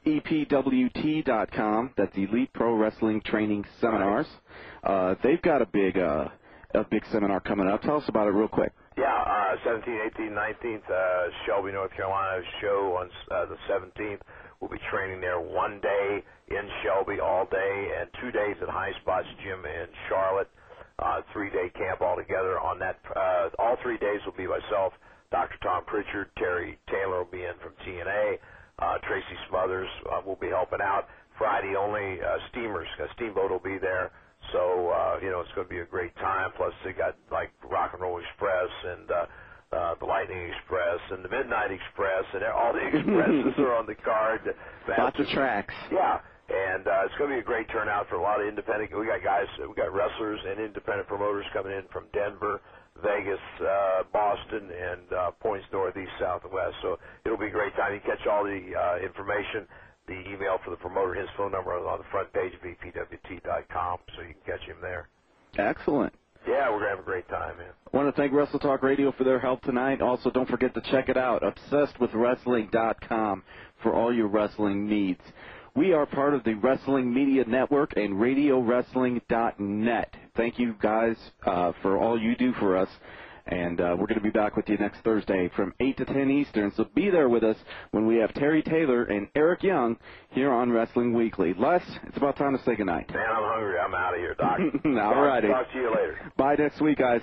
EPWT.com. That's Elite Pro Wrestling Training Seminars. They've got a big seminar coming up. Tell us about it real quick. Yeah, 17th, 18th, 19th, Shelby, North Carolina show on the 17th. We'll be training there 1 day in Shelby all day and 2 days at High Spots Gym in Charlotte. 3-day camp altogether. On that, all 3 days will be myself, Dr. Tom Pritchard, Terry Taylor will be in from TNA, Tracy Smothers will be helping out. Friday only, Steamboat will be there. So, it's going to be a great time. Plus, they got like Rock and Roll Express and the Lightning Express and the Midnight Express, and all the expresses are on the card. Lots of tracks. Yeah, and it's going to be a great turnout for a lot of independent. We got wrestlers and independent promoters coming in from Denver, Vegas, Boston, and points north, east, south, and west. So it'll be a great time. You can catch all the information, the email for the promoter, his phone number on the front page of EPWT.com, so you can catch him there. Excellent. Yeah, we're going to have a great time, man. I want to thank Wrestle Talk Radio for their help tonight. Also, don't forget to check it out, ObsessedWithWrestling.com, for all your wrestling needs. We are part of the Wrestling Media Network and RadioWrestling.net. Thank you, guys, for all you do for us. And we're going to be back with you next Thursday from 8 to 10 Eastern. So be there with us when we have Terry Taylor and Eric Young here on Wrestling Weekly. Les, it's about time to say goodnight. Man, I'm hungry. I'm out of here, Doc. All righty. Talk to you later. Bye next week, guys.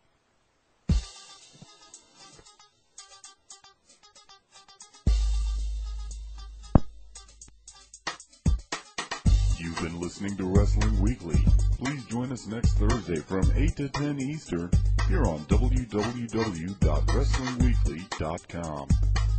You've been listening to Wrestling Weekly. Please join us next Thursday from 8 to 10 Eastern here on www.wrestlingweekly.com.